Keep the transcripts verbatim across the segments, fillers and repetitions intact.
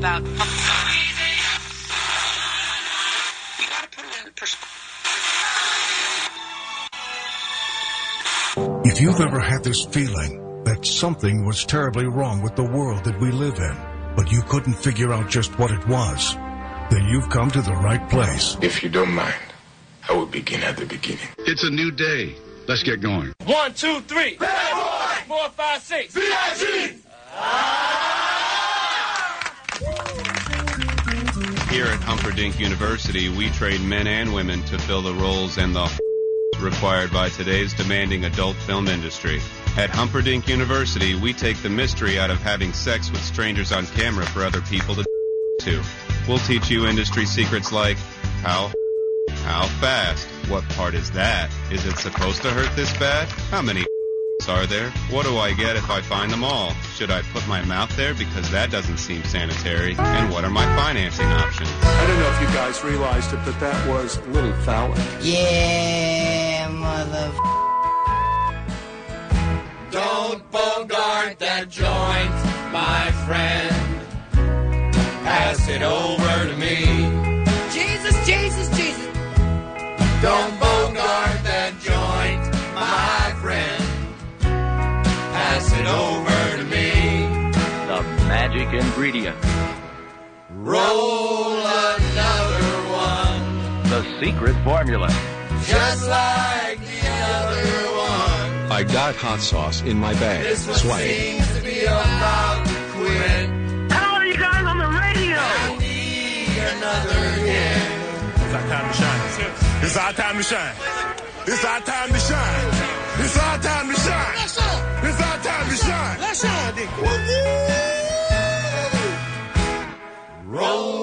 about. We gotta put it in perspective. If you've ever had this feeling that something was terribly wrong with the world that we live in, but you couldn't figure out just what it was, then you've come to the right place. If you don't mind, I will begin at the beginning. It's a new day. Let's get going. One, two, three. Bad boy. Four, five, six. V I G. Here at Humperdinck University, we train men and women to fill the roles and the required by today's demanding adult film industry. At Humperdinck University, we take the mystery out of having sex with strangers on camera for other people to to. We'll teach you industry secrets like how, how fast, what part is that? Is it supposed to hurt this bad? How many are there? What do I get if I find them all? Should I put my mouth there because that doesn't seem sanitary? And what are my financing options? I don't know if you guys realized it, but that was a little phallic. Yeah, mother. Don't bogart that joint, my friend. Pass it over to me. Jesus, Jesus, Jesus. Don't bogart that joint, my friend. Pass it over to me. The magic ingredient. Roll another one. The secret formula. Just like the other one. I got hot sauce in my bag. This one Swag. seems to be about to quit. How are you guys on the radio? I need another hit. It's our time to shine. It's our time to shine. It's our time to shine. It's our time to shine. It's our time to shine. Let's shine, Dick. Roll.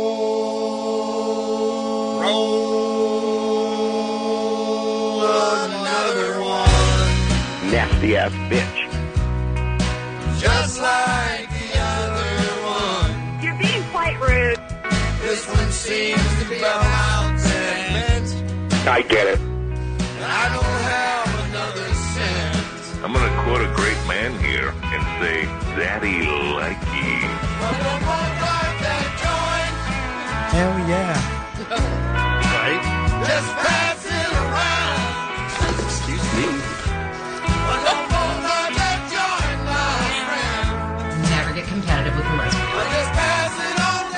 Roll another one. Nasty ass bitch. Just like the other one. You're being quite rude. This one seems to be about cement. I get it. And I don't have another cent. I'm going to quote a great man here and say, Daddy likey. Hell yeah. Right? Just pass it around. Excuse me. Never get competitive with a lesbian. Just pass it on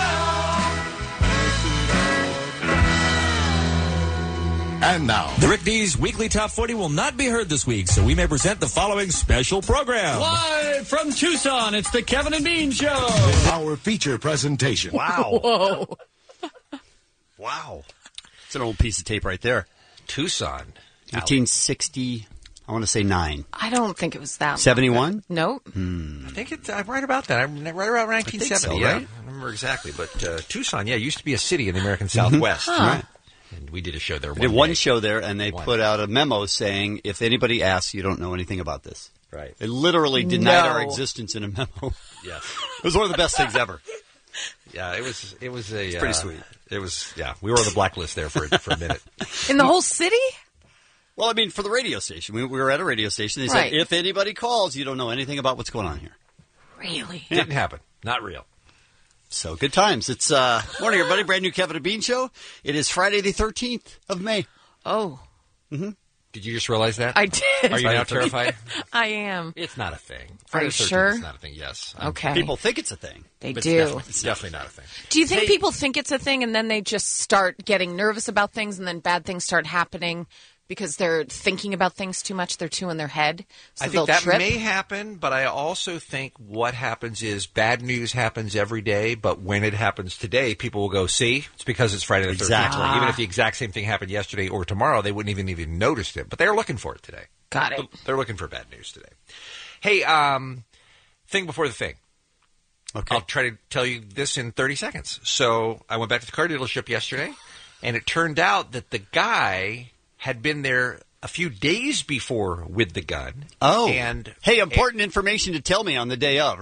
down. And now, the Rick D's Weekly Top forty will not be heard this week, so we may present the following special program. Live from Tucson, it's the Kevin and Bean Show. Our feature presentation. Wow. Whoa. Wow. It's an old piece of tape right there. Tucson. eighteen sixty, I want to say nine. I don't think it was that. seventy-one? Nope. Hmm. I think it's I'm right about that. I'm right around nineteen seventy. so, yeah. right? I don't remember exactly, but uh, Tucson, yeah, used to be a city in the American Southwest. Huh. Right. And we did a show there. We one did one day. show there, and they One. put out a memo saying, if anybody asks, you don't know anything about this. Right. They literally denied No. our existence in a memo. Yes. It was one of the best things ever. Yeah, it was. It was a. It's pretty uh, sweet. It was. Yeah, we were on the blacklist there for for a minute. In the whole city? Well, I mean, for the radio station. We, we were at a radio station. They Right. said, if anybody calls, you don't know anything about what's going on here. Really? Didn't happen. Not real. So, good times. It's, uh, morning, everybody. Brand new Kevin and Bean Show. It is Friday the thirteenth of May. Oh. Mm-hmm. Did you just realize that? I did. Are you now terrified? I am. It's not a thing. Are Friday you the thirteenth sure? It's not a thing. Yes. I'm- Okay. People think it's a thing. They but do. It's definitely, it's definitely not a thing. Do you think Hey- people think it's a thing and then they just start getting nervous about things and then bad things start happening because they're thinking about things too much? They're too in their head, so I they'll think that trip? may happen, but I also think what happens is bad news happens every day, but when it happens today, people will go, see, it's because it's Friday the thirteenth. Exactly. Ah. Even if the exact same thing happened yesterday or tomorrow, they wouldn't even even noticed it. But they're looking for it today. Got it. They're looking for bad news today. Hey, um, thing before the thing. Okay. I'll try to tell you this in thirty seconds. So I went back to the car dealership yesterday, and it turned out that the guy had been there a few days before with the gun. Oh. And hey, important information to tell me on the day of, right?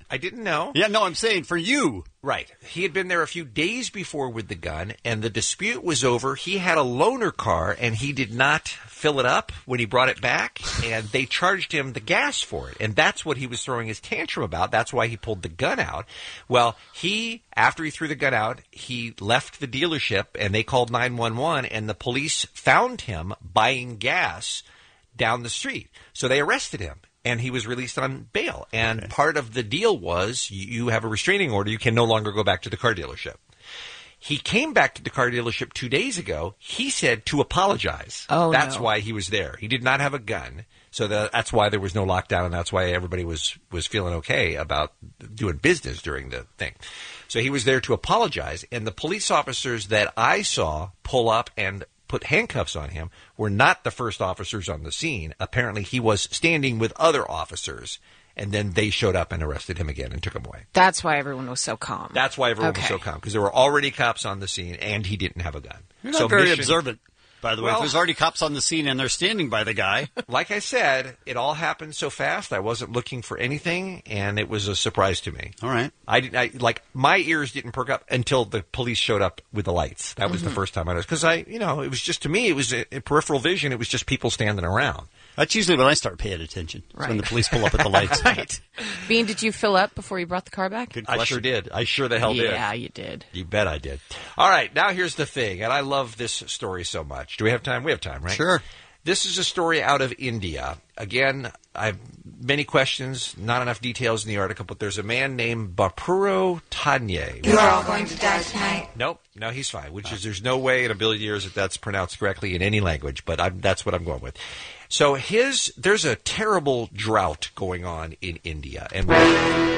I didn't know. Yeah, no, I'm saying for you. Right. He had been there a few days before with the gun, and the dispute was over. He had a loaner car, and he did not fill it up when he brought it back, and they charged him the gas for it. And that's what he was throwing his tantrum about. That's why he pulled the gun out. Well, he, after he threw the gun out, he left the dealership, and they called nine one one, and the police found him buying gas down the street. So they arrested him. And he was released on bail. And okay. part of the deal was you have a restraining order. You can no longer go back to the car dealership. He came back to the car dealership two days ago. He said to apologize. Oh, That's no. why he was there. He did not have a gun. So the, that's why there was no lockdown, and that's why everybody was, was feeling okay about doing business during the thing. So he was there to apologize. And the police officers that I saw pull up and put handcuffs on him were not the first officers on the scene. Apparently, he was standing with other officers, and then they showed up and arrested him again and took him away. That's why everyone was so calm. That's why everyone okay. was so calm, because there were already cops on the scene, and he didn't have a gun. You're not so very mission, observant, by the way. Well, if there's already cops on the scene and they're standing by the guy. Like I said, it all happened so fast. I wasn't looking for anything, and it was a surprise to me. All right. I didn't. I, like my ears didn't perk up until the police showed up with the lights. That was mm-hmm. the first time I noticed, because I, you know, it was just to me, it was a, a peripheral vision. It was just people standing around. That's usually when I start paying attention. It's right. when the police pull up at the lights. Right. Bean, did you fill up before you brought the car back? Good I sure did. I sure the hell yeah, did. Yeah, you did. You bet I did. All right, now here's the thing, and I love this story so much. Do we have time? We have time, right? Sure. This is a story out of India. Again, I have many questions, not enough details in the article, but there's a man named Bapuro Tanye. You are all going to die tonight. Nope, no, he's fine, which is there's no way in a billion years that that's pronounced correctly in any language, but I'm, that's what I'm going with. So his there's a terrible drought going on in India, and well,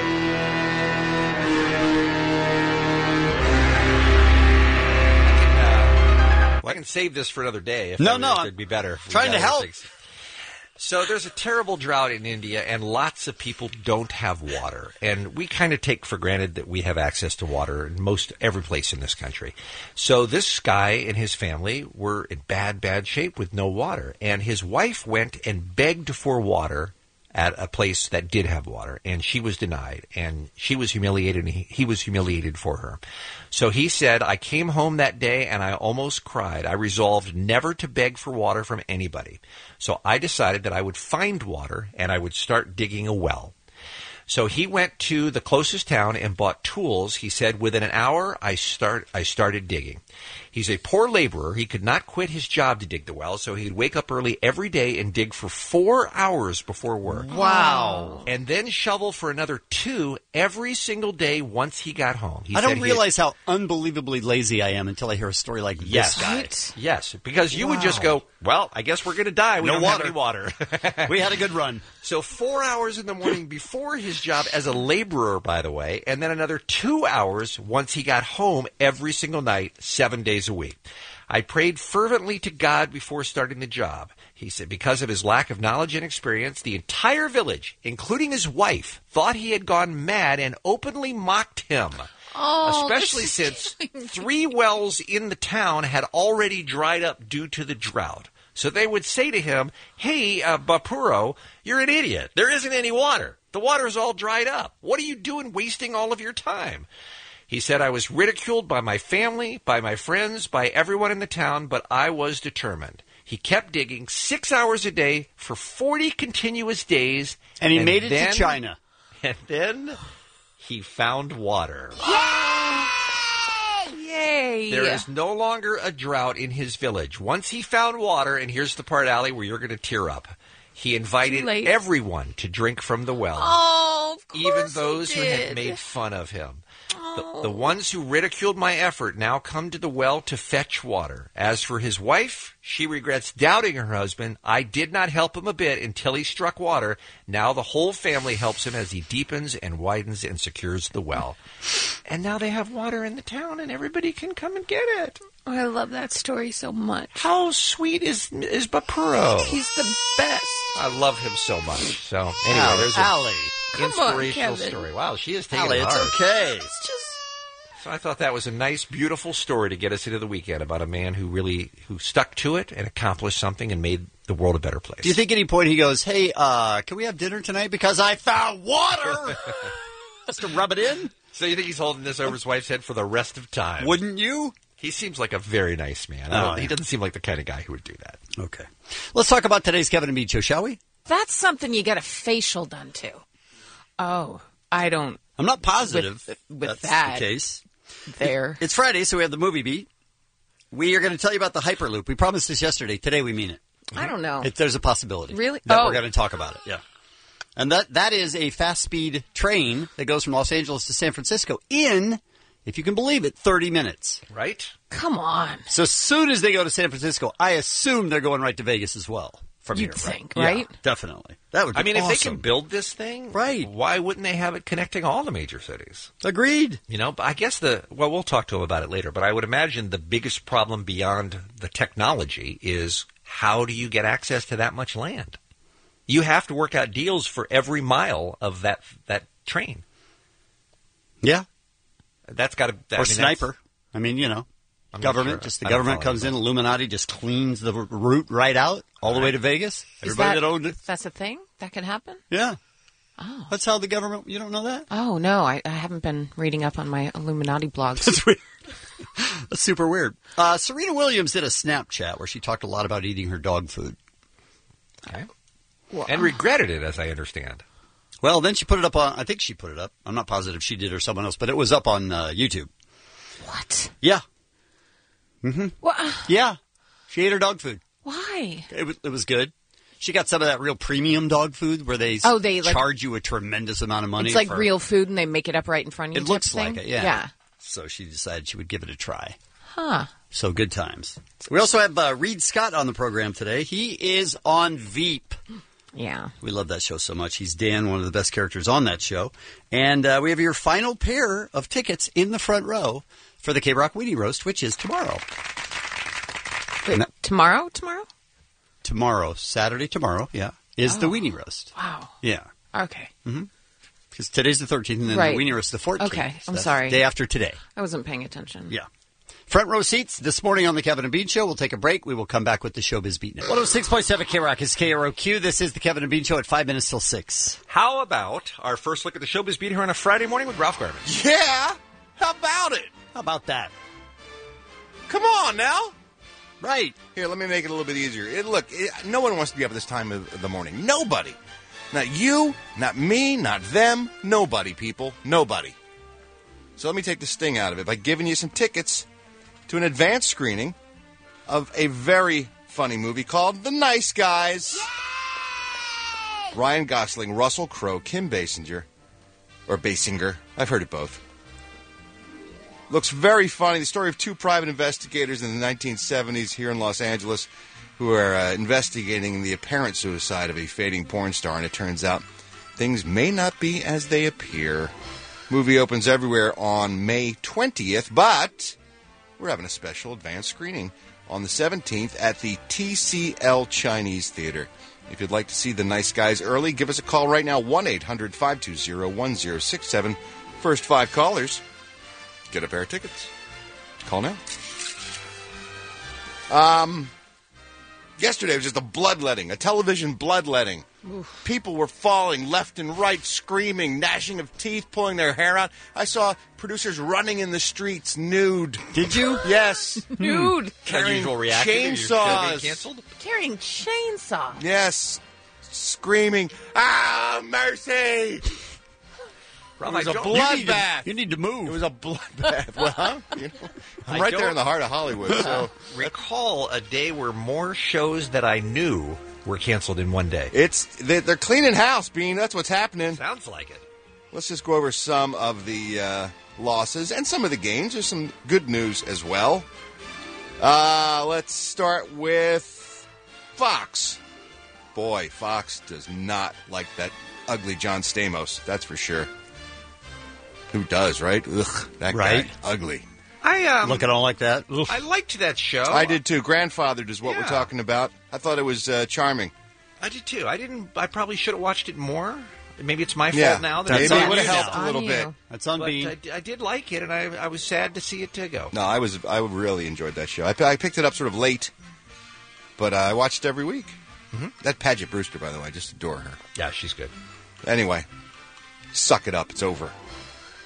I can save this for another day. If no, I, no, if it'd be better. Trying to help. Things. So there's a terrible drought in India, and lots of people don't have water. And we kind of take for granted that we have access to water in most every place in this country. So this guy and his family were in bad, bad shape with no water. And his wife went and begged for water at a place that did have water, and she was denied, and she was humiliated, and he, he was humiliated for her. So he said, I came home that day, and I almost cried. I resolved never to beg for water from anybody. So I decided that I would find water, and I would start digging a well. So he went to the closest town and bought tools. He said, within an hour, I start I started digging. He's a poor laborer. He could not quit his job to dig the well, so he'd wake up early every day and dig for four hours before work. Wow. And then shovel for another two every single day once he got home. He I don't said realize how unbelievably lazy I am until I hear a story like yes, this guy. Right? Yes, because you wow. would just go, well, I guess we're going to die. We no don't water. have any water. We had a good run. So four hours in the morning before his job as a laborer, by the way, and then another two hours once he got home every single night, seven days a week. I prayed fervently to God before starting the job. He said because of his lack of knowledge and experience, the entire village, including his wife, thought he had gone mad and openly mocked him. Oh, especially since three wells in the town had already dried up due to the drought. So they would say to him, hey, uh, Bapuro, you're an idiot. There isn't any water. The water's all dried up. What are you doing wasting all of your time? He said, I was ridiculed by my family, by my friends, by everyone in the town, but I was determined. He kept digging six hours a day for forty continuous days. And he and made it then, to China. And then he found water. Yay! There is no longer a drought in his village. Once he found water, and here's the part, Allie, where you're going to tear up. He invited everyone to drink from the well. Oh, of course even those he who did. had made fun of him. Oh. The, the ones who ridiculed my effort now come to the well to fetch water. As for his wife, she regrets doubting her husband. I did not help him a bit until he struck water. Now the whole family helps him as he deepens and widens and secures the well. And now they have water in the town, and everybody can come and get it. Oh, I love that story so much. How sweet is is Bapuro? He's the best. I love him so much. So anyway, Allie, there's an Allie. inspirational on, story. Wow, she is taking Allie, it it's hard. okay. It's just... So I thought that was a nice, beautiful story to get us into the weekend about a man who really who stuck to it and accomplished something and made the world a better place. Do you think at any point he goes, hey, uh, can we have dinner tonight because I found water? Just to rub it in? So you think he's holding this over his wife's head for the rest of time? Wouldn't you? He seems like a very nice man. Oh, He yeah. doesn't seem like the kind of guy who would do that. Okay. Let's talk about today's Kevin and Bean show, shall we? That's something you get a facial done to. Oh, I don't. I'm not positive with, with that's that the case. There. It's Friday, so we have the movie beat. We are going to tell you about the Hyperloop. We promised this yesterday. Today we mean it. I don't know. If there's a possibility. Really? That Oh. we're going to talk about it, yeah. And that that is a fast-speed train that goes from Los Angeles to San Francisco in, if you can believe it, thirty minutes. Right? Come on. So as soon as they go to San Francisco, I assume they're going right to Vegas as well from You'd here. think, Yeah, right? definitely. That would be I mean, awesome. if they can build this thing, Right. why wouldn't they have it connecting all the major cities? Agreed. You know, but I guess the, well, we'll talk to him about it later, but I would imagine the biggest problem beyond the technology is how do you get access to that much land? You have to work out deals for every mile of that that train. Yeah. That's got to... Or sniper. I mean, you know, I'm not government. sure. Just the I don't government follow comes you, in, Illuminati just cleans the r- route right out all the way to Vegas. Is Everybody that, that owned it. That's a thing? That can happen? Yeah. Oh. That's how the government, you don't know that? Oh, no. I, I haven't been reading up on my Illuminati blogs. That's weird. That's super weird. Uh, Serena Williams did a Snapchat where she talked a lot about eating her dog food. Okay. And regretted it, as I understand. Well, then she put it up on, I think she put it up. I'm not positive she did or someone else, but it was up on uh, YouTube. What? Yeah. Mm-hmm. What? Yeah. She ate her dog food. Why? It was, it was good. She got some of that real premium dog food where they, Oh, they, like- charge you a tremendous amount of money. It's like for- real food and they make it up right in front of you. It type looks thing? like it, yeah. Yeah. So she decided she would give it a try. Huh. So good times. We also have uh, Reed Scott on the program today. He is on Veep. Yeah. We love that show so much. He's Dan, one of the best characters on that show. And uh, we have your final pair of tickets in the front row for the K-Rock Weenie Roast, which is tomorrow. Wait, No. tomorrow? Tomorrow? Tomorrow, Saturday, tomorrow, yeah, is Oh. the Weenie Roast. Wow. Yeah. Okay. Mm-hmm. Because today's the thirteenth, and then Right. the Weenie Roast the fourteenth. Okay, I'm That's sorry. the day after today. I wasn't paying attention. Yeah. Front row seats this morning on the Kevin and Bean Show. We'll take a break. We will come back with the Showbiz Beat. one oh six point seven K-Rock is K R O Q. This is the Kevin and Bean Show at five minutes till six. How about our first look at the Showbiz Beat here on a Friday morning with Ralph Garman? Yeah? How about it? How about that? Come on now. Right. Here, let me make it a little bit easier. It, look, it, no one wants to be up at this time of the morning. Nobody. Not you, not me, not them. Nobody, people. Nobody. So let me take the sting out of it by giving you some tickets to an advanced screening of a very funny movie called The Nice Guys. Yay! Ryan Gosling, Russell Crowe, Kim Basinger, or Basinger. I've heard it both. Looks very funny. The story of two private investigators in the nineteen seventies here in Los Angeles who are uh, investigating the apparent suicide of a fading porn star, and it turns out things may not be as they appear. Movie opens everywhere on May twentieth, but we're having a special advanced screening on the seventeenth at the T C L Chinese Theater. If you'd like to see The Nice Guys early, give us a call right now, one eight hundred five two zero one zero six seven. First five callers get a pair of tickets. Call now. Um, yesterday was just a bloodletting, a television bloodletting. Oof. People were falling left and right, screaming, gnashing of teeth, pulling their hair out. I saw producers running in the streets nude. Did you? Yes. Nude. Carrying Unusual reaction to your show being chainsaws. canceled? Carrying chainsaw. Yes. Screaming, ah, mercy! Ralph, It was I a don't- bloodbath. You need to move. It was a bloodbath. Well, huh? You know, I'm I right there don't- in the heart of Hollywood. So recall a day where more shows that I knew were canceled in one day. it's they- they're cleaning house, Bean. That's what's happening. Sounds like it. Let's just go over some of the uh, losses and some of the gains. There's some good news as well. Uh, let's start with Fox. Boy, Fox does not like that ugly John Stamos. That's for sure. Who does, right? Ugh, that Right. guy, ugly. I um, Looking all like that. Oof. I liked that show. I did too. Grandfathered is what Yeah. we're talking about. I thought it was uh, charming. I did too. I didn't. I probably should have watched it more. Maybe it's my Yeah. fault now. That That's Maybe I it would have on you helped now. a little On bit. you. That's on But Bean. I, I did like it, and I, I was sad to see it to go. No, I was I really enjoyed that show. I, I picked it up sort of late, but uh, I watched it every week. Mm-hmm. That Paget Brewster, by the way, I just adore her. Yeah, she's good. Anyway, suck it up. It's over.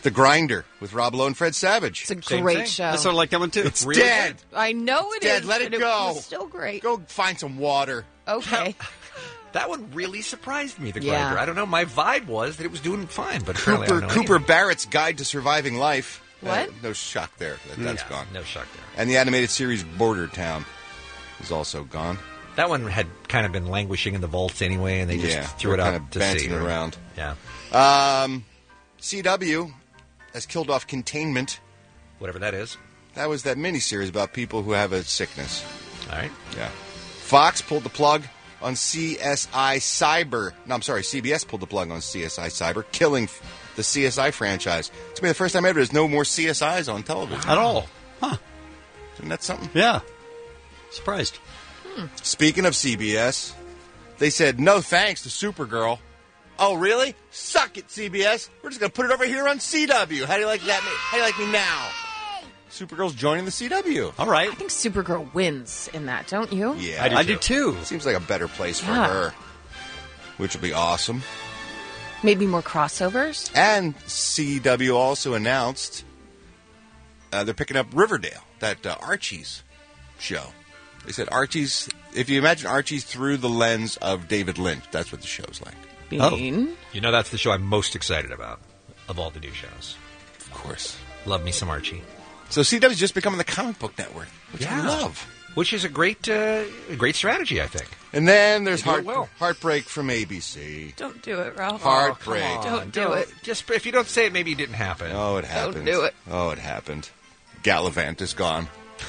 The Grinder with Rob Lowe and Fred Savage. It's a Same great thing. show. I sort of like that one too. It's really dead. Good. I know it dead. is. Let it and go. It was still great. Go find some water. Okay. That one really surprised me, The Yeah. Grinder. I don't know. My vibe was that it was doing fine, but apparently I Cooper, don't know Cooper anything. Barrett's Guide to Surviving Life. What? Uh, no shock there. That, that's Yeah, gone. No shock there. And the animated series Border Town is also gone. That one had kind of been languishing in the vaults anyway, and they just yeah, threw it kind out of to bouncing sea. around. Yeah. Um, C W has killed off Containment. Whatever that is. That was that miniseries about people who have a sickness. All right. Yeah. Fox pulled the plug on C S I Cyber. No, I'm sorry. C B S pulled the plug on C S I Cyber, killing the C S I franchise. It's going to be the first time ever there's no more C S Is on television. At all. Huh. Isn't that something? Yeah. Surprised. Hmm. Speaking of C B S, they said no thanks to Supergirl. Oh, really? Suck it, C B S. We're just going to put it over here on C W. How do you like that? How do you like me now? Supergirl's joining the C W. All right. I think Supergirl wins in that, don't you? Yeah, I do, I do too. Seems like a better place for Yeah. her, which will be awesome. Maybe more crossovers? And C W also announced uh, they're picking up Riverdale, that uh, Archie's show. They said Archie's, if you imagine Archie's through the lens of David Lynch, that's what the show's like. Bean? You know, that's the show I'm most excited about of all the new shows. Of course. Love me some Archie. So C W's just becoming the comic book network, which I Yeah. love. Which is a great, uh, a great strategy, I think. And then there's They do heart, it well. Heartbreak from A B C. Don't do it, Ralph. Heartbreak. Oh, come on. Don't do it. Just if you don't say it, maybe it didn't happen. Oh, it happened. do it. Oh, it happened. Gallivant is gone.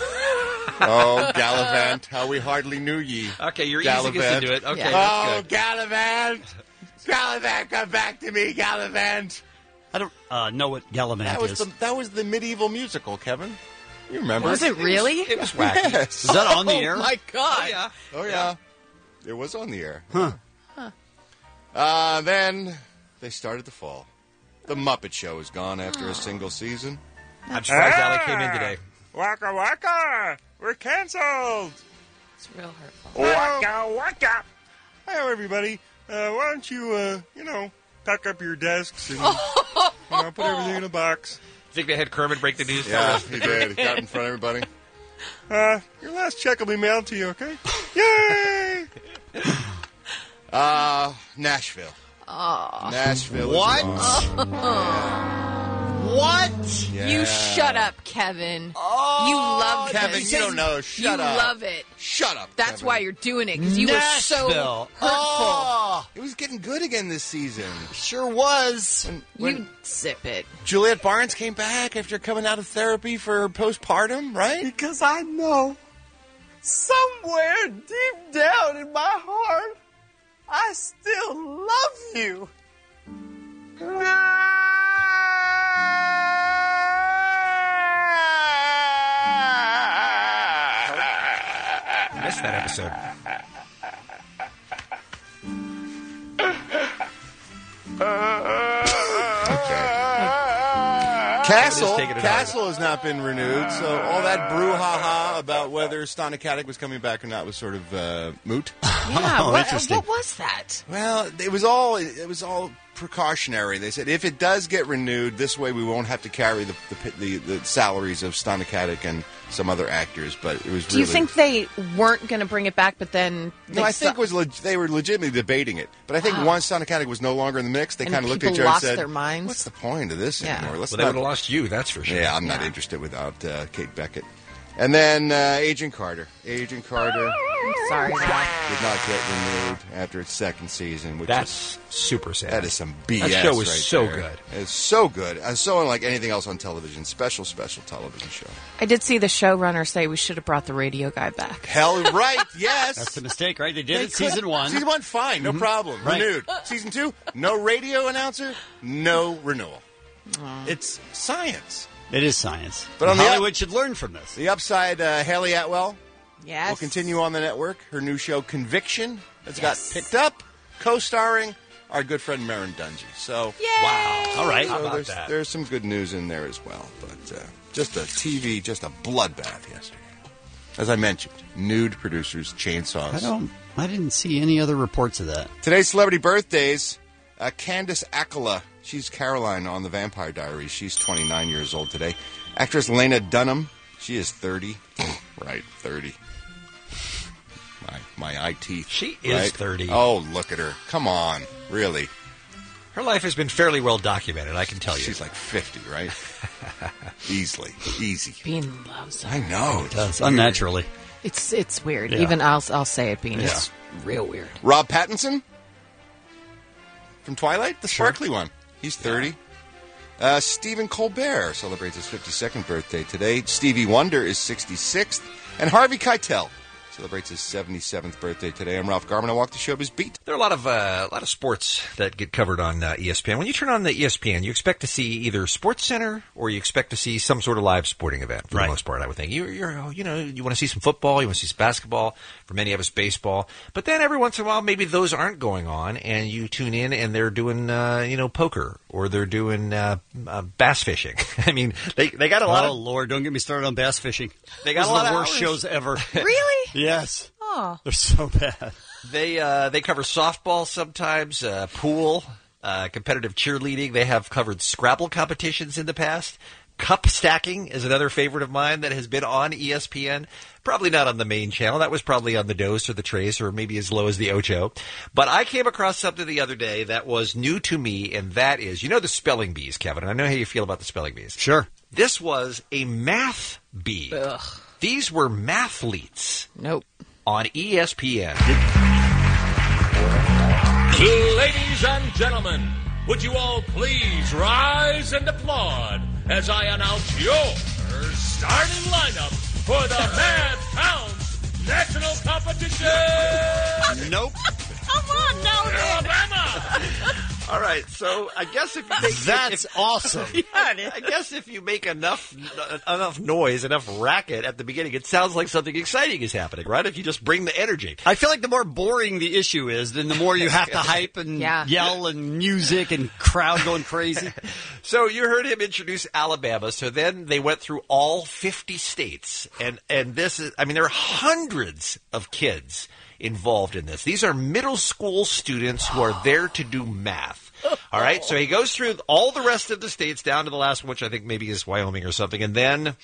Oh, Gallivant, how we hardly knew ye. Okay, you're Gallivant. easing us into it. Okay, Yeah. Oh, that's good. Gallivant! Gallivant, come back to me, Gallivant! I don't uh, know what Gallivant That was is. the that was the medieval musical, Kevin. You remember? Was it really? It was wacky. Yes. Is that on the air? Oh, my God. Oh, yeah. Oh yeah. It was on the air. Huh. Uh, then they started to fall. The Muppet Show is gone after a single season. I'm surprised Allie came in today. Waka waka! We're canceled! It's real hurtful. Waka waka! Hello, everybody. Uh, why don't you, uh, you know, pack up your desks and you know, put everything in a box? Think they had Kermit break the news? Yeah, for he us? did. He got in front of everybody. Uh, your last check will be mailed to you, okay? Yay! Uh, Nashville. Oh. Nashville. What? Is gone. What? Yeah. You shut up, Kevin. Oh, you love Kevin, this. you don't know. Shut you up. love it. Shut up. That's Kevin. why you're doing it, because you Nashville. were so hurtful. Oh, It was getting good again this season. sure was. When, when You zip it. Juliet Barnes came back after coming out of therapy for postpartum, right? Because I know somewhere deep down in my heart, I still love you. I missed that episode. Castle, Just taking it Castle has not been renewed, so all that brouhaha about whether Stonicatic was coming back or not was sort of uh, moot. Yeah, Oh, what, interesting. what was that? Well, it was all it was all precautionary. They said if it does get renewed, this way we won't have to carry the the, the, the salaries of Stonicatic and some other actors. But it was. Do really, you think they weren't going to bring it back, but then they No, I think su- it was leg- they were legitimately debating it. But I think Wow. once Stonicatic was no longer in the mix, they And kind of looked at people each other and lost said, their minds? "What's the point of this Yeah. anymore? Let's Well, they not." would have lost you, that's for sure. Yeah, I'm not Yeah. interested without uh, Kate Beckett. And then uh, Agent Carter. Agent Carter I'm sorry, Ralph. did not get renewed after its second season, which That's is super sad. that is some B S. That show was right so there. good. It's so good. And so unlike anything else on television. Special, special television show. I did see the showrunner say we should have brought the radio guy back. Hell right, yes. That's the mistake, right? They did They it season could- one. Season one, fine, no problem. Right. Renewed. Season two, no radio announcer, no renewal. It's science. It is science. But on the Hollywood up- should learn from this. The upside, uh, Haley Atwell Yes. will continue on the network. Her new show, Conviction, has Yes. got picked up, co-starring our good friend Marin Dungy. So, Yay! Wow. All right. so How about there's, that? there's some good news in there as well. But uh, just a T V, just a bloodbath yesterday. As I mentioned, nude producers, chainsaws. I don't. I didn't see any other reports of that. Today's celebrity birthdays. Uh, Candace Accola She's Caroline on The Vampire Diaries. She's twenty-nine years old today. Actress Lena Dunham. She is thirty. Right, thirty. My my eye teeth. She is right? thirty. Oh, look at her. Come on. Really. Her life has been fairly well documented, I can tell you. She's like fifty, right? Easily. Easy. Bean loves her. I know. It does, unnaturally. It's it's weird. Yeah. Even I'll I'll say it, Bean. Yeah. It's real weird. Rob Pattinson from Twilight, the sparkly one. He's thirty. Uh, Stephen Colbert celebrates his fifty-second birthday today. Stevie Wonder is sixty-sixth. And Harvey Keitel celebrates his seventy-seventh birthday today. I'm Ralph Garman. I walk the showbiz beat. There are a lot of uh, a lot of sports that get covered on uh, E S P N. When you turn on the E S P N, you expect to see either Sports Center or you expect to see some sort of live sporting event. For right. the most part, I would think you you're you know you want to see some football, you want to see some basketball. For many of us, baseball. But then every once in a while, maybe those aren't going on, and you tune in and they're doing uh, you know poker or they're doing uh, uh, bass fishing. I mean, they they got a lot. Oh of, Lord, don't get me started on bass fishing. They got Those a lot are the of worst hours. shows ever. Really? Yes. Oh. They're so bad. They uh, they cover softball sometimes, uh, pool, uh, competitive cheerleading. They have covered Scrabble competitions in the past. Cup stacking is another favorite of mine that has been on E S P N. Probably not on the main channel. That was probably on the Dose or the Trace or maybe as low as the Ocho. But I came across something the other day that was new to me, and that is, you know the spelling bees, Kevin. And I know how you feel about the spelling bees. Sure. This was a math bee. Ugh. These were mathletes. Nope. On E S P N. Ladies and gentlemen, would you all please rise and applaud as I announce your starting lineup for the Math Pounds National Competition? Nope. Come on, no, Alabama. All right, so I guess if you make That's if, awesome. I guess if you make enough enough noise, enough racket at the beginning, it sounds like something exciting is happening, right? If you just bring the energy. I feel like the more boring the issue is, then the more you have to hype and Yeah. yell and music and crowd going crazy. So you heard him introduce Alabama. So then they went through all fifty states, and and this is, I mean, there are hundreds of kids involved in this. These are middle school students who are there to do math. All right, so he goes through all the rest of the states down to the last one, which I think maybe is Wyoming or something, and then...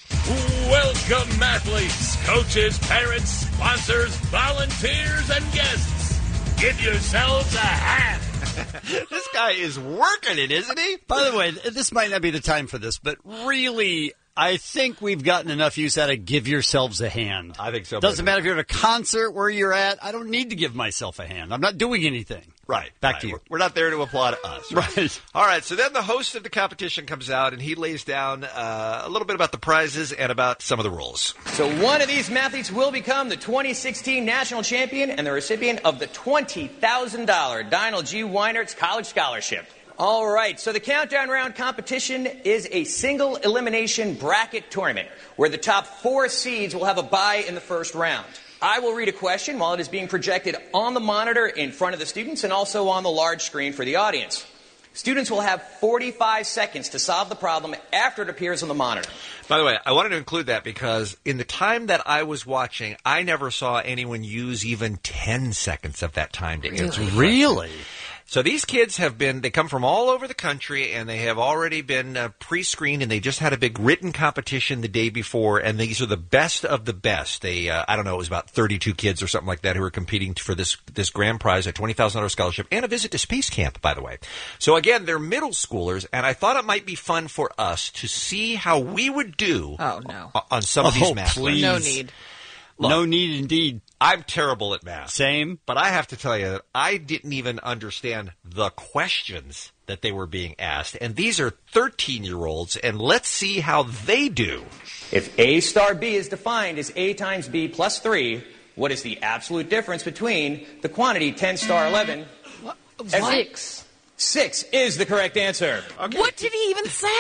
Welcome, athletes, coaches, parents, sponsors, volunteers, and guests. Give yourselves a hand. This guy is working it, isn't he? By the way, this might not be the time for this, but really, I think we've gotten enough use out of give yourselves a hand. I think so. Doesn't matter if you're at a concert, where you're at. I don't need to give myself a hand. I'm not doing anything. Right. Back right. to you. We're not there to applaud us. Right. Right. All right. So then the host of the competition comes out and he lays down uh, a little bit about the prizes and about some of the rules. So one of these mathletes will become the twenty sixteen national champion and the recipient of the twenty thousand dollars Donald G. Weinert's College Scholarship. All right, so the countdown round competition is a single elimination bracket tournament where the top four seeds will have a bye in the first round. I will read a question while it is being projected on the monitor in front of the students and also on the large screen for the audience. Students will have forty-five seconds to solve the problem after it appears on the monitor. By the way, I wanted to include that because in the time that I was watching, I never saw anyone use even ten seconds of that time to answer. Really? So these kids have been, they come from all over the country, and they have already been uh, pre-screened, and they just had a big written competition the day before, and these are the best of the best. They, uh, I don't know, it was about thirty-two kids or something like that who were competing for this this grand prize, a twenty thousand dollars scholarship, and a visit to space camp, by the way. So again, they're middle schoolers, and I thought it might be fun for us to see how we would do Oh, no. on, on some of Oh, these math please. No questions. need. Look, No need indeed. I'm terrible at math. Same. But I have to tell you that I didn't even understand the questions that they were being asked. And these are thirteen-year-olds, and let's see how they do. If A star B is defined as A times B plus three, what is the absolute difference between the quantity ten star eleven? What? Six. Six is the correct answer. Okay. What did he even say?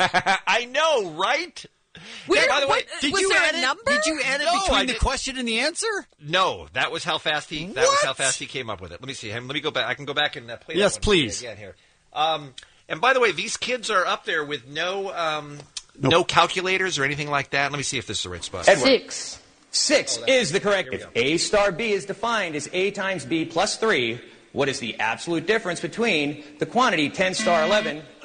I know, right? Where, by the way, what, Did was you there add a it? number? Did you add it No, I between the didn't. question and the answer? No, that was how fast he. That was how fast he came up with it. Let me see. Let me go back. I can go back and uh, play. Yes, that one please. again here. Um, and by the way, these kids are up there with no um, Nope. no calculators or anything like that. Let me see if this is the right spot. Edward. Six. Six Oh, is the correct. Here we If go. A star B is defined as A times B plus three, what is the absolute difference between the quantity ten star eleven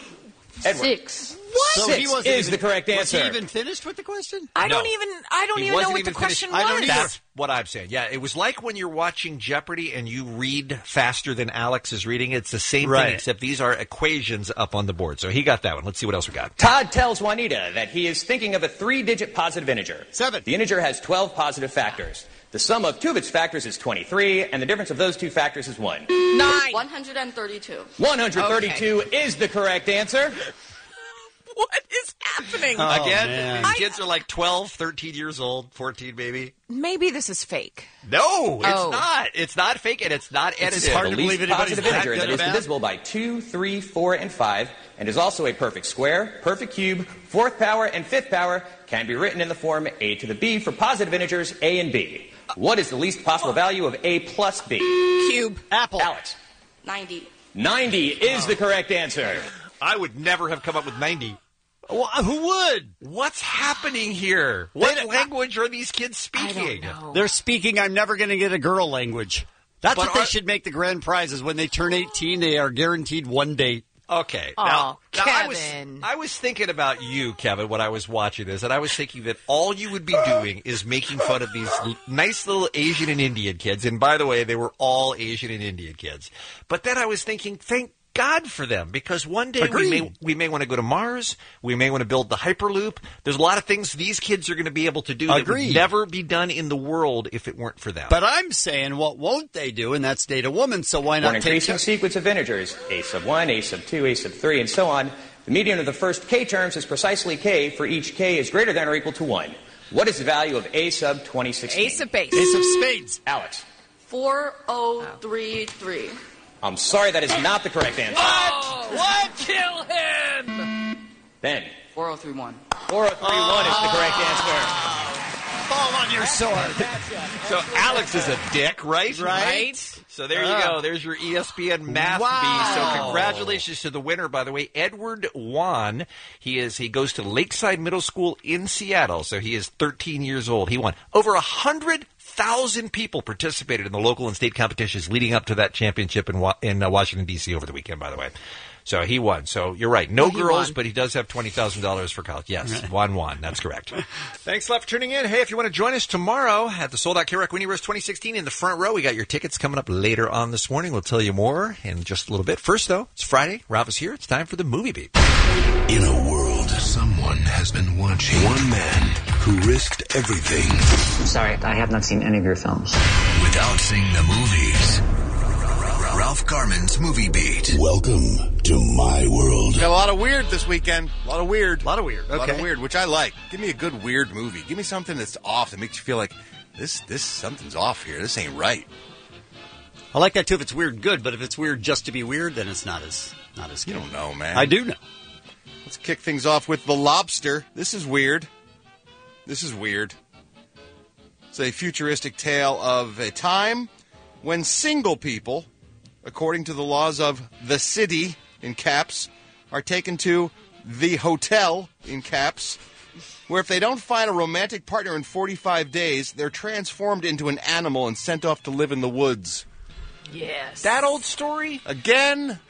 Edward. Six. What? So Six he wasn't is even, the correct answer. Was he even finished with the question? I No. don't even. I don't He even know wasn't what even the question finished. was. I don't either. That's what I'm saying. Yeah, it was like when you're watching Jeopardy and you read faster than Alex is reading. It's the same Right. thing, except these are equations up on the board. So he got that one. Let's see what else we got. Todd tells Juanita that he is thinking of a three-digit positive integer. Seven. The integer has twelve positive factors. The sum of two of its factors is twenty-three, and the difference of those two factors is one. Nine. one hundred thirty-two. one hundred thirty-two is the correct answer. What is happening? Oh, Again, man. these kids are like twelve, thirteen years old, fourteen maybe. Maybe this is fake. No, it's Oh. not. It's not fake, and it's not edited. It's hard The to least believe anybody's positive that integer good that or is bad. divisible by two, three, four, and five, and is also a perfect square, perfect cube, fourth power, and fifth power, can be written in the form a to the b for positive integers a and b. What is the least possible value of a plus b? Cube. Apple. Alex. ninety. ninety is the correct answer. I would never have come up with ninety. Well, who would? What's happening here? What language are these kids speaking? They're speaking I'm never going to get a girl language. That's But what they are- should make the grand prizes. When they turn eighteen, they are guaranteed one date. Okay. Aw, now, now I was Kevin. I was thinking about you, Kevin, when I was watching this, and I was thinking that all you would be doing is making fun of these l- nice little Asian and Indian kids. And by the way, they were all Asian and Indian kids. But then I was thinking, thank God for them, because one day we may we may want to go to Mars. We may want to build the Hyperloop. There's a lot of things these kids are going to be able to do that would Agreed. never be done in the world if it weren't for them. But I'm saying, what won't they do? And that's date a woman. So why For not an take increasing that? sequence of integers, a sub one, a sub two, a sub three, and so on, the median of the first k terms is precisely k for each k is greater than or equal to one. What is the value of a sub twenty sixteen? Ace of base. Ace of spades. Alex. four oh three three. I'm sorry, that is not the correct answer. What? What? Kill him! Ben. four oh three one. four oh three one is the correct answer. Fall on your sword. So Alex is a dick, right? Right. So there you go. There's your E S P N Math Wow. Bee. So congratulations to the winner, by the way, Edward Wan. He is he goes to Lakeside Middle School in Seattle. So he is thirteen years old. He won. Over a hundred thousand people participated in the local and state competitions leading up to that championship in Wa- in uh, Washington D C over the weekend, by the way. So he won. So you're right. No Well, he girls, won. but he does have twenty thousand dollars for college. Yes, Juan Juan. That's correct. Thanks a lot for tuning in. Hey, if you want to join us tomorrow at the Sold Out K-Rock Winnie Rose twenty sixteen in the front row, we got your tickets coming up later on this morning. We'll tell you more in just a little bit. First, though, it's Friday. Ralph is here. It's time for the Movie Beat. In a world, someone has been watching. One man who risked everything Sorry, I have not seen any of your films. without seeing the movies. Ralph Garman's Movie Beat. Welcome to my world. Got a lot of weird this weekend. A lot of weird. A lot of weird. A lot of Okay. weird, which I like. Give me a good weird movie. Give me something that's off that makes you feel like this. This something's off here. This ain't right. I like that too if it's weird good, but if it's weird just to be weird, then it's not as not as good. You don't know, man. I do know. Let's kick things off with The Lobster. This is weird. This is weird. It's a futuristic tale of a time when single people, according to the laws of the city, in caps, are taken to the hotel, in caps, where if they don't find a romantic partner in forty-five days, they're transformed into an animal and sent off to live in the woods. Yes. That old story? Again?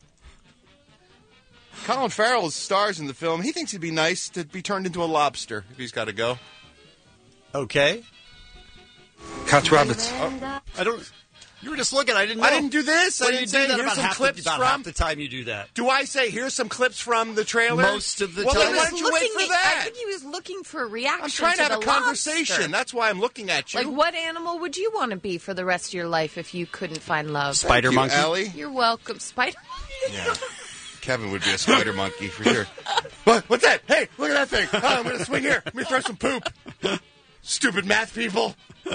Colin Farrell stars in the film. He thinks it'd be nice to be turned into a lobster if he's got to go. Okay. Couch Roberts. Oh, I don't. You were just looking. I didn't know. I didn't do this. What I do you didn't do say, that here's about some half clips the, about from... half the time you do that? Do I say, here's some clips from the trailer? Most of the well, time. Then why don't you wait for Looking- that? I think he was looking for a reaction. I'm trying to have the a conversation. lobster. That's why I'm looking at you. Like, what animal would you want to be for the rest of your life if you couldn't find love? Spider Thank you, monkey. Allie. You're welcome, Spider. Yeah. Kevin would be a spider monkey for sure. What? What's that? Hey, look at that thing. Oh, I'm going to swing here. Let me throw some poop. Stupid math people.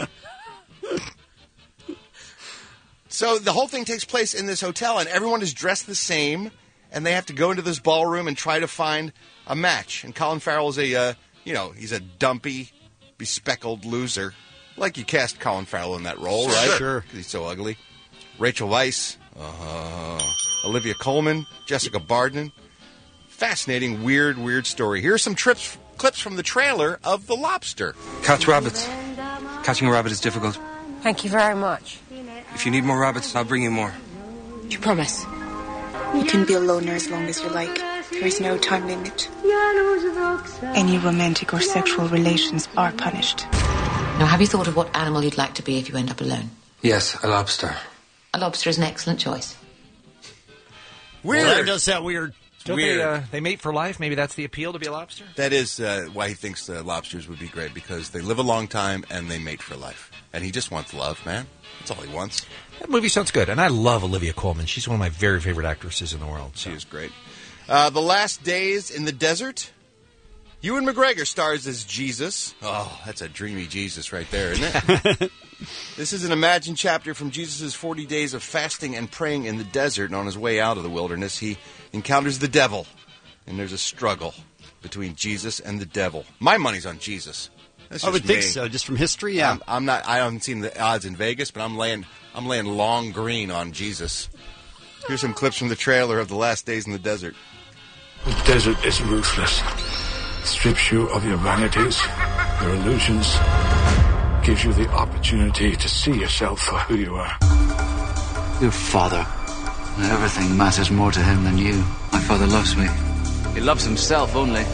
So the whole thing takes place in this hotel, and everyone is dressed the same, and they have to go into this ballroom and try to find a match. And Colin Farrell is a, uh, you know, he's a dumpy, bespeckled loser. Like you cast Colin Farrell in that role, right? Sure. Because he's so ugly. Rachel Weisz. Uh, Olivia Colman, Jessica Barden. Fascinating, weird, weird story. Here are some trips, clips from the trailer of The Lobster. Couch Roberts. Catching a rabbit is difficult. Thank you very much. If you need more rabbits, I'll bring you more. You promise? You can be a loner as long as you like. There is no time limit. Any romantic or sexual relations are punished. Now, have you thought of what animal you'd like to be if you end up alone? Yes, a lobster. A lobster is an excellent choice. Weird. Well, that does sound weird. Don't Weird. They, uh, they mate for life? Maybe that's the appeal to be a lobster? That is uh, why he thinks uh, lobsters would be great, because they live a long time and they mate for life. And he just wants love, man. That's all he wants. That movie sounds good. And I love Olivia Colman. She's one of my very favorite actresses in the world. So. She is great. Uh, the Last Days in the Desert. Ewan McGregor stars as Jesus. Oh, that's a dreamy Jesus right there, isn't it? This is an imagined chapter from Jesus' forty days of fasting and praying in the desert. And on his way out of the wilderness, he encounters the devil. And there's a struggle between Jesus and the devil. My money's on Jesus. That's I just would think me. so, just from history, yeah. I'm, I'm not. I haven't seen the odds in Vegas, but I'm laying. I'm laying long green on Jesus. Here's some clips from the trailer of The Last Days in the Desert. The desert is ruthless. It strips you of your vanities, your illusions, gives you the opportunity to see yourself for who you are. Your father. Everything matters more to him than you. My father loves me. He loves himself only.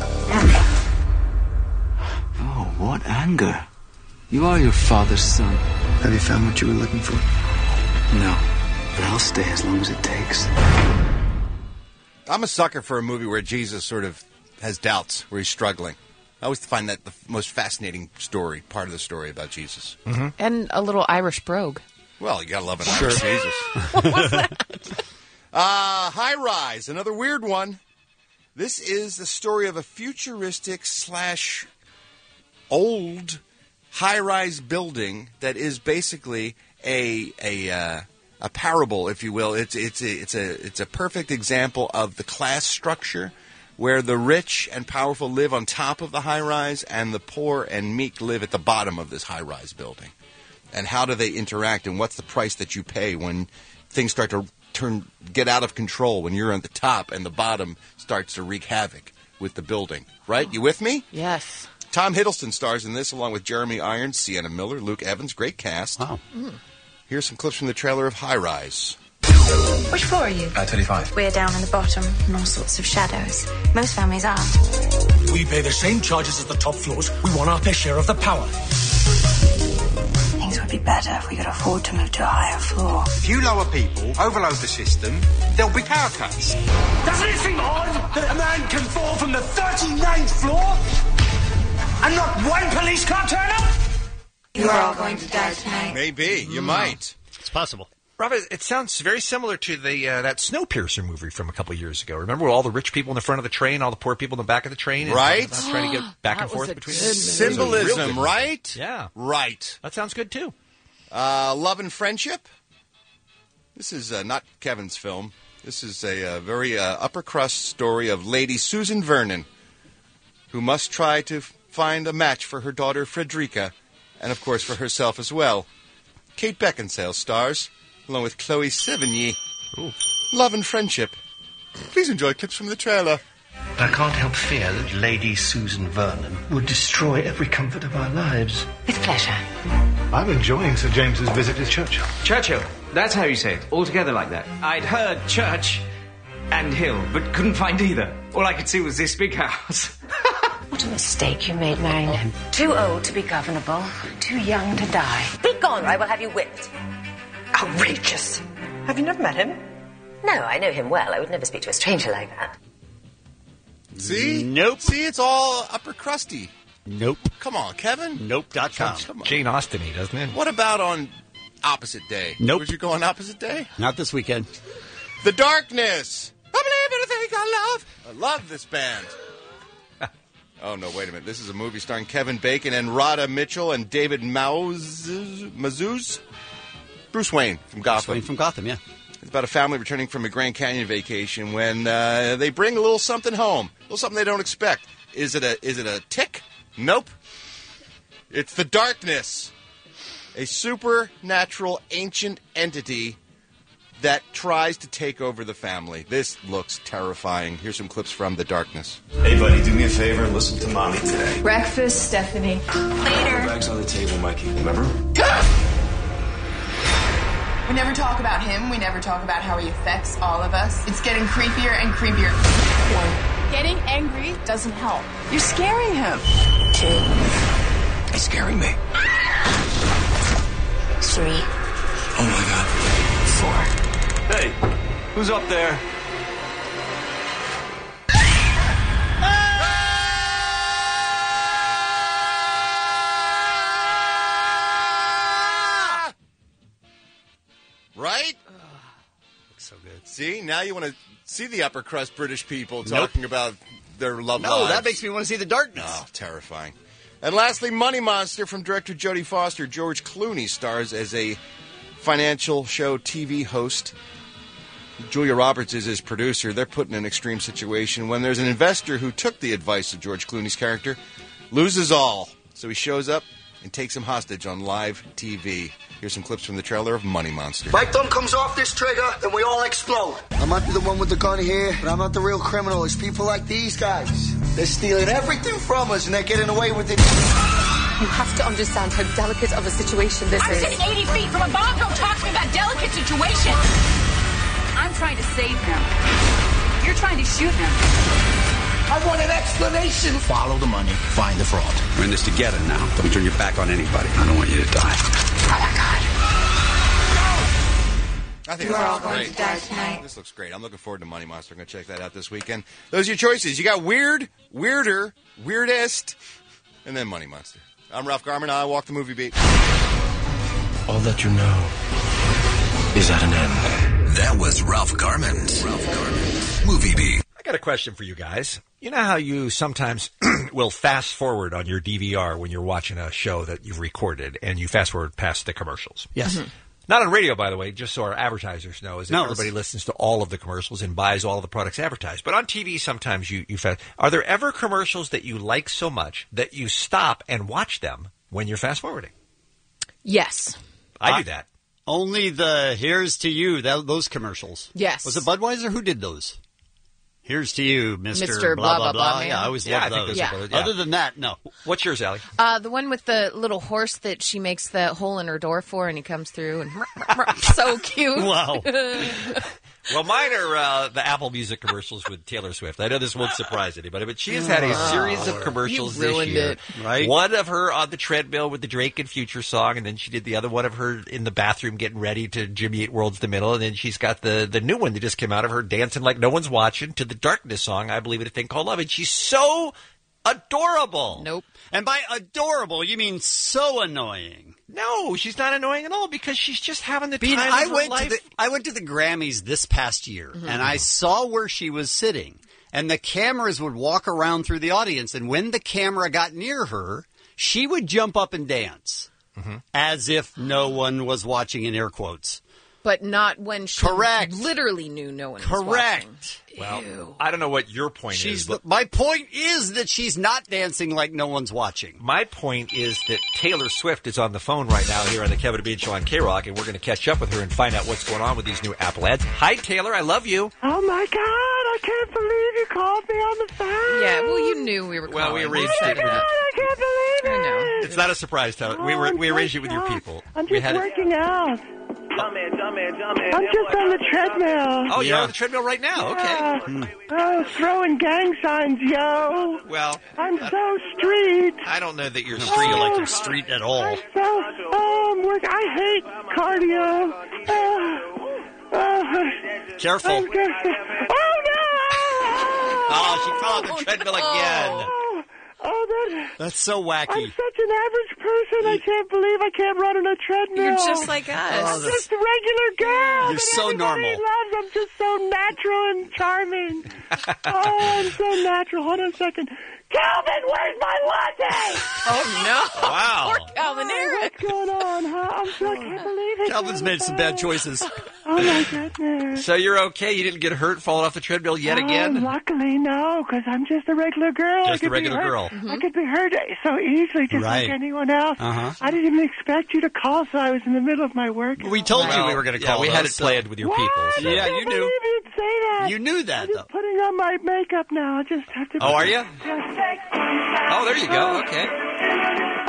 Oh, what anger. You are your father's son. Have you found what you were looking for? No, but I'll stay as long as it takes. I'm a sucker for a movie where Jesus sort of has doubts, where he's struggling. I always find that the most fascinating story, part of the story about Jesus. Mm-hmm. And a little Irish brogue. Well, you gotta love an Irish Jesus. What was that? Uh, High Rise, another weird one. This is the story of a futuristic slash old high-rise building that is basically a a uh, a parable, if you will. It's it's a, it's a it's a perfect example of the class structure, where the rich and powerful live on top of the high-rise, and the poor and meek live at the bottom of this high-rise building. And how do they interact, and what's the price that you pay when things start to turn get out of control, when you're on the top and the bottom starts to wreak havoc with the building? Right? You with me? Yes. Tom Hiddleston stars in this, along with Jeremy Irons, Sienna Miller, Luke Evans. Great cast. Wow. Mm. Here's some clips from the trailer of High Rise. Which floor are you? Uh, twenty-five. We're down in the bottom, in all sorts of shadows. Most families aren't. We pay the same charges as the top floors. We want our fair share of the power. Things would be better if we could afford to move to a higher floor. If you lower people, overload the system, there'll be power cuts. Doesn't it seem odd that a man can fall from the thirty-ninth floor and not one police car turn up? You're all going to die tonight. Maybe. You Mm. might. It's possible. Robert, it sounds very similar to the uh, that Snowpiercer movie from a couple of years ago. Remember all the rich people in the front of the train, all the poor people in the back of the train? And Right. Not trying to get back That and was forth a between good them. Symbolism, right? Yeah. Right. That sounds good, too. Uh, Love and Friendship. This is uh, not Kevin's film. This is a uh, very uh, upper crust story of Lady Susan Vernon, who must try to f- find a match for her daughter Frederica, and of course for herself as well. Kate Beckinsale stars, along with Chloe Sevigny. Ooh. Love and Friendship. Please enjoy clips from the trailer. I can't help fear that Lady Susan Vernon would destroy every comfort of our lives. With pleasure. I'm enjoying Sir James's visit to Churchill. Churchill. That's how you say it. All together like that. I'd heard church and hill, but couldn't find either. All I could see was this big house. What a mistake you made marrying him. Too old to be governable, too young to die. Be gone, or I will have you whipped. Outrageous. Have you never met him? No, I know him well. I would never speak to a stranger like that. See? Nope. See, it's all upper crusty. Nope. Come on, Kevin. Nope dot com. Come on. Jane Austen-y, doesn't it? What about on Opposite Day? Nope. Would you go on Opposite Day? Not this weekend. The Darkness. I believe anything I love. I love this band. Oh, no, wait a minute. This is a movie starring Kevin Bacon and Radha Mitchell and David Mazouz. Mazouz? Bruce Wayne from Gotham. Bruce Wayne from Gotham, yeah. It's about a family returning from a Grand Canyon vacation when uh, they bring a little something home. A little something they don't expect. Is it a is it a tick? Nope. It's the Darkness. A supernatural ancient entity that tries to take over the family. This looks terrifying. Here's some clips from The Darkness. Hey, buddy, do me a favor and listen to Mommy today. Breakfast, Stephanie. Later. Bags on the table, Mikey. Remember? We never talk about him. We never talk about how he affects all of us. It's getting creepier and creepier. One. Getting angry doesn't help. You're scaring him. Two. He's scaring me. Three. Oh my God. Four. Hey, who's up there? Right? Looks so good. See, now you want to see the upper crust British people talking nope. about their love no, lives. that makes me want to see the darkness. Oh, terrifying. And lastly, Money Monster from director Jodie Foster. George Clooney stars as a financial show T V host. Julia Roberts is his producer. They're put in an extreme situation when there's an investor who took the advice of George Clooney's character, loses all. So he shows up and takes him hostage on live T V. Here's some clips from the trailer of Money Monster. My thumb comes off this trigger, and we all explode. I might be the one with the gun here, but I'm not the real criminal. It's people like these guys. They're stealing everything from us, and they're getting away with it. You have to understand how delicate of a situation this I'm is. sitting eighty feet from a bomb. Don't talk to me about delicate situation. I'm trying to save him. You're trying to shoot him. I want an explanation. Follow the money, find the fraud. We're in this together now. Don't turn your back on anybody. I don't want you to die. Oh my God. I think You this are all looks going great. to die tonight. This looks great. I'm looking forward to Money Monster. I'm going to check that out this weekend. Those are your choices. You got Weird, Weirder, Weirdest, and then Money Monster. I'm Ralph Garman. I walk the movie beat. All that you know is at an end. That was Ralph Garman's Ralph Garman's Movie Beat. I got a question for you guys. You know how you sometimes will fast forward on your D V R when you're watching a show that you've recorded, and you fast forward past the commercials? Yes. Mm-hmm. Not on radio, by the way, just so our advertisers know, is that no, everybody listens to all of the commercials and buys all of the products advertised. But on T V, sometimes you, you fast. Are there ever commercials that you like so much that you stop and watch them when you're fast forwarding? Yes. I uh, do that. Only the Here's to You, that, those commercials. Yes. Was it Budweiser? Who did those? Here's to you, Mister Mister blah, blah, blah, blah. blah, Yeah, I always Yeah, loved I think those. those Yeah. are both- yeah. Other than that, no. What's yours, Allie? Uh, the one with the little horse that she makes the hole in her door for, and he comes through, and so cute. Wow. Well, mine are uh, the Apple Music commercials with Taylor Swift. I know this won't surprise anybody, but she has had a series of commercials You this ruined year. it. Right. One of her on the treadmill with the Drake and Future song, and then she did the other one of her in the bathroom getting ready to Jimmy Eat World's The Middle, and then she's got the, the new one that just came out of her dancing like no one's watching to the Darkness song, I Believe in a Thing Called Love, and she's so adorable. Nope. And by adorable, you mean so annoying. No, she's not annoying at all because she's just having the Bean, time I of her went life. to the I went to the Grammys this past year, Mm-hmm. and I saw where she was sitting, and the cameras would walk around through the audience, and when the camera got near her, she would jump up and dance Mm-hmm. as if no one was watching, in air quotes. But not when she Correct. literally knew no one was Correct. watching. Well, Ew. I don't know what your point She's is, the, but my point is that she's not dancing like no one's watching. my point is that Taylor Swift is on the phone right now here on the Kevin and Bean Show on K-Rock, and we're going to catch up with her and find out what's going on with these new Apple ads. Hi, Taylor. I love you. Oh, my God. I can't believe you called me on the phone. Yeah, well, you knew we were Well, we calling. arranged Oh, my it with God. I can't believe it. I know. It's not a surprise, Taylor. we Oh, were I'm we so arranged it with your shocked. people. I'm we just had it. working out. Jumpin', jumpin', jumpin'. I'm just on the treadmill. Oh, you're Yeah. on the treadmill right now. Yeah. Okay. Oh, throwing gang signs, yo. Well, I'm so street. I don't know that you're I don't street feel like Oh. you're street at all. I'm so, oh, I'm work- I hate cardio. Oh, oh, Careful. I'm just, oh, no. Oh, she fell off the treadmill again. Oh, oh, that, That's so I'm wacky. such an average person. I can't believe I can't run on a treadmill. You're just like us. I'm just a regular girl. You're that so everybody normal. Loves. I'm just so natural and charming. Oh, I'm so natural. Hold on a second. Calvin, where's my latte? Oh, no. Wow. Poor Calvin Eric. What's going on, huh? I'm so, I can't believe it. Calvin's made some bad choices. Oh, my goodness. So you're okay? You didn't get hurt falling off the treadmill yet Oh, again? luckily, no, because I'm just a regular girl. I Just a could be regular hurt- girl. I could be hurt so easily, just Right. like anyone else. Uh-huh. I didn't even expect you to call, so I was in the middle of my work. We told you Well, we were going to yeah, call. we had those, it planned with your What? people. I so- Yeah, can't you knew. believe you'd say that. You knew that, I'm just though. putting on my makeup now. I just have to. Oh, are you? Just- Oh, there you go. Okay. I'm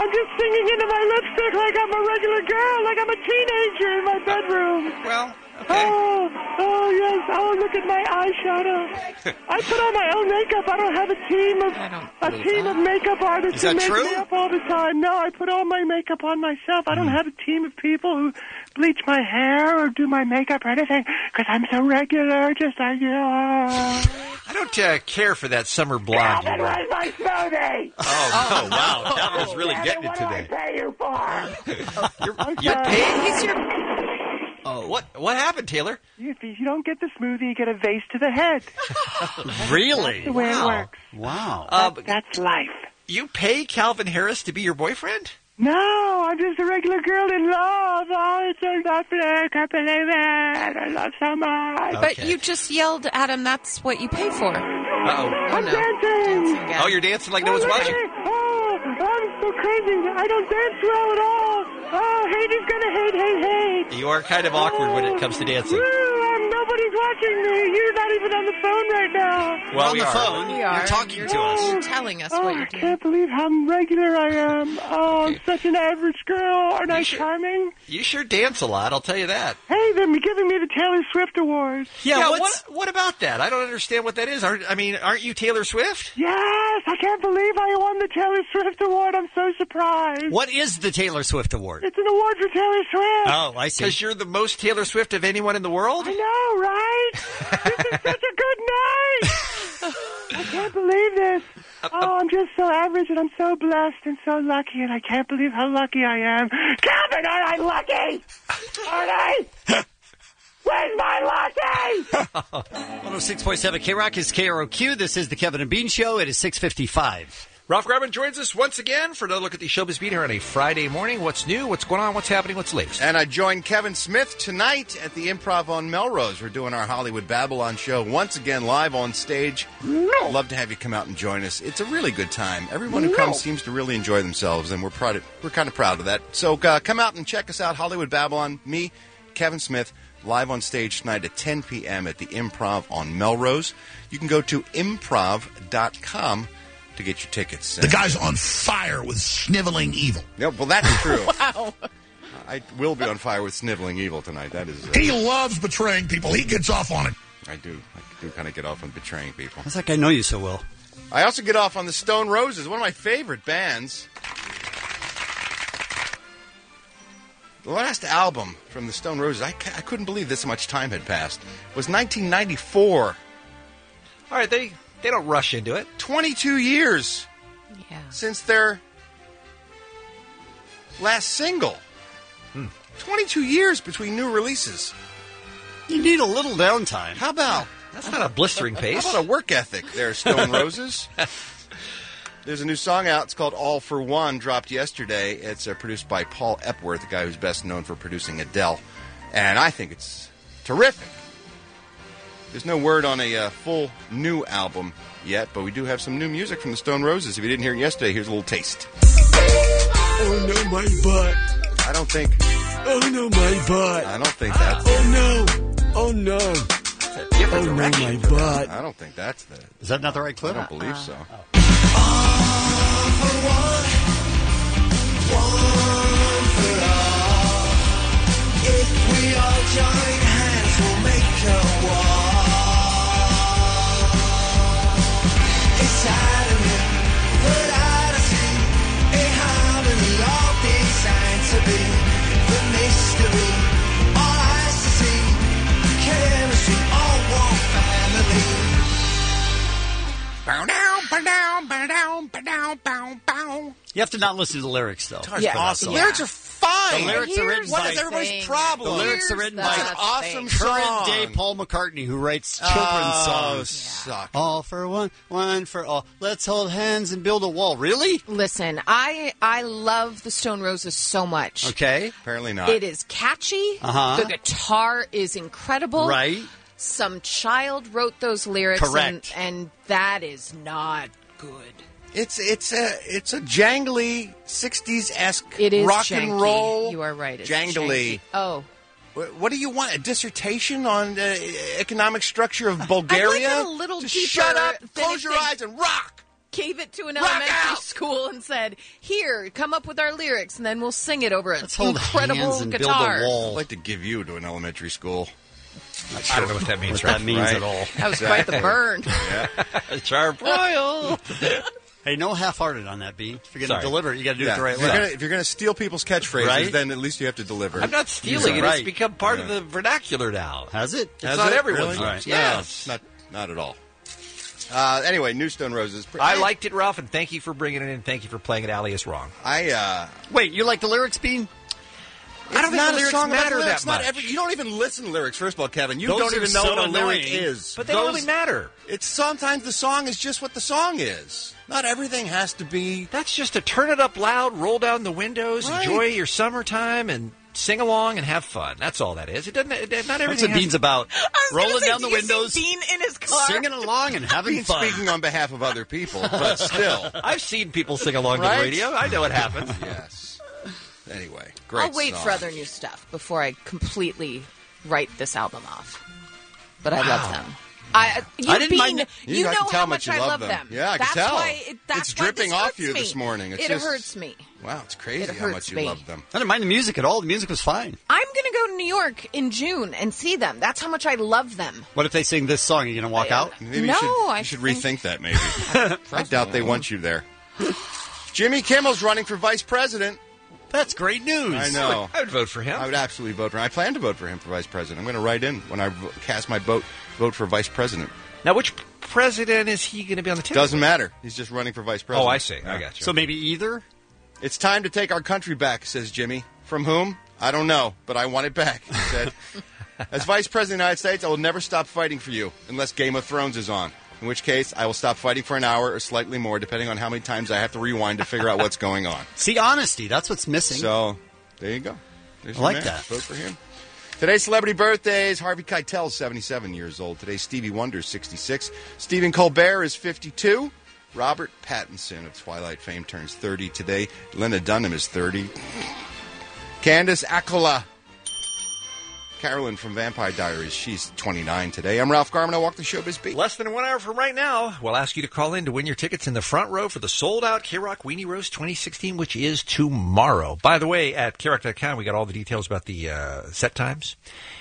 I'm just singing into my lipstick like I'm a regular girl, like I'm a teenager in my bedroom. Well, okay. Oh, oh yes. Oh, look at my eyeshadow. I put on my own makeup. I don't have a team of a team that. of makeup artists Is that who make true? me up all the time. No, I put all my makeup on myself. I don't have a team of people who bleach my hair or do my makeup or anything because I'm so regular, just like you are. I don't uh, care for that summer blonde. Calvin, where's my smoothie? Oh, oh wow. Calvin's really getting it What today. do I pay you for? You're, you're paying? He's your... Oh, what what happened, Taylor? If you don't get the smoothie, you get a vase to the head. Really? That's the way Wow. it works. Wow. Uh, That- that's life. You pay Calvin Harris to be your boyfriend? No, I'm just a regular girl in love. Oh, it's so lovely. I can't believe it. I love so much. But you just yelled at him. That's what you pay for. Uh-oh. Oh, no. Dancing. Oh, you're dancing like no one's Oh, look at watching. me. Oh, I'm so crazy. I don't dance well at all. Oh, hate is gonna hate, hate, hate. You are kind of awkward when it comes to dancing. Woo, um, nobody's watching me. You're not even on the phone right now. Well, on we the are. phone. We You're are. talking You're to us. You're telling us Oh, what you're I doing. can't believe how regular I am. Oh, I'm such an average girl. Aren't I charming? You sure dance a lot, I'll tell you that. Hey, they're giving me the Taylor Swift Award. Yeah, what's- what, what about that? I don't understand what that is. Aren't, I mean, aren't you Taylor Swift? Yes, I can't believe I won the Taylor Swift Award. I'm so surprised. What is the Taylor Swift Award? It's an award for Taylor Swift. Oh, I see. Because you're the most Taylor Swift of anyone in the world? I know, right? This is such a good night. I can't believe this. Oh, I'm just so average, and I'm so blessed and so lucky, and I can't believe how lucky I am. Calvin, aren't I lucky? Aren't I? Where's my latte? one oh six point seven K-Rock is K R O Q. This is the Kevin and Bean Show. It is six fifty-five. Ralph Garman joins us once again for another look at the Showbiz Beat here on a Friday morning. What's new? What's going on? What's happening? What's latest? And I joined Kevin Smith tonight at the Improv on Melrose. We're doing our Hollywood Babylon show once again live on stage. No. Love to have you come out and join us. It's a really good time. Everyone who No. comes seems to really enjoy themselves, and we're proud of, we're kind of proud of that. So uh, come out and check us out, Hollywood Babylon. Me, Kevin Smith, live on stage tonight at ten p.m. at the Improv on Melrose. You can go to improv dot com to get your tickets. The guy's on fire with sniveling evil. Yep, well, that's true. Wow. I will be on fire with sniveling evil tonight. That is. Uh, He loves betraying people. He gets off on it. I do. I do kind of get off on betraying people. It's like I know you so well. I also get off on the Stone Roses, one of my favorite bands. The last album from the Stone Roses, I, ca- I couldn't believe this much time had passed, was nineteen ninety-four. All right, they, they don't rush into it. twenty-two years Yeah. since their last single. Hmm. twenty-two years between new releases. You need a little downtime. How about... That's not a blistering pace. How about a work ethic there, Stone Roses? There's a new song out. It's called All for One, dropped yesterday. It's uh, produced by Paul Epworth, the guy who's best known for producing Adele. And I think it's terrific. There's no word on a uh, full new album yet, but we do have some new music from the Stone Roses. If you didn't hear it yesterday, here's a little taste. Oh, no, my butt. I don't think... Oh, no, my butt. I don't think that's... Oh, no. Oh, no. different oh, direction. no, my butt. I don't think that's the... Is that not the right clip? I don't believe so. If we all join hands, we'll make a wall. It's out of me, but out of see a harmony all designed to be the mystery. All eyes to see, chemistry, all one family. Bow down, bow down, bow down, bow down, bow, bow. You have to not listen to the lyrics, though. Yeah, awesome. The lyrics are fine. The lyrics are written What by... is everybody's thing. problem? The lyrics are written Here's by the an awesome thing. song. current-day Paul McCartney, who writes children's Oh, songs. suck. All for one, one for all. Let's hold hands and build a wall. Really? Listen, I I love the Stone Roses so much. Okay. Apparently not. It is catchy. Uh-huh. The guitar is incredible. Right. Some child wrote those lyrics. Correct. And, and that is not good. It's it's a it's a jangly sixties esque It is rock janky. and roll. You are right. It's jangly. janky. Oh. What, what do you want? A dissertation on the economic structure of Bulgaria? I'd like it a little Just deeper shut up, than close if your they- eyes, and rock. gave it to an elementary school and said, "Here, come up with our lyrics, and then we'll sing it over an incredible guitar." I'd like to give you to an elementary school. Not sure I don't know what that means. What that means right? at all. That was quite the burn. Yeah. Charbroil. Hey, no half-hearted on that, Bean. If you're going Sorry. to deliver it, you got to do Yeah. it the right if way. You're gonna, if you're going to steal people's catchphrases, Right? then at least you have to deliver. I'm not stealing it. Right. It's become part of the vernacular now. Has it? It's Has not it? everyone's Really? lips. No, Yes. not not at all. Uh, anyway, New Stone Roses. I liked it, Ralph, and thank you for bringing it in. Thank you for playing it alias wrong. I uh, Wait, you like the lyrics, Bean? It's I don't think not the a lyrics song about matter lyrics. that Not much. every, you don't even listen to lyrics. First of all, Kevin, you Those don't are even know so what a lyric annoying. is. But they Those, don't really matter. It's sometimes the song is just what the song is. Not everything has to be. That's just to turn it up loud, roll down the windows, Right. enjoy your summertime, and sing along and have fun. That's all that is. It doesn't. It, not That's everything. what has Bean's to- about. I was Rolling gonna say, down do the you see windows, Bean in his car, singing along and having Being fun. speaking on behalf of other people, but still. I've seen people sing along to Right? the radio. I know what happens. Yes. Anyway, great I'll wait song. for other new stuff before I completely write this album off. But I love them. I, you I didn't Bean, mind- you, you know I can tell how much much you I love love them. them. Yeah, I can that's tell. Why it, that's It's why dripping this off hurts you me. this morning. It's it just- hurts me. Wow, it's crazy It how hurts much you me. love them. I didn't mind the music at all. The music was fine. I'm going to go to New York in June and see them. That's how much I love them. What if they sing this song? Are you going to walk out? Maybe No, you should, I you should think- rethink that, maybe. I doubt they want you there. Jimmy Kimmel's running for vice president. That's great news. I know. I would vote for him. I would absolutely vote for him. I plan to vote for him for vice president. I'm going to write in when I vo- cast my vote, vote for vice president. Now, which president is he going to be on the ticket? Doesn't matter. He's just running for vice president. Oh, I see. I got you. So maybe either? It's time to take our country back, says Jimmy. From whom? I don't know, but I want it back, he said. As vice president of the United States, I will never stop fighting for you unless Game of Thrones is on. In which case, I will stop fighting for an hour or slightly more, depending on how many times I have to rewind to figure out what's going on. See, honesty. That's what's missing. So, there you go. There's I your like man. that. Vote for him. Today's celebrity birthdays. Harvey Keitel is seventy-seven years old. Today, Stevie Wonder is sixty-six. Stephen Colbert is fifty-two. Robert Pattinson of Twilight fame turns thirty today. Lena Dunham is thirty. Candace Accola. Carolyn from Vampire Diaries. She's twenty-nine today. I'm Ralph Garman. I walk the showbiz beat. Less than one hour from right now, we'll ask you to call in to win your tickets in the front row for the sold-out K-Rock Weenie Roast twenty sixteen, which is tomorrow. By the way, at K Rock dot com, we got all the details about the uh, set times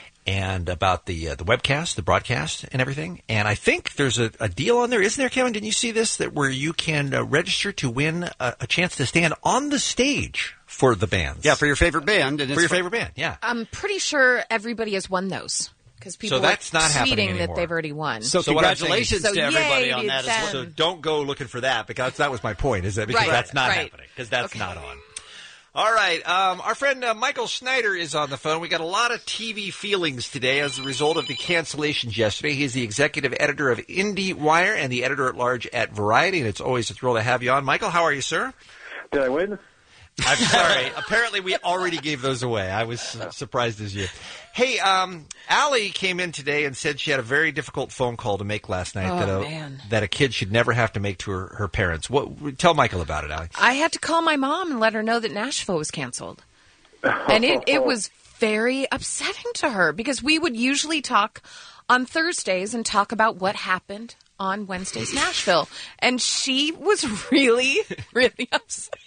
and about the uh, the webcast, the broadcast, and everything. And I think there's a, a deal on there, isn't there, Kevin? Didn't you see this? That where you can uh, register to win a, a chance to stand on the stage for the bands. Yeah, for your favorite band. And For it's your fu- favorite band, yeah. I'm pretty sure everybody has won those because people So that's are not happening tweeting that anymore. they've already won. So, So what I'm saying is- congratulations So to everybody yay on to that as well. them. So don't go looking for that because that was my point. Is that because Right, that's not right. happening because that's Okay. not on. All right, um, our friend uh, Michael Snyder is on the phone. We got a lot of T V feelings today as a result of the cancellations yesterday. He's the executive editor of IndieWire and the editor at large at Variety, and it's always a thrill to have you on. Michael, how are you, sir? Did I win? I'm sorry. Apparently, we already gave those away. I was uh, surprised as you. Hey, um, Allie came in today and said she had a very difficult phone call to make last night Oh, that a man. that a kid should never have to make to her, her parents. What? Tell Michael about it, Allie. I had to call my mom and let her know that Nashville was canceled. And it, it was very upsetting to her because we would usually talk on Thursdays and talk about what happened on Wednesday's Nashville. And she was really, really upset.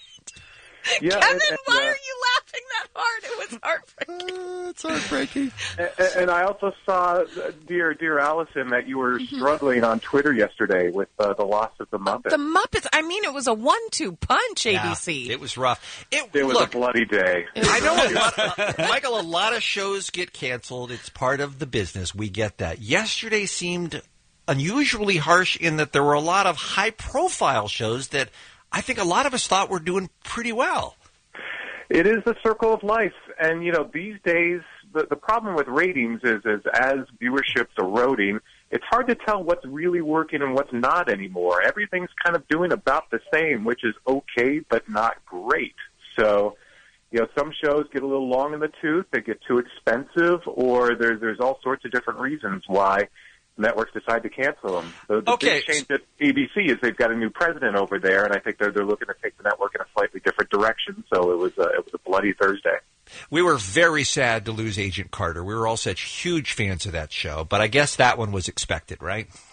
Yeah, Kevin, and- and, why uh, are you laughing that hard? It was heartbreaking. Uh, it's heartbreaking. And, and I also saw, uh, dear dear Allison, that you were Mm-hmm. struggling on Twitter yesterday with uh, the loss of the Muppets. The Muppets, I mean, it was a one two punch, A B C. Yeah, it was rough. It, it was look, a bloody day. I know, a lot, uh, Michael. A lot of shows get canceled. It's part of the business. We get that. Yesterday seemed unusually harsh in that there were a lot of high-profile shows that I think a lot of us thought were doing pretty well. It is the circle of life, and you know these days the the problem with ratings is is as viewership's eroding, it's hard to tell what's really working and what's not anymore. Everything's kind of doing about the same, which is okay but not great. So, you know, some shows get a little long in the tooth, they get too expensive, or there's there's all sorts of different reasons why networks decide to cancel them. The, the Okay. big change at A B C is they've got a new president over there, and I think they're they're looking to take the network in a slightly different direction. So it was a, it was a bloody Thursday. We were very sad to lose Agent Carter. We were all such huge fans of that show, but I guess that one was expected, right?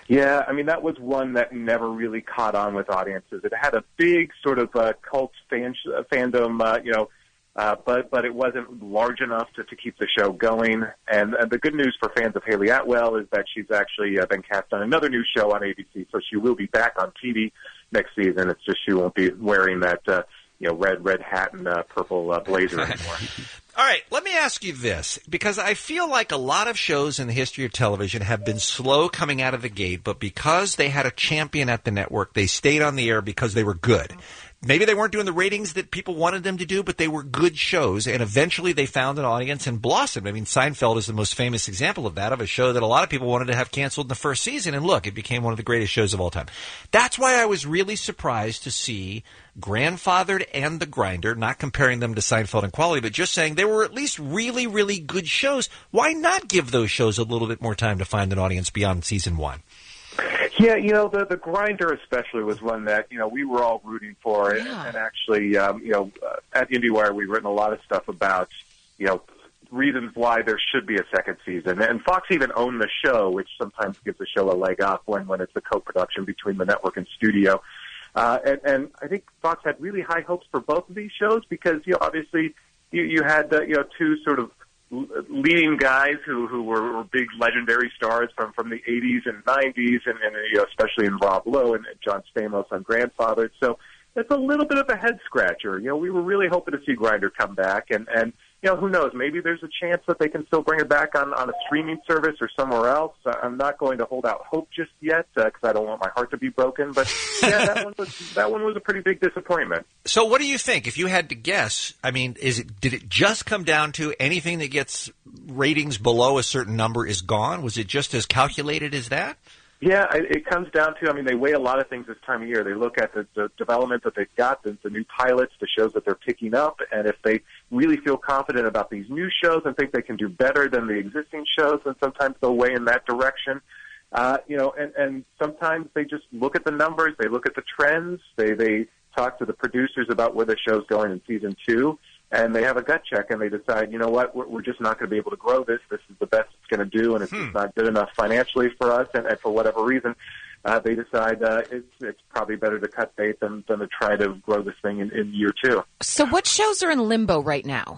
Yeah, I mean, that was one that never really caught on with audiences. It had a big sort of uh, cult fan, uh, fandom, uh, you know, uh, but but it wasn't large enough to, to keep the show going. And, and the good news for fans of Haley Atwell is that she's actually uh, been cast on another new show on A B C, so she will be back on T V next season. It's just she won't be wearing that, uh, you know, red red hat and uh, purple uh, blazer anymore. All right, let me ask you this, because I feel like a lot of shows in the history of television have been slow coming out of the gate, but because they had a champion at the network, they stayed on the air because they were good. Maybe they weren't doing the ratings that people wanted them to do, but they were good shows, and eventually they found an audience and blossomed. I mean, Seinfeld is the most famous example of that, of a show that a lot of people wanted to have canceled in the first season, and look, it became one of the greatest shows of all time. That's why I was really surprised to see Grandfathered and The Grinder, not comparing them to Seinfeld in quality, but just saying they were at least really, really good shows. Why not give those shows a little bit more time to find an audience beyond season one? Yeah, you know, the the Grinder especially was one that, you know, we were all rooting for. And, Yeah. and actually, um, you know, uh, at IndieWire, we've written a lot of stuff about, you know, reasons why there should be a second season. And Fox even owned the show, which sometimes gives the show a leg up when, when it's a co-production between the network and studio. Uh, and, and I think Fox had really high hopes for both of these shows because, you know, obviously you, you had, uh, you know, two sort of leading guys who, who were, were big legendary stars from, from the eighties and nineties, and, and you know, especially in Rob Lowe and John Stamos on Grandfathered. So it's a little bit of a head scratcher. You know, we were really hoping to see Grinder come back, and, and you know, who knows? Maybe there's a chance that they can still bring it back on, on a streaming service or somewhere else. Uh, I'm not going to hold out hope just yet because uh, I don't want my heart to be broken. But yeah, that one was that one was a pretty big disappointment. So what do you think? If you had to guess, I mean, is it did it just come down to anything that gets ratings below a certain number is gone? Was it just as calculated as that? Yeah, it, it comes down to, I mean, they weigh a lot of things this time of year. They look at the, the development that they've got, the, the new pilots, the shows that they're picking up, and if they really feel confident about these new shows and think they can do better than the existing shows, then sometimes they'll weigh in that direction. Uh, you know, and, and sometimes they just look at the numbers, they look at the trends, they, they talk to the producers about where the show's going in season two, and they have a gut check, and they decide, you know what, we're, we're just not going to be able to grow this. This is the best it's going to do, and it's Hmm. just not good enough financially for us, and, and for whatever reason, uh, they decide uh, it's, it's probably better to cut bait than, than to try to grow this thing in, in year two. So what shows are in limbo right now?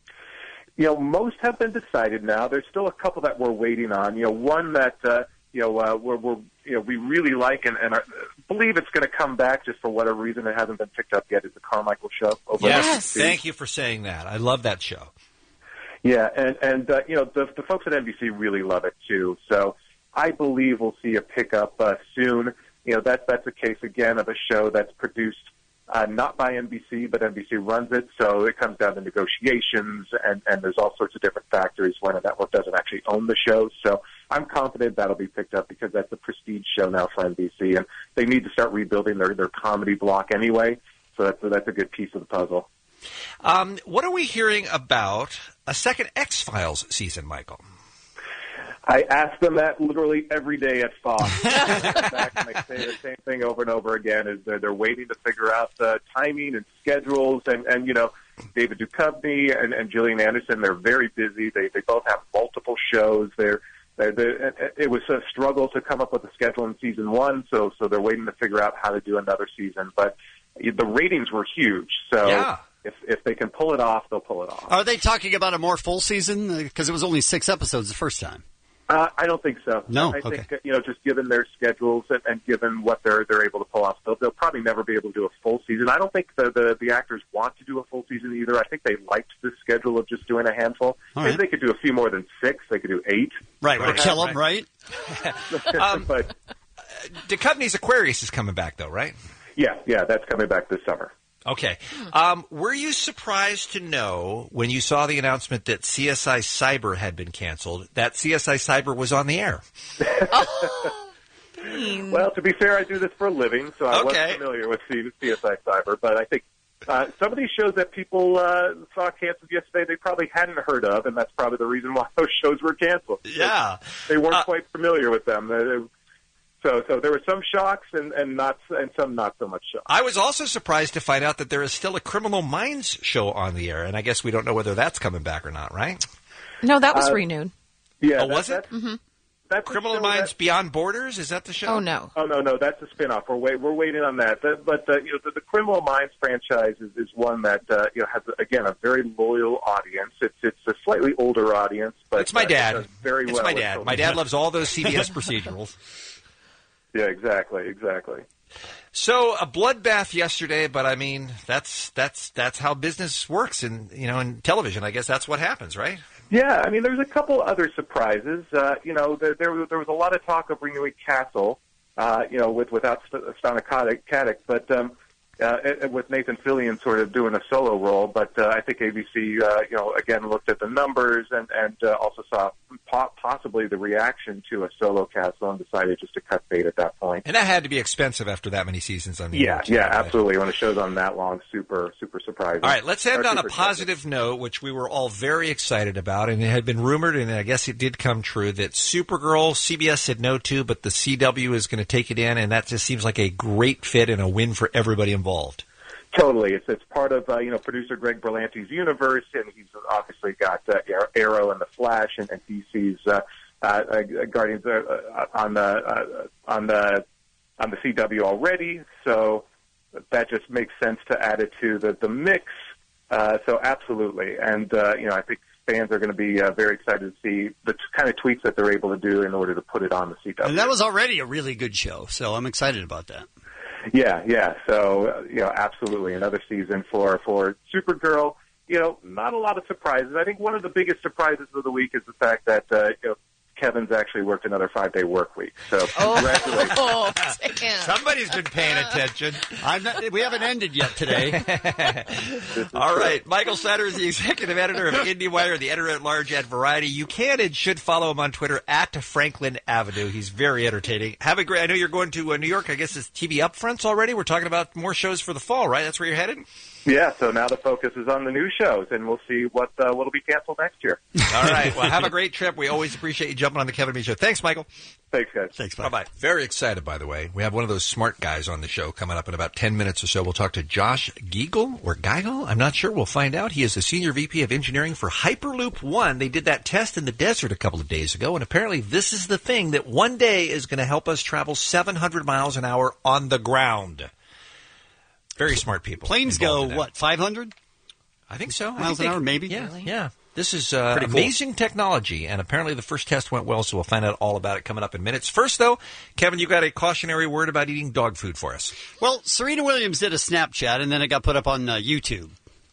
You know, most have been decided now. There's still a couple that we're waiting on. You know, one that, uh, you know, uh, we're, we're, you know, we really like and, and are, believe it's going to come back just for whatever reason it hasn't been picked up yet is the Carmichael Show. Over on Yes, N B C. thank you for saying that. I love that show. Yeah, and, and uh, you know, the, the folks at N B C really love it, too. So I believe we'll see a pickup uh, soon. You know, that, that's a case, again, of a show that's produced uh, not by N B C, but N B C runs it. So it comes down to negotiations, and, and there's all sorts of different factors when a network doesn't actually own the show. So I'm confident that'll be picked up because that's a prestige show now for N B C, and they need to start rebuilding their, their comedy block anyway. So that's, that's a good piece of the puzzle. Um, what are we hearing about a second X-Files season, Michael? I ask them that literally every day at Fox. Back and they say the same thing over and over again. Is they're, they're waiting to figure out the timing and schedules, and, and you know, David Duchovny and, and Gillian Anderson. They're very busy. They they both have multiple shows. They're, they're, they're it was a struggle to come up with a schedule in season one, so so they're waiting to figure out how to do another season. But the ratings were huge, so. Yeah. If if they can pull it off, they'll pull it off. Are they talking about a more full season? Because it was only six episodes the first time. Uh, I don't think so. No? I Okay. think, uh, you know, just given their schedules and, and given what they're they're able to pull off, they'll, they'll probably never be able to do a full season. I don't think the, the the actors want to do a full season either. I think they liked the schedule of just doing a handful. All Maybe right. they could do a few more than six. They could do eight. Right, right. Perhaps. Kill them, right? Um, but Duchovny's Aquarius is coming back, though, right? yeah, yeah, that's coming back this summer. Okay. Um, were you surprised to know when you saw the announcement that C S I Cyber had been canceled that C S I Cyber was on the air? Well, to be fair, I do this for a living, so I Okay. was familiar with C- CSI Cyber. But I think uh, some of these shows that people uh, saw canceled yesterday, they probably hadn't heard of, and that's probably the reason why those shows were canceled. Yeah. They weren't Uh, quite familiar with them. They- they- So, so there were some shocks and, and not and some not so much shocks. I was also surprised to find out that there is still a Criminal Minds show on the air, and I guess we don't know whether that's coming back or not, right? No, that was Uh, renewed. Yeah, Oh, was that, it? Mm-hmm. that's a Criminal show Minds that- Beyond Borders? Is that the show? Oh, no. Oh no, no, that's a spinoff. We're wait, we're waiting on that. But, but uh, you know, the, the Criminal Minds franchise is, is one that uh, you know has again a very loyal audience. It's it's a slightly older audience, but It's my uh, dad. It does very It's well. my with dad. children. My dad loves all those C B S procedurals. Yeah, exactly, exactly. So a bloodbath yesterday, but I mean that's that's that's how business works in you know in television. I guess that's what happens, right? Yeah, I mean, there's a couple other surprises. Uh, you know, there, there was there was a lot of talk of renewing Castle, uh, you know, with without Stana Katic, but um, uh, with Nathan Fillion sort of doing a solo role. But uh, I think A B C, uh, you know, again looked at the numbers and and uh, also saw po- possibly the reaction to a solo Castle and decided just to cut bait at that point. And that had to be expensive after that many seasons on the Yeah, air, too, yeah, right? absolutely. When a show's on that long, super, super surprising. All right, let's end Or on a super positive note, which we were all very excited about, and it had been rumored, and I guess it did come true, that Supergirl, C B S said no to, but the C W is going to take it in, and that just seems like a great fit and a win for everybody involved. Totally, it's it's part of uh, you know producer Greg Berlanti's universe, and he's obviously got uh, Arrow and the Flash, and, and D C's uh, uh, uh, Guardians uh, uh, on the uh, on the on the C W already. So that just makes sense to add it to the the mix. Uh, so absolutely, and uh, you know I think fans are going to be uh, very excited to see the t- kind of tweaks that they're able to do in order to put it on the C W. And that was already a really good show, so I'm excited about that. Yeah, yeah. So, uh, you know, absolutely another season for, for Supergirl. You know, not a lot of surprises. I think one of the biggest surprises of the week is the fact that, uh, you know, Kevin's actually worked another five-day work week. So, congratulations. Oh, damn. Somebody's been paying attention. I'm not, we haven't ended yet today. All right. Michael Snyder is the executive editor of IndieWire, the editor-at-large at Variety. You can and should follow him on Twitter, at Franklin Avenue. He's very entertaining. Have a great – I know you're going to uh, New York. I guess it's T V Upfronts already. We're talking about more shows for the fall, right? That's where you're headed? Yeah, so now the focus is on the new shows, and we'll see what uh, what'll be canceled next year. All right. Well, have a great trip. We always appreciate you jumping on the Kevin and Bean Show. Thanks, Michael. Thanks, guys. Thanks, bye. Bye-bye. Very excited, by the way. We have one of those smart guys on the show coming up in about ten minutes or so. We'll talk to Josh Giegel or Geigel. I'm not sure. We'll find out. He is the Senior V P of Engineering for Hyperloop One. They did that test in the desert a couple of days ago, and apparently this is the thing that one day is going to help us travel seven hundred miles an hour on the ground. Very smart people. Planes go, what, five hundred? I think so. Miles think an they- hour, maybe? Yeah, yeah. This is uh, Pretty cool. amazing technology, and apparently the first test went well, so we'll find out all about it coming up in minutes. First, though, Kevin, you got a cautionary word about eating dog food for us. Well, Serena Williams did a Snapchat, and then it got put up on uh, YouTube.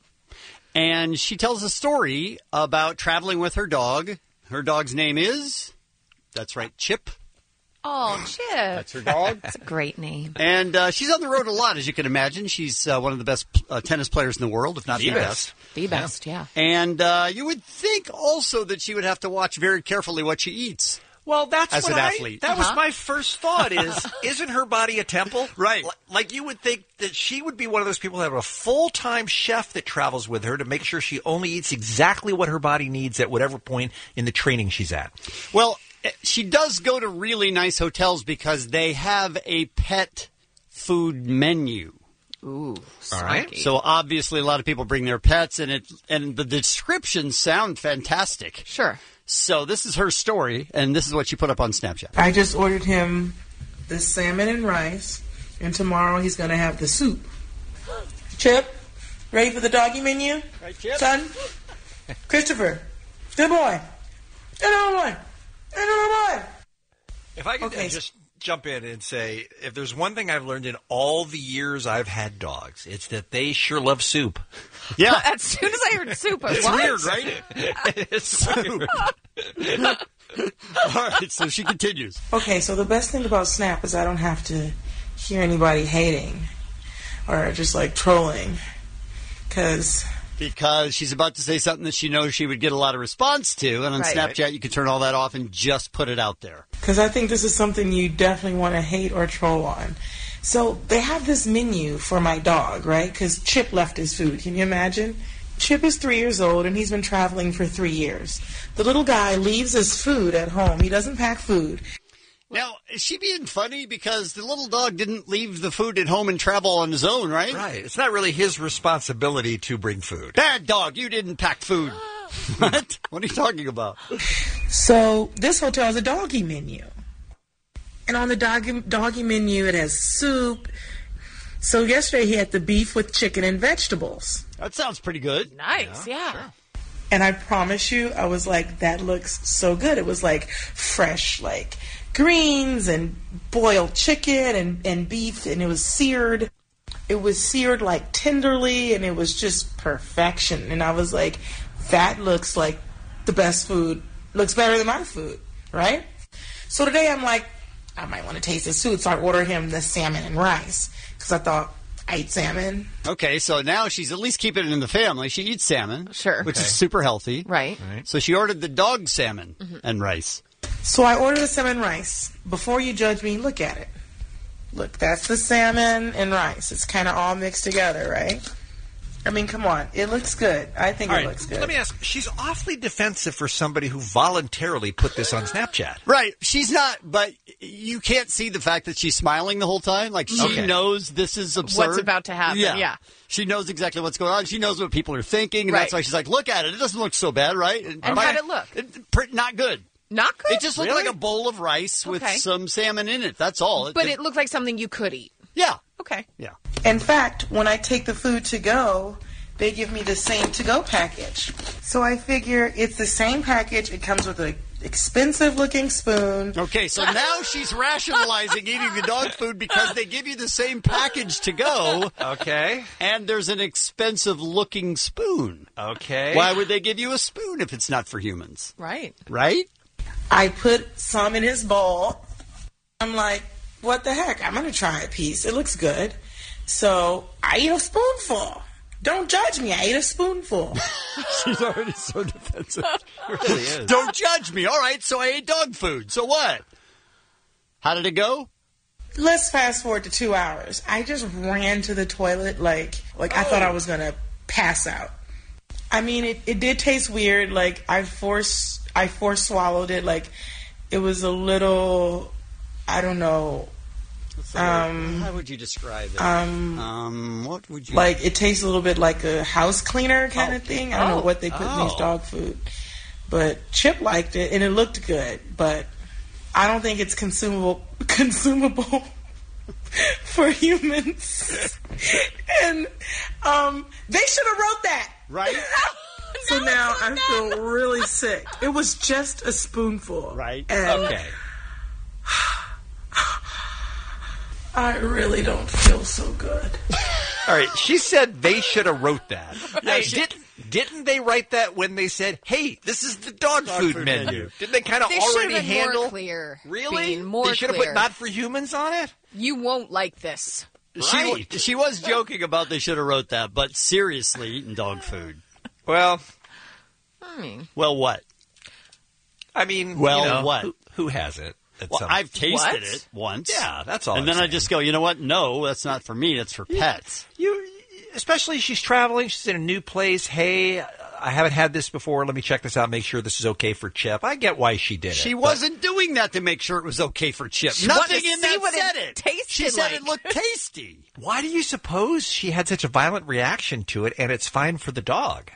And she tells a story about traveling with her dog. Her dog's name is, that's right, Chip. Oh, Chip. That's her dog. That's a great name. And uh, she's on the road a lot, as you can imagine. She's uh, one of the best uh, tennis players in the world, if not the, The best. best. The best, yeah. And uh, you would think also that she would have to watch very carefully what she eats. Well, that's as what an I, athlete. That was my first thought is, isn't her body a temple? Right. L- like you would think that she would be one of those people that have a full-time chef that travels with her to make sure she only eats exactly what her body needs at whatever point in the training she's at. Well, she does go to really nice hotels because they have a pet food menu. Ooh, all right. So obviously, a lot of people bring their pets, and it and the descriptions sound fantastic. Sure. So this is her story, and this is what she put up on Snapchat. I just ordered him the salmon and rice, and tomorrow he's going to have the soup. Chip, ready for the doggy menu? Right, Chip. Son? Christopher, good boy. Good boy. Good boy. If I could Okay. just jump in and say, if there's one thing I've learned in all the years I've had dogs, it's that they sure love soup. Yeah. As soon as I heard soup, I was It's what? weird, right? It's weird. All right, so she continues. Okay, so the best thing about Snap is I don't have to hear anybody hating or just like trolling. Because Because she's about to say something that she knows she would get a lot of response to, and on Right. Snapchat you can turn all that off and just put it out there. Because I think this is something you definitely want to hate or troll on. So they have this menu for my dog, right? Because Chip left his food. Can you imagine? Chip is three years old, and he's been traveling for three years. The little guy leaves his food at home. He doesn't pack food. Now, is she being funny? Because the little dog didn't leave the food at home and travel on his own, right? Right. It's not really his responsibility to bring food. Bad dog, you didn't pack food. What? What are you talking about? So this hotel has a doggy menu. And on the doggy, doggy menu, it has soup. So yesterday he had the beef with chicken and vegetables. That sounds pretty good. Nice, yeah. yeah. Sure. And I promise you, I was like, that looks so good. It was like fresh, like greens and boiled chicken and, and beef, and it was seared. It was seared like tenderly, and it was just perfection. And I was like, that looks like the best food. Looks better than my food, right? So today I'm like, I might want to taste his food. So I ordered him the salmon and rice because I thought I eat salmon. Okay, so now she's at least keeping it in the family. She eats salmon, sure, which okay. is super healthy. Right. right. So she ordered the dog salmon mm-hmm. and rice. So I ordered the salmon and rice. Before you judge me, look at it. Look, that's the salmon and rice. It's kind of all mixed together, right? I mean, come on. It looks good. I think all it right, looks good. Let me ask. She's awfully defensive for somebody who voluntarily put this on Snapchat. Right. She's not, but you can't see the fact that she's smiling the whole time. Like, she okay. knows this is absurd. What's about to happen, yeah. yeah. She knows exactly what's going on. She knows what people are thinking, and right. that's why she's like, look at it. It doesn't look so bad, right? And, and how'd it look? It, not good. Not good? It just looked really? like a bowl of rice okay. with some salmon in it. That's all. But it, it looked like something you could eat. Yeah. Okay. Yeah. In fact, when I take the food to go, they give me the same to-go package. So I figure it's the same package. It comes with an expensive-looking spoon. Okay, so now she's rationalizing eating the dog food because they give you the same package to go. Okay. And there's an expensive-looking spoon. Okay. Why would they give you a spoon if it's not for humans? Right. Right? I put some in his bowl. I'm like, what the heck? I'm going to try a piece. It looks good. So I eat a spoonful. Don't judge me. I ate a spoonful. She's already so defensive. It really is. Don't judge me. All right, so I ate dog food. So what? How did it go? Let's fast forward to two hours. I just ran to the toilet like like oh. I thought I was going to pass out. I mean, it, it did taste weird. Like, I force I force swallowed it. Like, it was a little, I don't know. Um, How would you describe it? Um, um, what would you like? It tastes a little bit like a house cleaner kind oh. of thing. I don't oh. know what they put oh. in these dog food, but Chip liked it and it looked good. But I don't think it's consumable consumable for humans. And um, they should have wrote that, right? So now I feel really sick. It was just a spoonful, right? And okay. I really don't feel so good. All right, she said they should have wrote that. Right. Now, did, didn't they write that when they said, hey, this is the dog, dog food, food menu? menu. Didn't they kind of They already should have been handle? more clear. Really? Bean, more they should have clear. put not for humans on it? You won't like this. Right. She, she was joking about they should have wrote that, but seriously, eating dog food. Well, I mean, well, what? I mean, well, you know, what? Who, who has it? Well, some... I've tasted what? it once. Yeah, that's all. And I'm then saying. I just go, you know what? No, that's not for me. That's for yeah. pets. You, especially she's traveling. She's in a new place. Hey, I haven't had this before. Let me check this out. Make sure this is okay for Chip. I get why she did it. She but... wasn't doing that to make sure it was okay for Chip. She Nothing wanted to in see that what said it it. tasted She said like. it looked tasty. Why do you suppose she had such a violent reaction to it, and it's fine for the dog?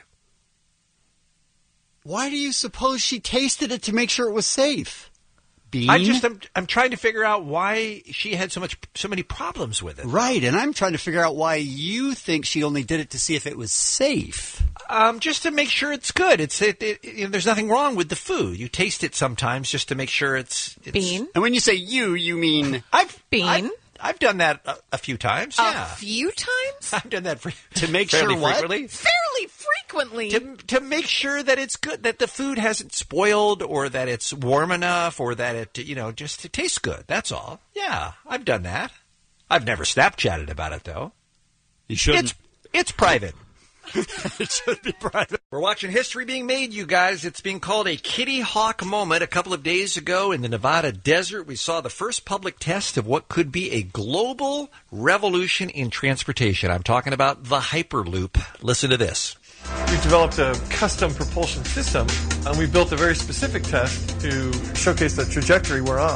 Why do you suppose she tasted it to make sure it was safe? Bean? I just I'm, I'm trying to figure out why she had so much so many problems with it. Right, and I'm trying to figure out why you think she only did it to see if it was safe. Um, just to make sure it's good. It's it, it, you know, there's nothing wrong with the food. You taste it sometimes just to make sure it's, it's Bean. And when you say you, you mean I've Bean. I've, I've done that a, a few times. A Yeah, few times? I've done that for, to make fairly sure what? frequently. Fairly frequently. To, to make sure that it's good, that the food hasn't spoiled, or that it's warm enough, or that it, you know, just it tastes good. That's all. Yeah, I've done that. I've never Snapchatted about it though. You shouldn't. It's it's private. It should be private. We're watching history being made, you guys. It's being called a Kitty Hawk moment. A couple of days ago in the Nevada desert, we saw the first public test of what could be a global revolution in transportation. I'm talking about the Hyperloop. Listen to this. We've developed a custom propulsion system, and we built a very specific test to showcase the trajectory we're on.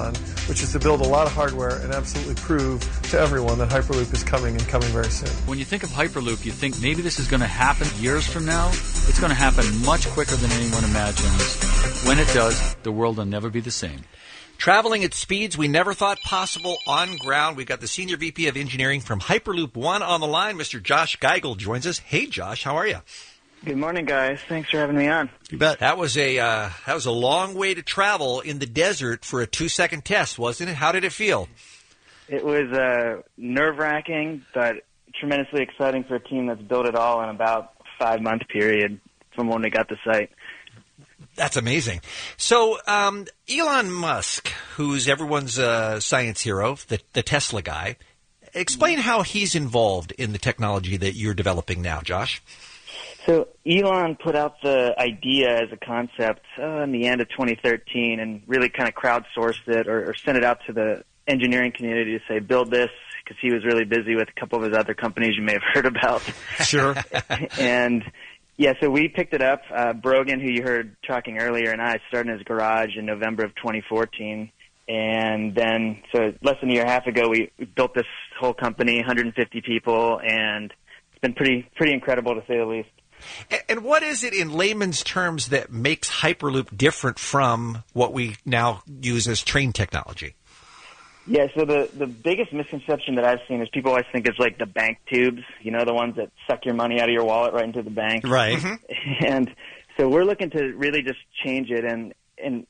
which is to build a lot of hardware and absolutely prove to everyone that Hyperloop is coming and coming very soon. When you think of Hyperloop, you think maybe this is going to happen years from now. It's going to happen much quicker than anyone imagines. When it does, the world will never be the same. Traveling at speeds we never thought possible on ground. We've got the Senior V P of Engineering from Hyperloop One on the line. Mister Josh Geigel joins us. Hey, Josh, how are you? Good morning, guys. Thanks for having me on. You bet. That was a uh, that was a long way to travel in the desert for a two-second test, wasn't it? How did it feel? It was uh, nerve-wracking, but tremendously exciting for a team that's built it all in about a five-month period from when we got the site. That's amazing. So, um, Elon Musk, who's everyone's uh, science hero, the, the Tesla guy, explain how he's involved in the technology that you're developing now, Josh. So Elon put out the idea as a concept uh, in the end of twenty thirteen and really kind of crowdsourced it or, or sent it out to the engineering community to say, build this, because he was really busy with a couple of his other companies you may have heard about. Sure. And, yeah, so we picked it up. Uh, Brogan, who you heard talking earlier, and I started in his garage in November of twenty fourteen. And then, so less than a year and a half ago, we, we built this whole company, one hundred fifty people, and it's been pretty pretty incredible, to say the least. And what is it in layman's terms that makes Hyperloop different from what we now use as train technology? Yeah, so the, the biggest misconception that I've seen is people always think it's like the bank tubes, you know, the ones that suck your money out of your wallet right into the bank. Right. Mm-hmm. And so we're looking to really just change it. And, and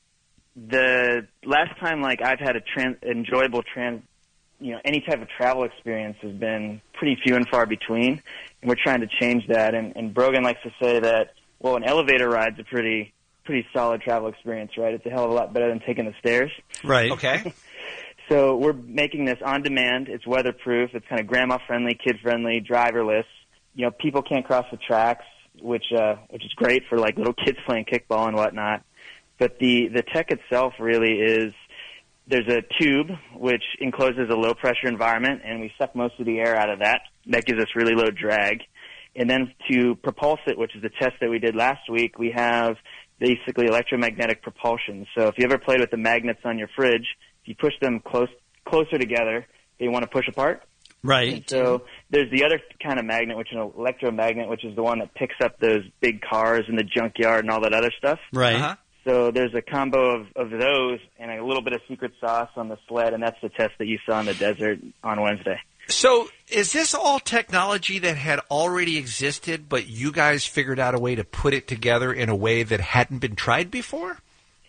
the last time, like, I've had a trans, enjoyable trans, you know, any type of travel experience has been pretty few and far between, and we're trying to change that. And, and Brogan likes to say that, well, an elevator ride's a pretty pretty solid travel experience, right? It's a hell of a lot better than taking the stairs. Right. Okay. So we're making this on demand. It's weatherproof. It's kind of grandma-friendly, kid-friendly, driverless. You know, people can't cross the tracks, which uh, which is great for, like, little kids playing kickball and whatnot. But the, the tech itself really is, there's a tube which encloses a low-pressure environment, and we suck most of the air out of that. That gives us really low drag. And then to propulse it, which is the test that we did last week, we have basically electromagnetic propulsion. So if you ever played with the magnets on your fridge, if you push them close closer together, they want to push apart. Right. And so there's the other kind of magnet, which is an electromagnet, which is the one that picks up those big cars in the junkyard and all that other stuff. Right. Uh-huh. So there's a combo of, of those and a little bit of secret sauce on the sled, and that's the test that you saw in the desert on Wednesday. So is this all technology that had already existed, but you guys figured out a way to put it together in a way that hadn't been tried before?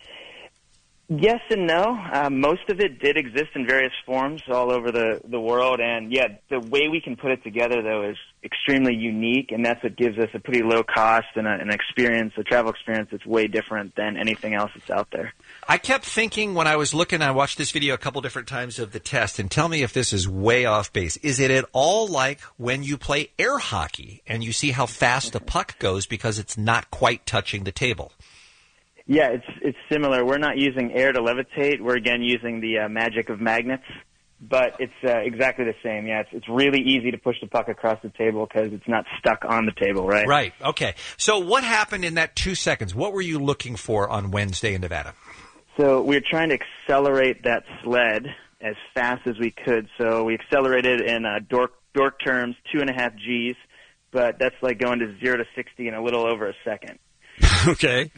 Yes and no. Uh, most of it did exist in various forms all over the, the world. And, yeah, the way we can put it together, though, is extremely unique, and that's what gives us a pretty low cost and a, an experience, a travel experience that's way different than anything else that's out there. I kept thinking when I was looking, I watched this video a couple different times of the test, and tell me if this is way off base. Is it at all like when you play air hockey and you see how fast a puck goes because it's not quite touching the table? Yeah, it's it's similar. We're not using air to levitate. We're, again, using the uh, magic of magnets. But it's uh, exactly the same. Yeah, it's, it's really easy to push the puck across the table because it's not stuck on the table, right? Right. Okay. So what happened in that two seconds? What were you looking for on Wednesday in Nevada? So we were trying to accelerate that sled as fast as we could. So we accelerated in uh, dork, dork terms, two and a half G's, but that's like going to zero to sixty in a little over a second. Okay.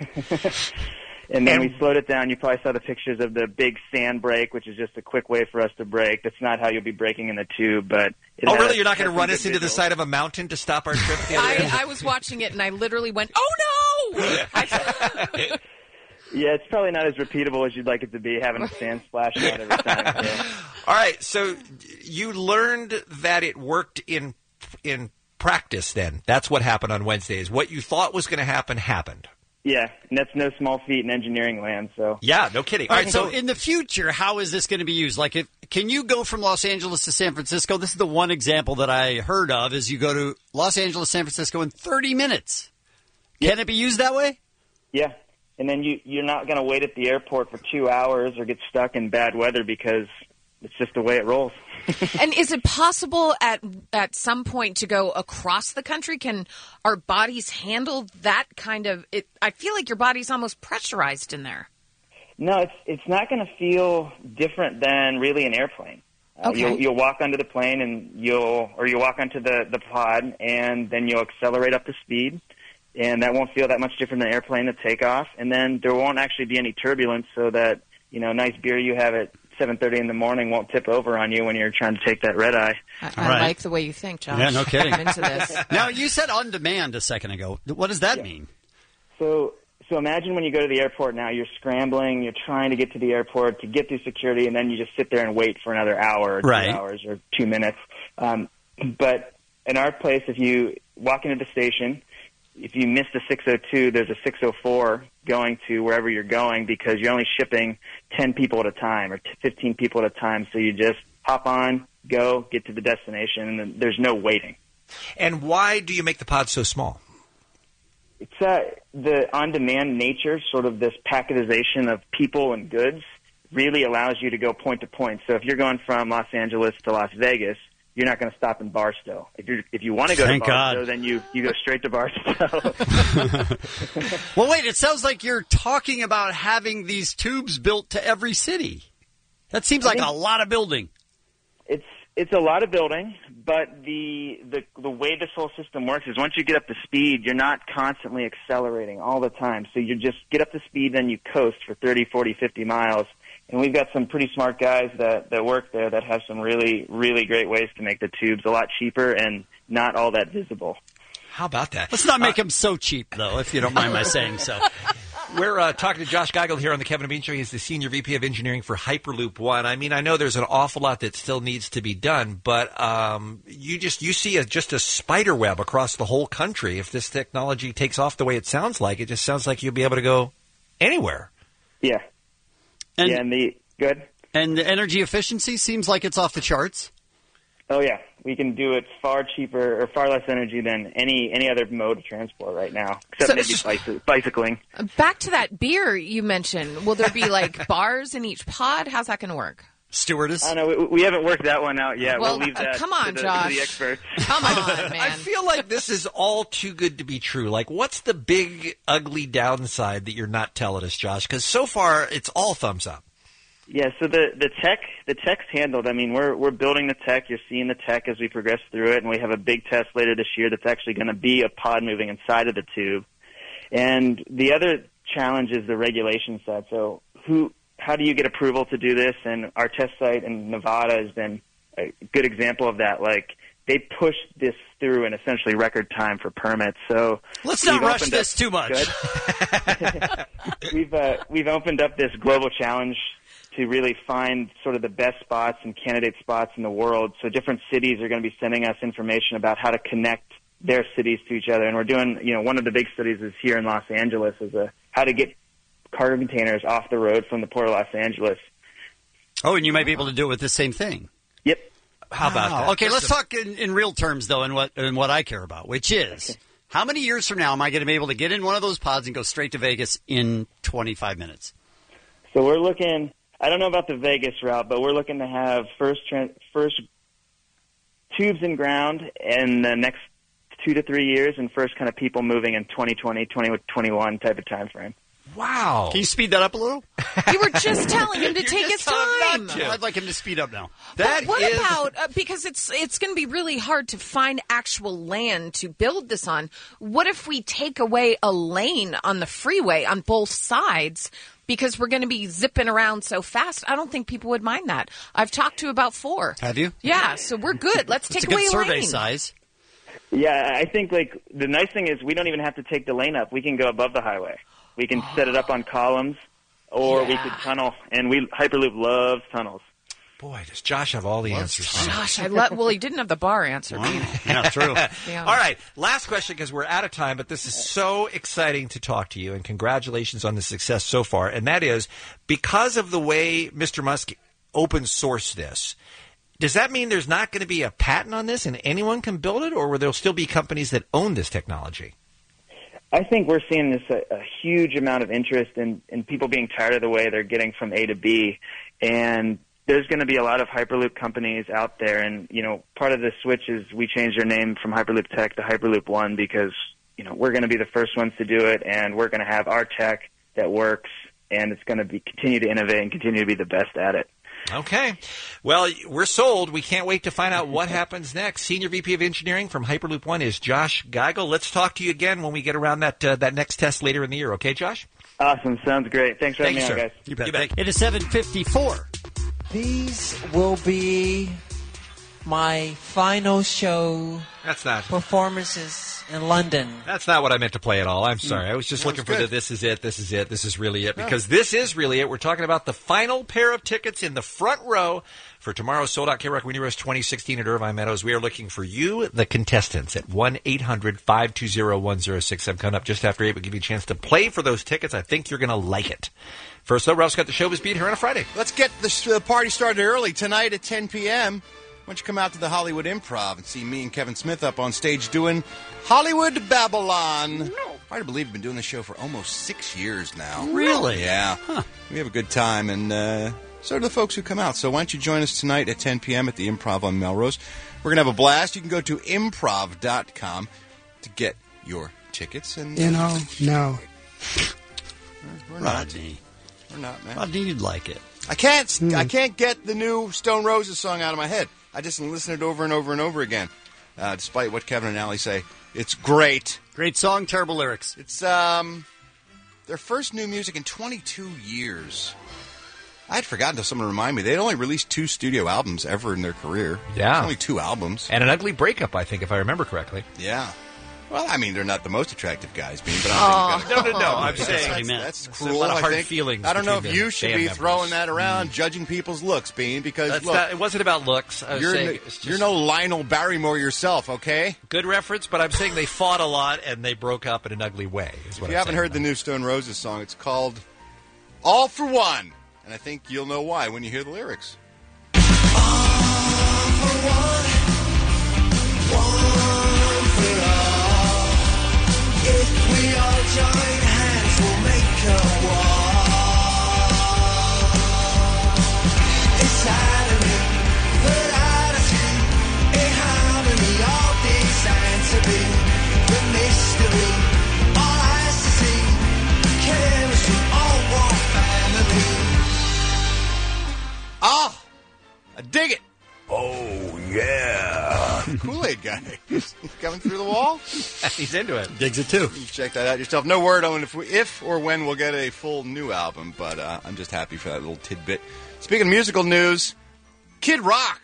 And then we slowed it down. You probably saw the pictures of the big sand brake, which is just a quick way for us to brake. That's not how you'll be braking in the tube, but it oh, had really? a- You're not going had to run some us good into the visuals. side of a mountain to stop our trip? At the other end? I, I was watching it, and I literally went, oh, no! I, Yeah, it's probably not as repeatable as you'd like it to be, having a sand splash out every time. So. All right, so you learned that it worked in in practice then. That's what happened on Wednesday. Is what you thought was going to happen happened. Yeah, and that's no small feat in engineering land. So Yeah, no kidding. All right, so in the future, how is this going to be used? Like, if, can you go from Los Angeles to San Francisco? This is the one example that I heard of, is you go to Los Angeles, San Francisco in thirty minutes. Can it be used that way? Yeah, and then you, you're not going to wait at the airport for two hours or get stuck in bad weather because it's just the way it rolls. and is it possible at at some point to go across the country? Can our bodies handle that kind of? It, I feel like your body's almost pressurized in there. No, it's it's not going to feel different than really an airplane. Uh, Okay. You'll, you'll walk onto the plane and you'll, or you'll walk onto the, the pod and then you'll accelerate up to speed, and that won't feel that much different than an airplane to take off. And then there won't actually be any turbulence, so that, you know, nice beer you have at seven thirty in the morning won't tip over on you when you're trying to take that red eye. I, I Right. like the way you think, Josh. Yeah, no kidding. I'm into this. Now, you said on demand a second ago. What does that mean? So, so imagine when you go to the airport now, you're scrambling, you're trying to get to the airport to get through security, and then you just sit there and wait for another hour or two Right. hours or two minutes. Um, but in our place, if you walk into the station, if you miss the six oh two, there's a six oh four going to wherever you're going, because you're only shipping ten people at a time or fifteen people at a time. So you just hop on, go, get to the destination, and then there's no waiting. And why do you make the pod so small? It's uh, the on-demand nature, sort of this packetization of people and goods, really allows you to go point to point. So if you're going from Los Angeles to Las Vegas, you're not going to stop in Barstow. If you if you want to go Thank to Barstow, God. then you, you go straight to Barstow. Well, wait, it sounds like you're talking about having these tubes built to every city. That seems I like think- a lot of building. It's it's a lot of building, but the, the the way this whole system works is once you get up to speed, you're not constantly accelerating all the time. So you just get up to speed, then you coast for thirty, forty, fifty miles. And we've got some pretty smart guys that, that work there that have some really, really great ways to make the tubes a lot cheaper and not all that visible. How about that? Let's not make them so cheap, though, if you don't mind my saying so. We're uh, talking to Josh Geigel here on the Kevin and Bean Show. He's the Senior V P of Engineering for Hyperloop One. I mean, I know there's an awful lot that still needs to be done, but um, you just you see a, just a spider web across the whole country. If this technology takes off the way it sounds like, it just sounds like you'll be able to go anywhere. Yeah. And, yeah, and the good. And the energy efficiency seems like it's off the charts. Oh yeah, we can do it far cheaper or far less energy than any any other mode of transport right now, except So- maybe bicy- bicycling. Back to that beer you mentioned. Will there be like bars in each pod? How's that going to work? Stewardess? I know we, we haven't worked that one out yet. Well, we'll leave uh, that come to on, the, Josh. to the experts. Come on, man. I feel like this is all too good to be true. Like, what's the big, ugly downside that you're not telling us, Josh? Because so far, it's all thumbs up. Yeah, so the, the tech the tech's handled. I mean, we're we're building the tech. You're seeing the tech as we progress through it, and we have a big test later this year that's actually going to be a pod moving inside of the tube. And the other challenge is the regulation side. So who how do you get approval to do this? And our test site in Nevada has been a good example of that. Like, they pushed this through in essentially record time for permits. So Let's not we've rush opened this up- too much. Good. we've uh, we've opened up this global challenge to really find sort of the best spots and candidate spots in the world. So different cities are going to be sending us information about how to connect their cities to each other. And we're doing, you know, one of the big studies is here in Los Angeles is a, how to get cargo containers off the road from the Port of Los Angeles. Oh, and you might be able to do it with the same thing. Yep. How about Wow. that? Okay, let's Just a- talk in, in real terms, though, and what and what I care about, which is how many years from now am I going to be able to get in one of those pods and go straight to Vegas in twenty-five minutes? So we're looking, I don't know about the Vegas route, but we're looking to have first tran first tubes in ground in the next two to three years, and first kind of people moving in twenty twenty, twenty twenty-one type of time frame. Wow. Can you speed that up a little? You were just telling him to take his time. I'd like him to speed up now. But what about uh, because it's it's going to be really hard to find actual land to build this on. What if we take away a lane on the freeway on both sides because we're going to be zipping around so fast? I don't think people would mind that. I've talked to about four. Have you? Yeah, so we're good. Let's It's take a away good a survey lane. size. Yeah, I think like the nice thing is we don't even have to take the lane up. We can go above the highway. We can set it up on columns, or we could tunnel. And we Hyperloop loves tunnels. Boy, does Josh have all the answers. Gosh, I let. Well, he didn't have the bar answer. either. Yeah, true. Yeah. All right, last question because we're out of time, but this is so exciting to talk to you, and congratulations on the success so far. And that is because of the way Mister Musk open sourced this. Does that mean there's not going to be a patent on this and anyone can build it, or will there still be companies that own this technology? I think we're seeing this a, a huge amount of interest in, in people being tired of the way they're getting from A to B, and there's going to be a lot of Hyperloop companies out there. And you know, part of the switch is we changed our name from Hyperloop Tech to Hyperloop One because you know we're going to be the first ones to do it, and we're going to have our tech that works and it's going to be continue to innovate and continue to be the best at it. Okay. Well, we're sold. We can't wait to find out what happens next. Senior V P of Engineering from Hyperloop One is Josh Geigel. Let's talk to you again when we get around that uh, that next test later in the year. Okay, Josh? Awesome. Sounds great. Thanks for Thank having you, me sir. on, guys. You bet. You bet. It is seven fifty-four. These will be my final show That's not performances in London. That's not what I meant to play at all. I'm sorry. I was just That looking was for the good. this is it, this is it, this is really it. Because this is really it. We're talking about the final pair of tickets in the front row for tomorrow's Sold Out K-Rock Winnie Rose twenty sixteen at Irvine Meadows. We are looking for you, the contestants, at one eight hundred five two zero one zero six seven. Coming up just after eight, we'll give you a chance to play for those tickets. I think you're going to like it. First, though, Ralph's got the showbiz beat here on a Friday. Let's get the uh, party started early tonight at ten p.m. Why don't you come out to the Hollywood Improv and see me and Kevin Smith up on stage doing Hollywood Babylon. Hard to believe we've been doing this show for almost six years now. Really? Yeah. We have a good time, and uh, so do the folks who come out. So why don't you join us tonight at ten p.m. at the Improv on Melrose. We're going to have a blast. You can go to improv dot com to get your tickets. And You know, no. We're not. Rodney. We're not, man. Rodney, you'd like it. I can't. I can't get the new Stone Roses song out of my head. I just listen to it over and over and over again. Uh, despite what Kevin and Allie say, it's great. Great song, terrible lyrics. It's um their first new music in twenty-two years. I had forgotten until someone reminded me. They'd only released two studio albums ever in their career. Yeah. It's only two albums. And an ugly breakup, I think, if I remember correctly. Yeah. Well, I mean, they're not the most attractive guys, being, but I don't think you No, no, no. I'm That's- saying that's, There's cruel. a lot of I hard think. feelings I don't know if between the you should band be members. throwing that around, judging people's looks, Bean, because That's look, not, it wasn't about looks. I was you're, saying n- it's just you're no Lionel Barrymore yourself, okay? good reference, but I'm saying they fought a lot and they broke up in an ugly way. Is what If you I'm haven't saying. heard the new Stone Roses song, it's called All for One. And I think you'll know why when you hear the lyrics. If we all join hands, we'll make a wall. It's harmony, but I don't see a harmony all designed to be the mystery. All eyes to see, chemistry, all one family. Ah! I dig it! Oh, yeah. Kool-Aid guy. He's coming through the wall. He's into it. Digs it too. You can check that out yourself. No word on if, we, if or when we'll get a full new album, but uh, I'm just happy for that little tidbit. Speaking of musical news, Kid Rock.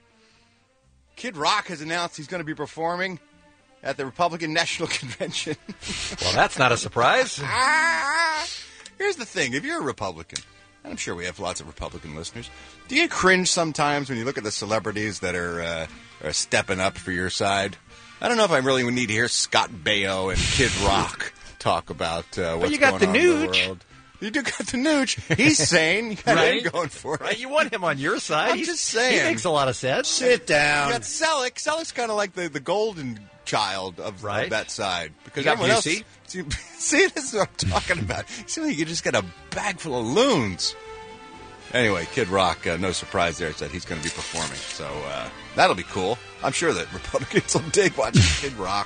Kid Rock has announced he's going to be performing at the Republican National Convention. Well, that's not a surprise. Ah! Here's the thing. If you're a Republican, and I'm sure we have lots of Republican listeners, do you cringe sometimes when you look at the celebrities that are, uh, are stepping up for your side? I don't know if I really would need to hear Scott Baio and Kid Rock talk about uh, what's you got going the on in the Nooch. world. You do got the Nooch. He's sane. You got Right. him going for it. Right, you want him on your side. I'm He's- just saying. He makes a lot of sense. Sit down. You got Selleck. Selleck's kind of like the, the golden child of, Right. of that side. Because You got everyone Busey. else... See, see, this is what I'm talking about. You seem like you just got a bag full of loons. Anyway, Kid Rock, uh, no surprise there, said he's going to be performing. So uh, that'll be cool. I'm sure that Republicans will dig watching Kid Rock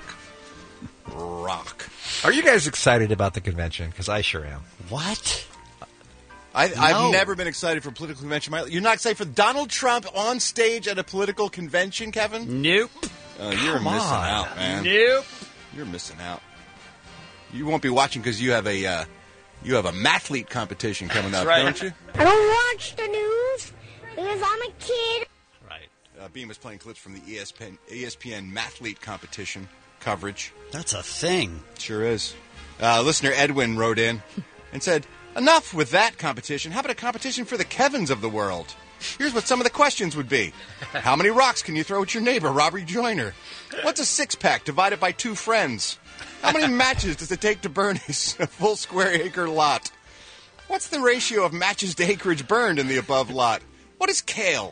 rock. Are you guys excited about the convention? Because I sure am. What? I, No. I've never been excited for a political convention. You're not excited for Donald Trump on stage at a political convention, Kevin? Nope. Uh, you're Come missing on. out, man. Nope. You're missing out. You won't be watching because you have a uh, you have a mathlete competition coming up, right. don't you? I don't watch the news because I'm a kid. Right. Uh, Beam was playing clips from the E S P N, E S P N mathlete competition coverage. That's a thing. Sure is. Uh, listener Edwin wrote in and said, enough with that competition. How about a competition for the Kevins of the world? Here's what some of the questions would be. How many rocks can you throw at your neighbor, Robert Joyner? What's a six-pack divided by two friends? How many matches does it take to burn a full square acre lot? What's the ratio of matches to acreage burned in the above lot? What is kale?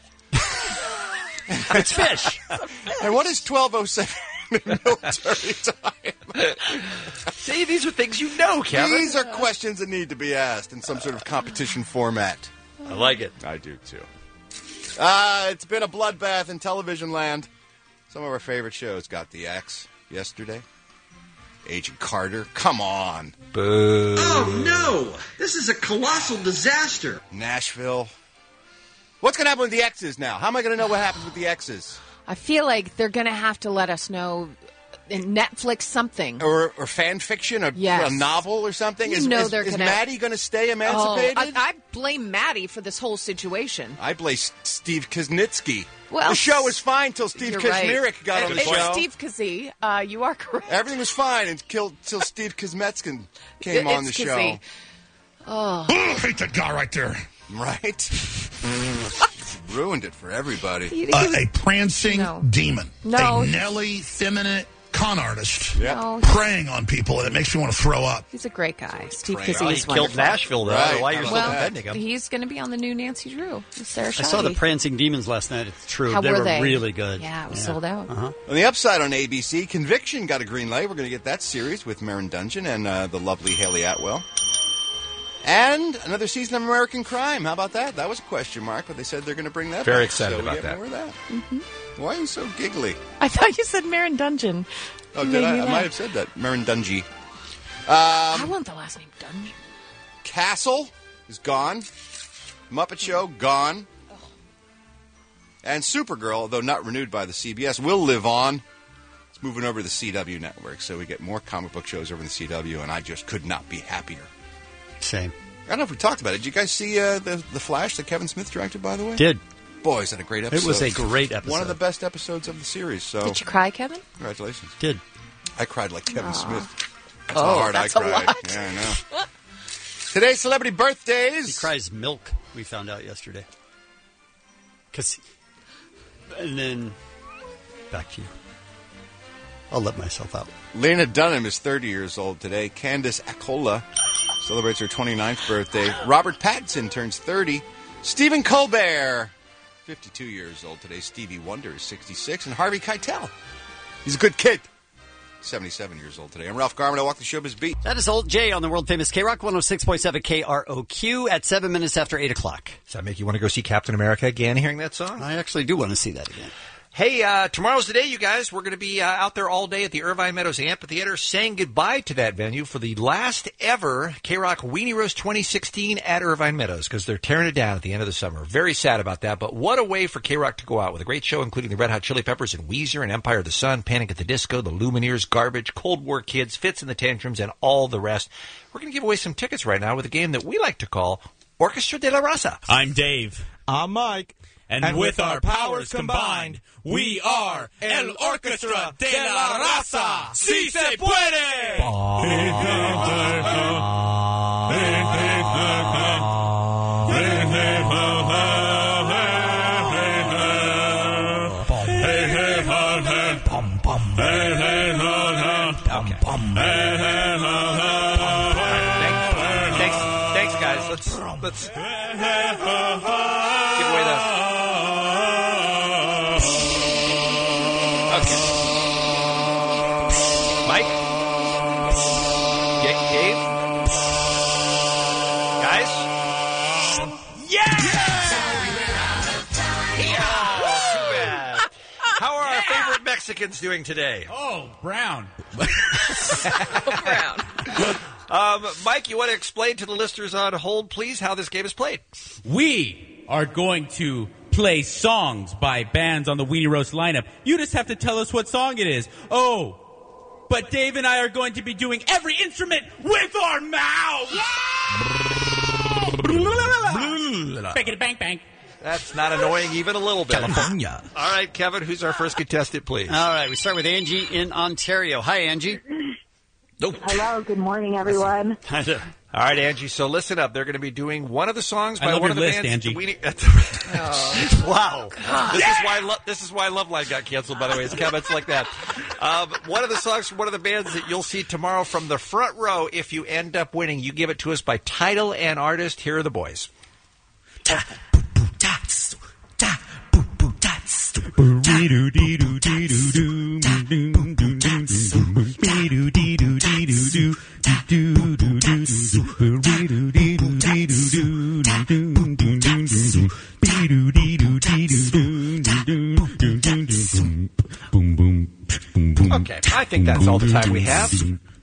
It's fish. And what is twelve oh seven in military time? See, these are things you know, Kevin. These are questions that need to be asked in some sort of competition format. I like it. I do, too. Uh, it's been a bloodbath in television land. Some of our favorite shows got the axe yesterday. Agent Carter, come on. Boo. Oh, no! This is a colossal disaster. Nashville. What's going to happen with the X's now? How am I going to know what happens with the X's? I feel like they're going to have to let us know in Netflix something. Or, or fan fiction, a, Yes. a novel or something? You is know is, they're is gonna- Maddie going to stay Oh, emancipated? I, I blame Maddie for this whole situation. I blame Steve Kuznitsky. Well, the show was fine till Steve You're Kazmierek right. got on the It's show. Steve Kazee. Uh, you are correct. Everything was fine until till Steve Kazmetskin came It's on the Kazee. show. Oh. I hate that guy right there. Right? Ruined it for everybody. Uh, a prancing No. demon. No. A Nelly, feminine con artist. Yep. No. Preying on people, and it makes me want to throw up. He's a great guy. Steve Well, Kazee he is killed wonderful. Nashville, though. Right. Why you're Well, still defending him? he's going to be on the new Nancy Drew. with Sarah I saw the Shahey. Prancing Demons last night. It's true. How they were were they? really good. Yeah, it was sold out. Uh-huh. On the upside on A B C, Conviction got a green light. We're going to get that series with Marin Dungeon and uh, the lovely Haley Atwell. And another season of American Crime. How about that? That was a question mark, but they said they're going to bring that Very back. excited so we about get that. More of that. Mm-hmm. Why are you so giggly? I thought you said Marin Dungeon. Oh, You did made I? me I laugh. might have said that. Marin Dungy. I Um, want the last name Dungeon. Castle is gone. Muppet Show, gone. And Supergirl, though not renewed by the C B S, will live on. It's moving over to the C W network, so we get more comic book shows over in the C W, and I just could not be happier. Same. I don't know if we talked about it. Did you guys see uh, the the Flash that Kevin Smith directed, by the way? Did. Boy, is that a great episode. It was a great episode. One of the best episodes of the series. So Did you cry, Kevin? Congratulations. Did. I cried like Kevin Aw. Smith. That's Oh, how hard that's I a cried. lot. Yeah, I know. Today's celebrity birthdays. He cries milk, we found out yesterday. Cause, and then, back to you. I'll let myself out. Lena Dunham is thirty years old today. Candace Accola celebrates her twenty-ninth birthday. Robert Pattinson turns thirty. Stephen Colbert, fifty-two years old today. Stevie Wonder is sixty-six. And Harvey Keitel, he's a good kid, seventy-seven years old today. I'm Ralph Garman. I walk the showbiz beat. That is Old Jay on the world famous K Rock one oh six point seven K R O Q at seven minutes after eight o'clock. Does that make you want to go see Captain America again, hearing that song? I actually do want to see that again. Hey, uh, tomorrow's the day, you guys. We're going to be uh, out there all day at the Irvine Meadows Amphitheater saying goodbye to that venue for the last ever K-Rock Weenie Roast twenty sixteen at Irvine Meadows because they're tearing it down at the end of the summer. Very sad about that, but what a way for K-Rock to go out with a great show, including the Red Hot Chili Peppers and Weezer and Empire of the Sun, Panic at the Disco, the Lumineers, Garbage, Cold War Kids, Fits and the Tantrums, and all the rest. We're going to give away some tickets right now with a game that we like to call Orchestra de la Raza. I'm Dave. I'm Mike. And, and with, with our powers combined, we are El Orchestra de la Raza. ¡Sí se puede! Thanks, thanks, guys. Let's let's give away the. Okay. Mike? Ga- Dave? Guys? Yeah! Yeah! Too bad. How are our favorite Mexicans doing today? Oh, brown. Brown. Um, Mike, you want to explain to the listeners on hold, please, how this game is played? We are going to play songs by bands on the Weenie Roast lineup. You just have to tell us what song it is. Oh, but Dave and I are going to be doing every instrument with our mouths. Bang it, bang, bang. That's not annoying even a little bit. California. All right, Kevin, who's our first contestant, please? All right, we start with Angie in Ontario. Hi, Angie. Nope. Hello, good morning, everyone. All right, Angie, so listen up. They're going to be doing one of the songs I by love one your of the list, bands. Angie. We... Oh. Wow. God. This Yeah. is why lo- this is why Love Line got canceled, by the way. It's comments like that. Um, one of the songs from one of the bands that you'll see tomorrow from the front row, if you end up winning, you give it to us by title and artist. Here are the boys. Okay, I think that's all the time we have.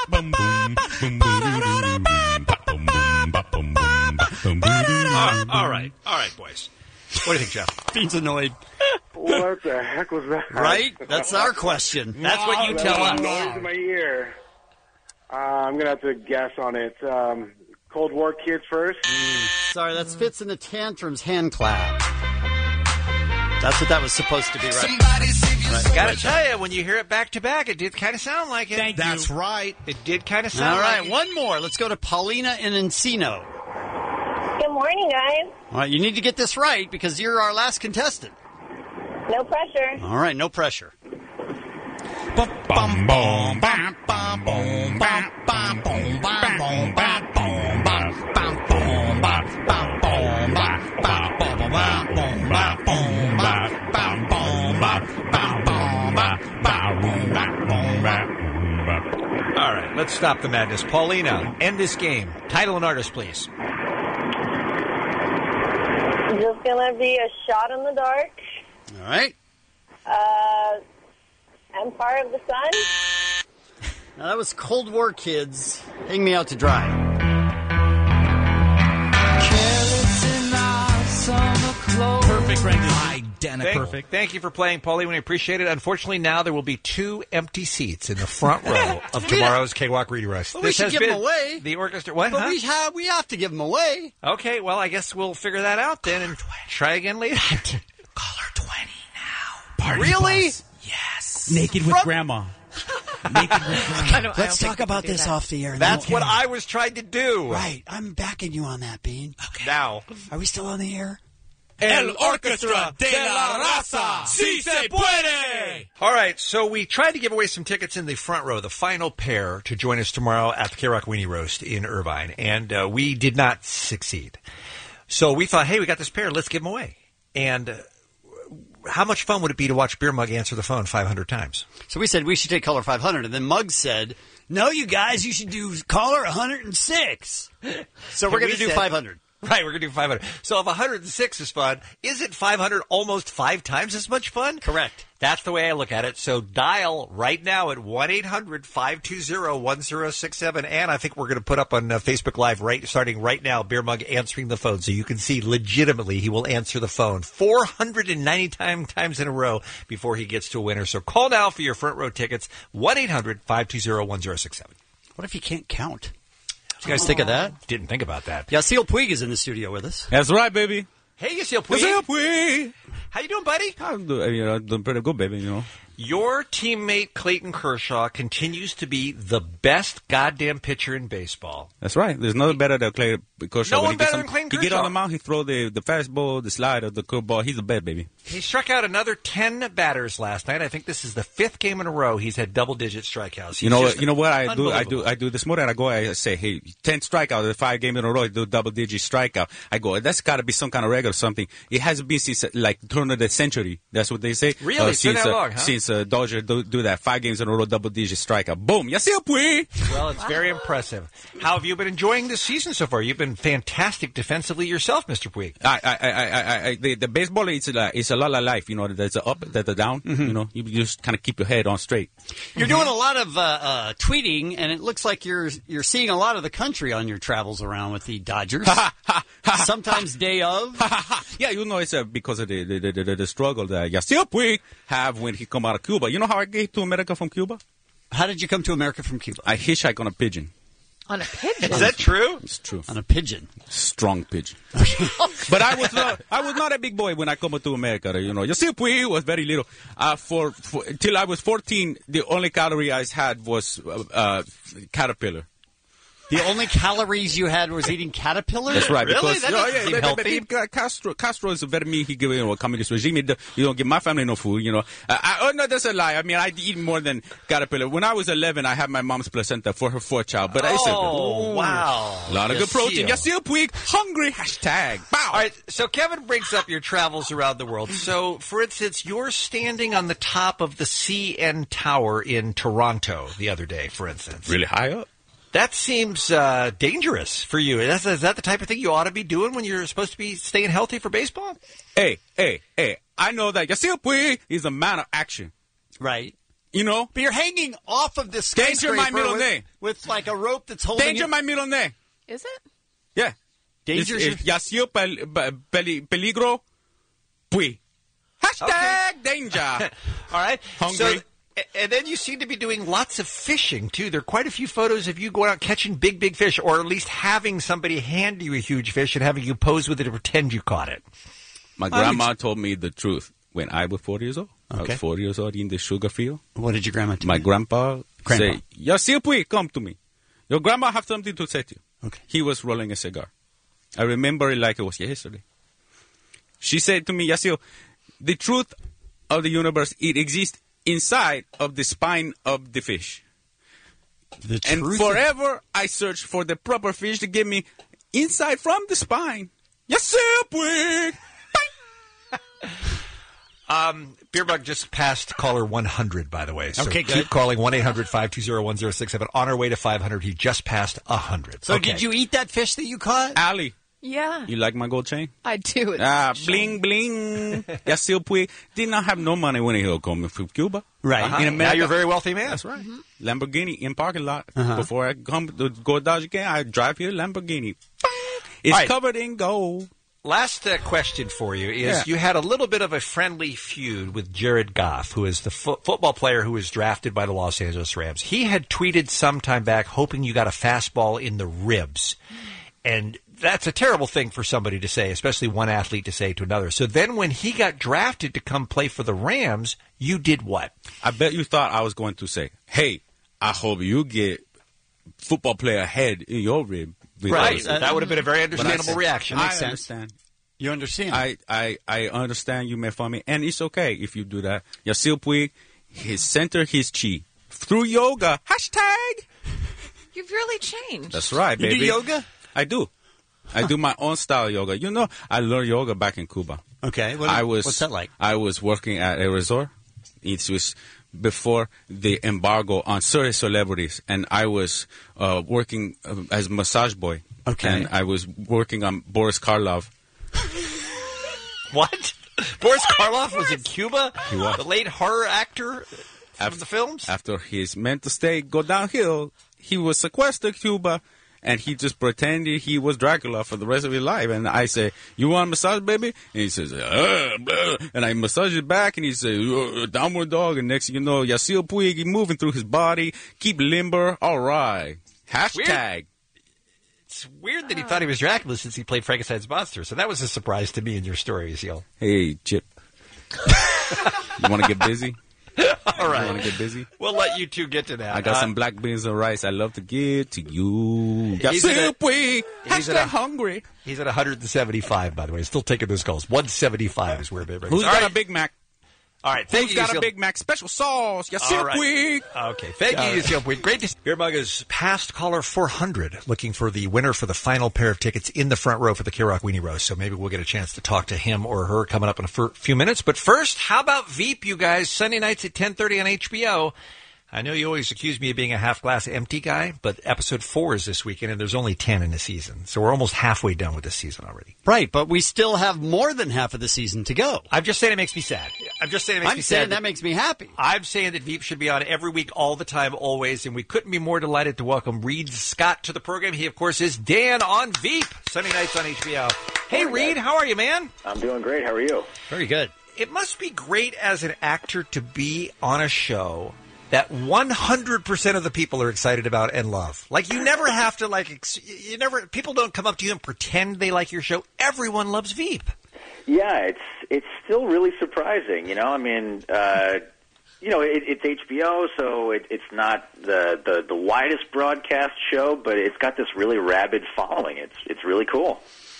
What do you think, Jeff? Bean's annoyed. What the heck was that? Right? That's our question. That's what you tell us. Noise in my ear. Uh, I'm gonna have to guess on it. Um, Cold War kids first. Sorry, that's Fits in the Tantrums hand clap. That's what that was supposed to be, right? Right. Gotta tell you, when you hear it back to back, it did kind of sound like it. Thank you. That's right. It did kind of sound All right, like it. one more. Let's go to Paulina in Encino. Good morning, guys. All right, you need to get this right because you're our last contestant. No pressure. All right, no pressure. All right, let's stop the madness. Paulina, end this game. Title and artist, please. Just gonna be a shot in the dark. All right. Uh, Empire of the Sun. Now, that was Cold War Kids. Hang Me Out to Dry. Perfect, Brendan. Thank, Perfect. Thank you for playing, Pauline. We appreciate it. Unfortunately, now there will be two empty seats in the front row of tomorrow's K-Walk Reedy Roast. Well, we should has give been them away. The orchestra. What? But huh? we have we have to give them away. Okay, well, I guess we'll figure that out then and try again later. Party Really? bus. Yes. Naked with From- grandma. Naked with grandma. Let's talk about this off the air. That's Okay. what I was trying to do. Right. I'm backing you on that, Bean. Okay. Now. Are we still on the air? El Orchestra de la Raza. Si se puede. All right, so we tried to give away some tickets in the front row, the final pair to join us tomorrow at the K-Rock Weenie Roast in Irvine, and uh, we did not succeed. So we thought, hey, we got this pair, let's give them away. And uh, how much fun would it be to watch Beer Mug answer the phone five hundred times? So we said we should take caller five hundred, and then Muggs said, no, you guys, you should do caller one hundred six. So we're And going we to do said- five hundred. Right, we're going to do five hundred. So if one hundred six is fun, isn't five hundred almost five times as much fun? Correct. That's the way I look at it. So dial right now at one eight hundred five two zero one zero six seven. And I think we're going to put up on uh, Facebook Live right starting right now, Beer Mug answering the phone. So you can see legitimately he will answer the phone four hundred ninety time, times in a row before he gets to a winner. So call now for your front row tickets, one eight hundred five two zero one zero six seven. What if you can't count? Did you guys think of that? Didn't think about that. Yasiel Puig is in the studio with us. That's right, baby. Hey, Yasiel Puig. Yasiel Puig. How you doing, buddy? I'm doing, you know, doing pretty good, baby, you know. Your teammate Clayton Kershaw continues to be the best goddamn pitcher in baseball. That's right. There's no better than Clayton Kershaw. No When one he gets better on- than Clayton He get Kershaw. on the mound, he throw the, the fastball, the slider, the curveball. He's the best, baby. He struck out another ten batters last night. I think this is the fifth game in a row he's had double-digit strikeouts. He's You know, just you know what I do? I do. unbelievable. I do this morning. I go. I say, hey, ten strikeouts, five games in a row. I do double digit strikeout. I go. That's got to be some kind of record or something. It hasn't been since uh, like turn of the century. That's what they say. Really? Uh, It's been since that uh, long, huh? since uh, Dodger do, do that five games in a row, double digit strikeout. Boom. Yasiel Puig. Well, it's very impressive. How have you been enjoying this season so far? You've been fantastic defensively yourself, Mister Puig. I, I, I, I, I the, the baseball is a, it's a lot of life. You know, there's a up, there's a down. You know, you just kind of keep your head on straight. You're doing a lot of uh, uh, tweeting, and it looks like you're you're seeing a lot of the country on your travels around with the Dodgers. Sometimes day of. Yeah, you know, it's uh, because of the the, the, the, the struggle that Yasiel Puig have when he come out of Cuba. You know how I came to America from Cuba? How did you come to America from Cuba? I hitchhiked on a pigeon. On a pigeon? Is that true? It's true. On a pigeon. Strong pigeon. But I was not, I was not a big boy when I come to America. You know, Yasiel Puig was very little. Uh, for, for till I was fourteen, the only calorie I had was uh, uh, caterpillar. The only calories you had was eating caterpillars? That's right. Really? Because, That oh, doesn't yeah, seem but- but healthy. he- uh, Castro, Castro is a very mean. He give you know a communist regime. He, do- you don't give my family no food. You know. Uh, I, oh no, that's a lie. I mean, I eat more than caterpillar. When I was eleven, I had my mom's placenta for her fourth child. But I said, Oh, wow. a lot of good protein. Yasiel Puig, hungry hashtag. Bow. All right, so Kevin brings up your travels around the world. So, for instance, you're standing on the top of the C N Tower in Toronto the other day, for instance. Really high up. That seems uh, dangerous for you. Is that, is that the type of thing you ought to be doing when you're supposed to be staying healthy for baseball? Hey, hey, hey! I know that Yasiel Puig is a man of action. Right. You know. But you're hanging off of this Danger skyscraper my middle with, name. with like a rope that's holding Danger you. my middle name. Is it? Yeah. Danger. It's, it's Yasiel pel, pe- peli- Peligro Pui. Hashtag danger. All right. Hungry. So, and then you seem to be doing lots of fishing, too. There are quite a few photos of you going out catching big, big fish, or at least having somebody hand you a huge fish and having you pose with it to pretend you caught it. My grandma told me the truth when I was forty years old. I Okay. was forty years old in the sugar field. What did your grandma tell My you? grandpa, Grandpa. say, Yasil Pui, come to me. Your grandma have something to say to you. Okay. He was rolling a cigar. I remember it like it was yesterday. She said to me, Yasil, the truth of the universe, it exists inside of the spine of the fish. The and truth forever I search for the proper fish to give me inside from the spine. Yasil Pui. Um, Beerbug just passed caller one hundred, by the way. So Okay, keep good. calling one eight hundred five two zero one zero six seven. On our way to five hundred, he just passed one hundred. So Okay. did you eat that fish that you caught? Ali, Yeah, you like my gold chain? I do. It's Ah, shiny. bling, bling. Yasil Pui did not have no money when he was coming from Cuba. Right. Uh-huh. In Now America. you're a very wealthy man. That's right. Lamborghini in parking lot. Uh-huh. Before I come to go Dodge again, I drive here Lamborghini. It's All right. covered in gold. Last uh, question for you is Yeah. you had a little bit of a friendly feud with Jared Goff, who is the fo- football player who was drafted by the Los Angeles Rams. He had tweeted some time back hoping you got a fastball in the ribs. And that's a terrible thing for somebody to say, especially one athlete to say to another. So then when he got drafted to come play for the Rams, you did what? I bet you thought I was going to say, hey, I hope you get football player head in your rib. Right. Because- That would have been a very But I understandable said, reaction. I Makes sense. understand. You understand? I, I, I understand you made fun of me, and it's okay if you do that. Yasil Puig, he center his chi through yoga. Hashtag. You've really changed. That's right, You do baby. yoga? I do. I do my own style yoga. You know, I learned yoga back in Cuba. Okay. What, I was. what's that like? I was working at a resort. It was before the embargo on certain celebrities, and I was uh, working uh, as massage boy. Okay. And I was working on Boris Karloff. What? Boris Karloff was in Cuba? He was. The late horror actor from the films? After his mental state go downhill, he was sequestered Cuba, and he just pretended he was Dracula for the rest of his life. And I say, you want a massage, baby? And he says, uh, blah. And I massage it back, and he says, uh, downward dog. And next thing you know, Yasil Puig, he moving through his body, keep limber. All right. Hashtag. It's weird that he thought he was Dracula since he played Frankenstein's monster. So that was a surprise to me in your story, Azil. Hey, Chip. You want to get busy? All right. You want to get busy? We'll let you two get to that. I got Uh, some black beans and rice I love to give to you. He's at Yasil a- Puig. he's at Hashtag a- hungry. He's at one seventy-five, by the way. Still taking those calls. one seventy-five is where Babe Who's All got right. a Big Mac? All right. Thank Who's you, got a Azil. Big Mac special sauce? Yasil All right. Puig. Okay. Thank All you, right. Azil Puig. Great to see Beerbug past caller four hundred, looking for the winner for the final pair of tickets in the front row for the K-Rock Weenie Roast. So maybe we'll get a chance to talk to him or her coming up in a f- few minutes. But first, how about Veep, you guys? Sunday nights at ten thirty on H B O. I know you always accuse me of being a half-glass empty guy, but episode four is this weekend, and there's only ten in the season. So we're almost halfway done with this season already. Right, but we still have more than half of the season to go. I'm just saying it makes me sad. I'm just saying it makes I'm me saying sad. that makes me happy. I'm saying that Veep should be on every week, all the time, always, and we couldn't be more delighted to welcome Reed Scott to the program. He, of course, is Dan on Veep, Sunday nights on H B O. Hey, Reed, how are you, man? I'm doing great. How are you? Very good. It must be great as an actor to be on a show that one hundred percent of the people are excited about and love. Like, you never have to, like, ex- you never, people don't come up to you and pretend they like your show. Everyone loves Veep. Yeah, it's it's still really surprising. You know, I mean, uh, you know, it, it's H B O, so it, it's not the, the the widest broadcast show, but it's got this really rabid following. It's it's really cool.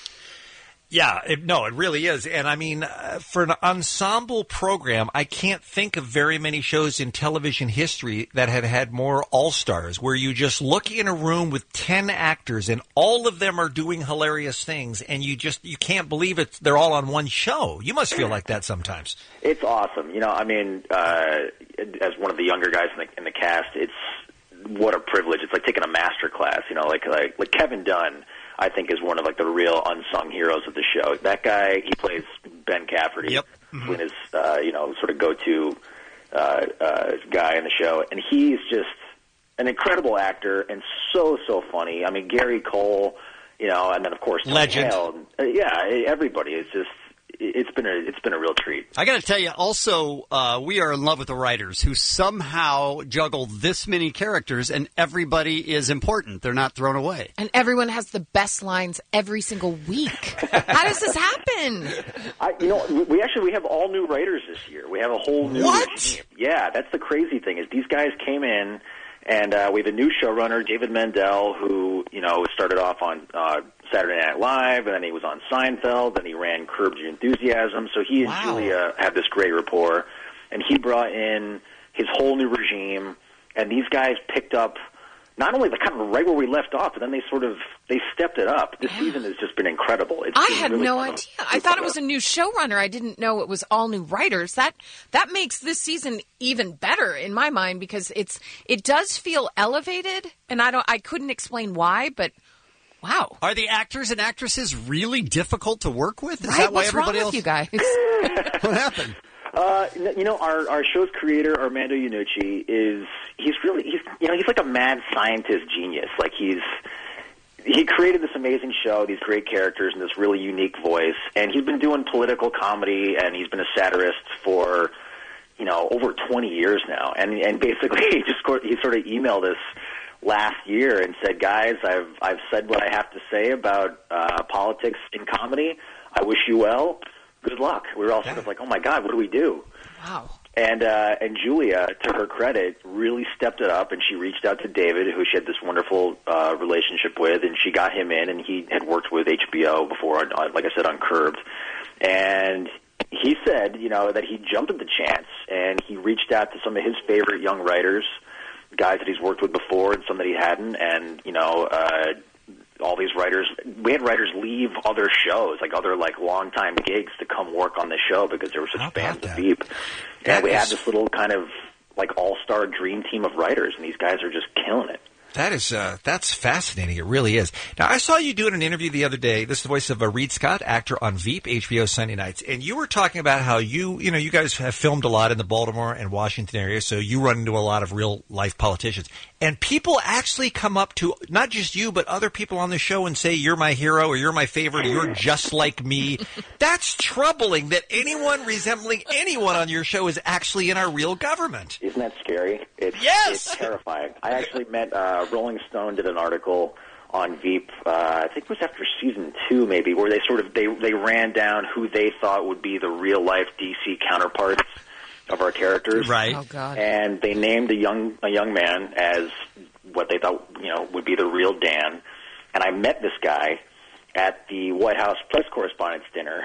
Yeah, it, no, it really is. And I mean, uh, for an ensemble program, I can't think of very many shows in television history that have had more all-stars, where you just look in a room with ten actors and all of them are doing hilarious things, and you just, you can't believe it. They're all on one show. You must feel like that sometimes. It's awesome. You know, I mean, uh, as one of the younger guys in the, in the cast, it's what a privilege. It's like taking a master class. You know, like like like Kevin Dunn, I think, is one of like the real unsung heroes of the show. That guy, he plays Ben Cafferty, Yep. when his uh, you know sort of go-to uh, uh, guy in the show, and he's just an incredible actor and so so funny. I mean, Gary Cole, you know, and then of course Tony Legend. Hale. Uh, yeah, everybody is just it's been a it's been a real treat. I got to tell you, also, uh, we are in love with the writers who somehow juggle this many characters, and everybody is important. They're not thrown away. And everyone has the best lines every single week. How does this happen? I, you know, we actually we have all new writers this year. We have a whole new What? regime. Yeah, that's the crazy thing is these guys came in, and uh, we have a new showrunner, David Mendel, who you know started off on uh, Saturday Night Live, and then he was on Seinfeld, and he ran Curb Your Enthusiasm. So he and Wow. Julia have this great rapport, and he brought in his whole new regime, and these guys picked up not only the kind of right where we left off, but then they sort of they stepped it up. This season has just been incredible. It's I been had really no fun. idea. I thought it was a new showrunner. I didn't know it was all new writers. That that makes this season even better in my mind because it's it does feel elevated, and I don't I couldn't explain why, but wow. Are the actors and actresses really difficult to work with? Is Right? that why What's everybody wrong else? with you guys? What happened? Uh, you know, our our show's creator Armando Iannucci is he's really he's you know he's like a mad scientist genius. Like he's he created this amazing show, these great characters, and this really unique voice. And he's been doing political comedy, and he's been a satirist for you know over twenty years now. And and basically, he just sort- he sort of emailed us last year and said, "Guys, I've I've said what I have to say about uh, politics in comedy. I wish you well. Good luck." We were all sort of like, "Oh my God, what do we do?" Wow. And uh, and Julia, to her credit, really stepped it up, and she reached out to David, who she had this wonderful uh, relationship with, and she got him in, and he had worked with H B O before, on, like I said, on Curbed. And he said, you know, that he jumped at the chance, and he reached out to some of his favorite young writers, guys that he's worked with before and some that he hadn't, and, you know, uh, all these writers, we had writers leave other shows, like other like long-time gigs to come work on the show because they were such fans of Veep. And we had this little kind of like all-star dream team of writers, and these guys are just killing it. That is, uh, that's fascinating. It really is. Now, I saw you doing an interview the other day. This is the voice of uh, Reed Scott, actor on Veep, H B O Sunday nights. And you were talking about how you, you know, you guys have filmed a lot in the Baltimore and Washington area, so you run into a lot of real-life politicians. And people actually come up to, not just you, but other people on the show and say, "You're my hero," or "You're my favorite," or "You're just like me." That's troubling that anyone resembling anyone on your show is actually in our real government. Isn't that scary? It's, Yes! it's terrifying. I actually met, uh, Rolling Stone did an article on Veep, uh, I think it was after season two maybe, where they sort of, they, they ran down who they thought would be the real-life D C counterparts of our characters. Right. Oh, God. And they named a young a young man as what they thought, you know, would be the real Dan. And I met this guy at the White House press correspondence dinner.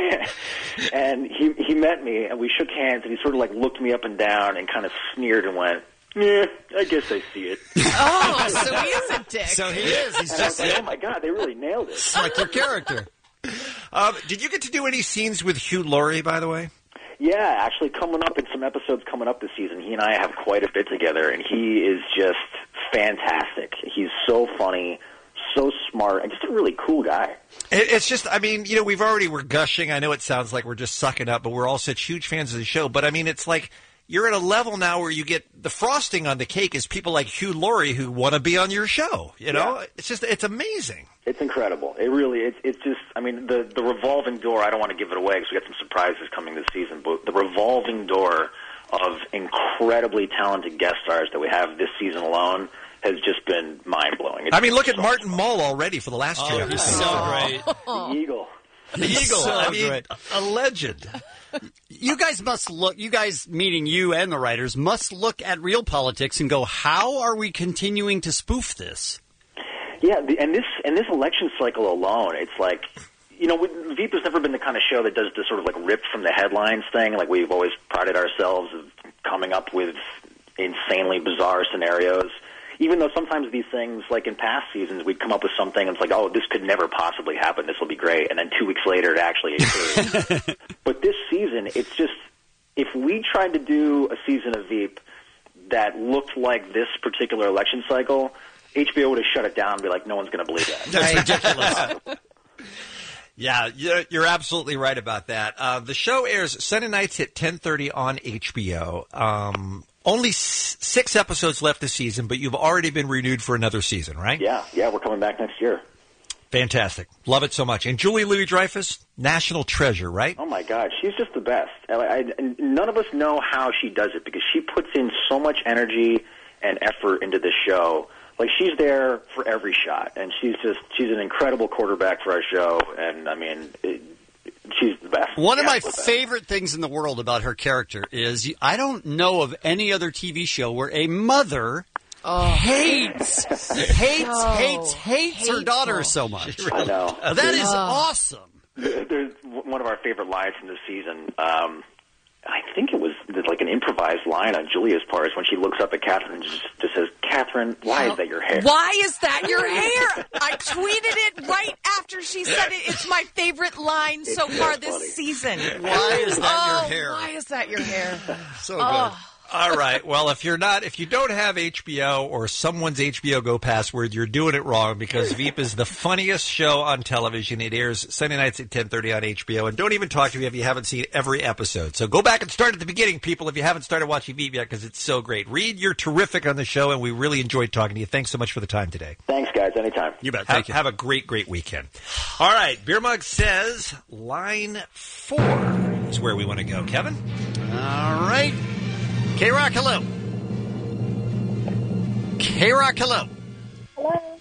And he he met me, and we shook hands, and he sort of like looked me up and down and kind of sneered and went, "Yeah, I guess I see it." Oh, so he is a dick. So he is. He's And I was just like, "Oh my God, they really nailed it." it's like your character. Um, did you get to do any scenes with Hugh Laurie, by the way? Yeah, actually coming up in some episodes coming up this season, he and I have quite a bit together, and he is just fantastic. He's so funny, so smart, and just a really cool guy. It, it's just, I mean, you know, we've already, we're gushing. I know it sounds like we're just sucking up, but we're all such huge fans of the show. But I mean, it's like you're at a level now where you get the frosting on the cake is people like Hugh Laurie who want to be on your show. You know, Yeah. it's just, it's amazing. It's incredible. It really, it's, it's just, I mean, the, the revolving door, I don't want to give it away because we got some surprises coming this season, but the revolving door of incredibly talented guest stars that we have this season alone has just been mind-blowing. It's I mean, look at so Martin Mull already for the last two Oh, episodes. he's so great. The Eagle. The Eagle. So I mean, great. a legend. You guys must look, you guys, meaning you and the writers, must look at real politics and go, how are we continuing to spoof this? Yeah, the, and this and this election cycle alone, it's like, you know, we, Veep has never been the kind of show that does this sort of like ripped from the headlines thing. Like we've always prided ourselves of coming up with insanely bizarre scenarios. Even though sometimes these things, like in past seasons, we'd come up with something and it's like, oh, this could never possibly happen. This will be great. And then two weeks later, it actually occurs. But this season, it's just, if we tried to do a season of Veep that looked like this particular election cycle, H B O would have shut it down and be like, no one's going to believe that. That's ridiculous. Yeah, you're, you're absolutely right about that. Uh, the show airs Sunday nights at ten thirty on H B O. Um, only s- six episodes left this season, but you've already been renewed for another season, right? Yeah, yeah, we're coming back next year. Fantastic. Love it so much. And Julie Louis-Dreyfus, national treasure, right? Oh, my God. She's just the best. I, I, and none of us know how she does it because she puts in so much energy and effort into this show. Like, she's there for every shot, and she's just she's an incredible quarterback for our show, and, I mean, it, she's the best. One of Yeah, my with that. favorite things in the world about her character is I don't know of any other T V show where a mother hates, hates, Oh, hates, hates her daughter so much. I know. That is Oh. awesome. There's one of our favorite lines from this season. Um, I think it was like an improvised line on Julia's part is when she looks up at Catherine and just, just says, Catherine, why is that your hair? Why is that your hair? I tweeted it right after she said it. It's my favorite line so It's far so this funny. season. Why is that your Oh, hair? Why is that your hair? So Oh. All right. Well, if you're not, if you don't have H B O or someone's H B O Go password, you're doing it wrong because Veep is the funniest show on television. It airs Sunday nights at ten thirty on H B O. And don't even talk to me if you haven't seen every episode. So go back and start at the beginning, people, if you haven't started watching Veep yet because it's so great. Reed, you're terrific on the show, and we really enjoyed talking to you. Thanks so much for the time today. Thanks, guys. Anytime. You bet. Thank have, you. Have a great, great weekend. All right. Beer Mug says line four is where we want to go. Kevin? All right. K-Rock, hello. K-Rock, hello. Hello.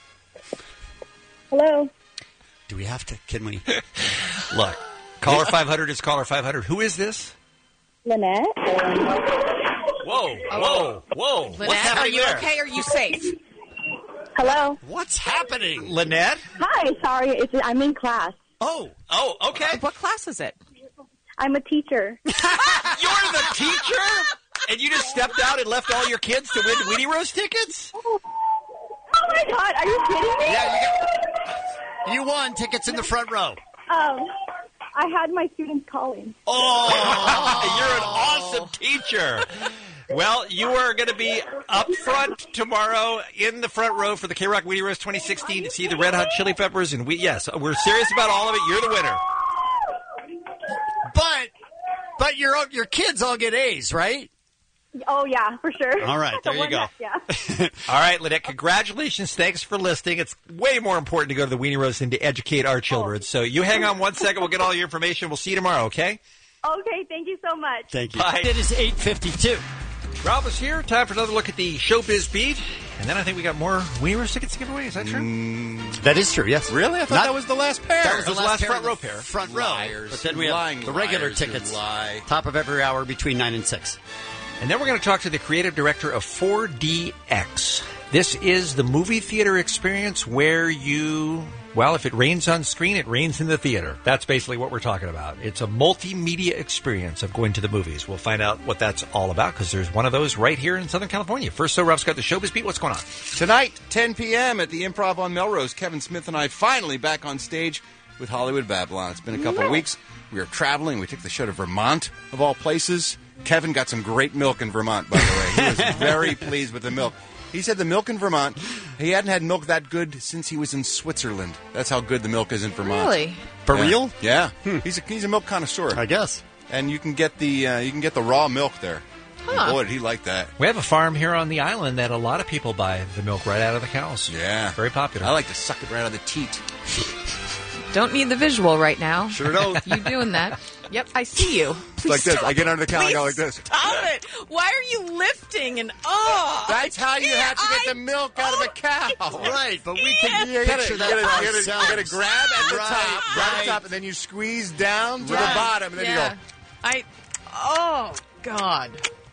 Hello. Do we have to? Can we? Look, caller five hundred is caller five hundred. Who is this? Lynette. Whoa, whoa, whoa. What's Lynette, are happening you there? okay? Are you safe? Hello. What's happening? Lynette? Hi. Sorry, it's, I'm in class. Oh, oh, okay. What class is it? I'm a teacher. You're the teacher? And you just stepped out and left all your kids to win Weenie Roast tickets? Oh my God! Are you kidding me? Yeah, you, got, you won tickets in the front row. Um, I had my students calling. Oh, you're an awesome teacher. Well, you are going to be up front tomorrow in the front row for the K-Rock Weenie Roast twenty sixteen to see the Red Hot Chili Peppers. And we, yes, we're serious about all of it. You're the winner. But, but your your kids all get A's, right? Oh yeah, for sure. All right, The there you one go. that- yeah. All right, Lynette, congratulations. Thanks for listening. It's way more important to go to the Weenie Roast than to educate our children. So you hang on one second. We'll get all your information. We'll see you tomorrow, okay? Okay. Thank you so much. Thank you. Bye. It is eight fifty-two. Rob is here. Time for another look at the Showbiz Beat. And then I think we got more Weenie Roast tickets to give away. Is that true? That is true, yes. Really? I thought Not- that was the last pair. That was the That was the last, last pair front of the row pair. Front row. Liars. But then we have Lying the regular liars who tickets. lie. Top of every hour between nine and six. And then we're going to talk to the creative director of four D X. This is the movie theater experience where you, well, if it rains on screen, it rains in the theater. That's basically what we're talking about. It's a multimedia experience of going to the movies. We'll find out what that's all about because there's one of those right here in Southern California. First, so Ralph's got the Showbiz Beat. What's going on? Tonight, ten p.m. at the Improv on Melrose, Kevin Smith and I finally back on stage with Hollywood Babylon. It's been a couple of weeks. We were traveling. We took the show to Vermont, of all places. Kevin got some great milk in Vermont, by the way. He was very pleased with the milk. He said the milk in Vermont, he hadn't had milk that good since he was in Switzerland. That's how good the milk is in Vermont. Really? For Yeah. real? Yeah. He's, a, he's a milk connoisseur. I guess. And you can get the uh, you can get the raw milk there. And Huh. boy, did he like that. We have a farm here on the island that a lot of people buy the milk right out of the cows. Yeah. Very popular. I like to suck it right out of the teat. Don't need the visual right now. Sure don't. You doing that? Yep, I see you. It's like this. I get under the cow and I go like this. Stop it! Why are you lifting and oh? That's how you have to get the milk out of a cow. Right, but we can You gotta, picture you that gotta, for you gotta, ourselves. you gotta grab at the Right, top, grab at right. the top, and then you squeeze down to the Right. bottom, and then yeah. you go. I. Oh God.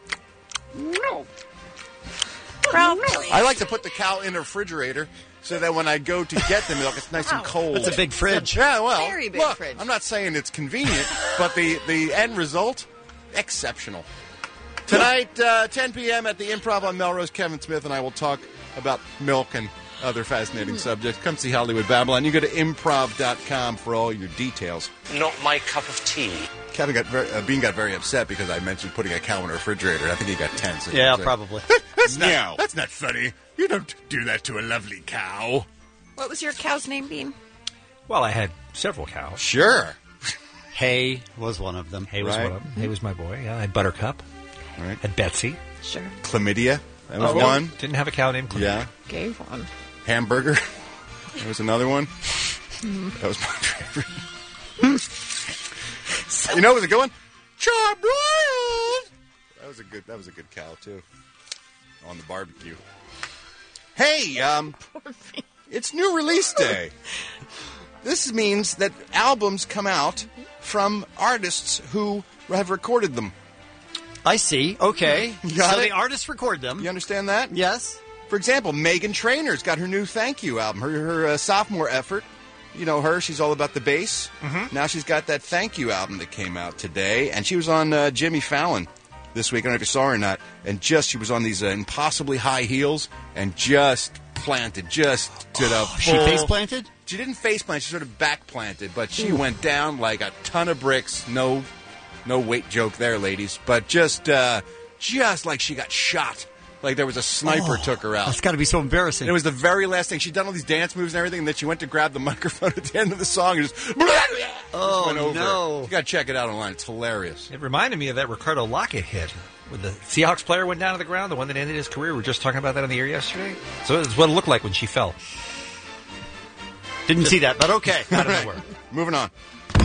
No. Ralph, I like to put the cow in the refrigerator so that when I go to get the milk, it's nice and cold. That's a big fridge. Yeah, well, Very big look, fridge. I'm not saying it's convenient, but the, the end result, exceptional. Tonight, uh, ten p.m. at the Improv on Melrose, Kevin Smith and I will talk about milk and other fascinating subjects. Come see Hollywood Babylon. You go to improv dot com for all your details. Not my cup of tea. Kevin got very, uh, Bean got very upset because I mentioned putting a cow in a refrigerator. I think he got tense. Yeah, probably. That's not, No. that's not funny. You don't do that to a lovely cow. what was your cow's name, Bean? Well, I had several cows. Sure. Hay was one of them. Hay was Right. one of them. Hay was my boy. Yeah, I had Buttercup. Right. Had Betsy. Sure. Chlamydia. That was Oh, no, one. Didn't have a cow named Chlamydia. Yeah. Gave one. Hamburger. There was another one. That was my favorite. You know, it was a good one. Charbroiled. That was a good. That was a good cow too. On the barbecue. Hey, um, it's new release day. This means that albums come out from artists who have recorded them. I see. Okay. You got so it? the artists record them. You understand that? Yes. For example, Meghan Trainor's got her new Thank You album, her, her uh, sophomore effort. You know her, she's all about the bass. Mm-hmm. Now she's got that Thank You album that came out today, and she was on uh, Jimmy Fallon this week. I don't know if you saw her or not. And just, she was on these uh, impossibly high heels and just planted, just did a She full- face planted? She didn't face plant, she sort of back planted, but she went down like a ton of bricks. No, no weight joke there, ladies. But just, uh, just like she got shot. Like there was a sniper Oh, took her out. That's got to be so embarrassing. And it was the very last thing. She'd done all these dance moves and everything, and then she went to grab the microphone at the end of the song and just, Oh, just went over. no. You got to check it out online. It's hilarious. It reminded me of that Ricardo Lockett hit when the Seahawks player went down to the ground, the one that ended his career. We were just talking about that on the air yesterday. So it's what it looked like when she fell. Didn't see that, but okay. Out of nowhere. Moving on.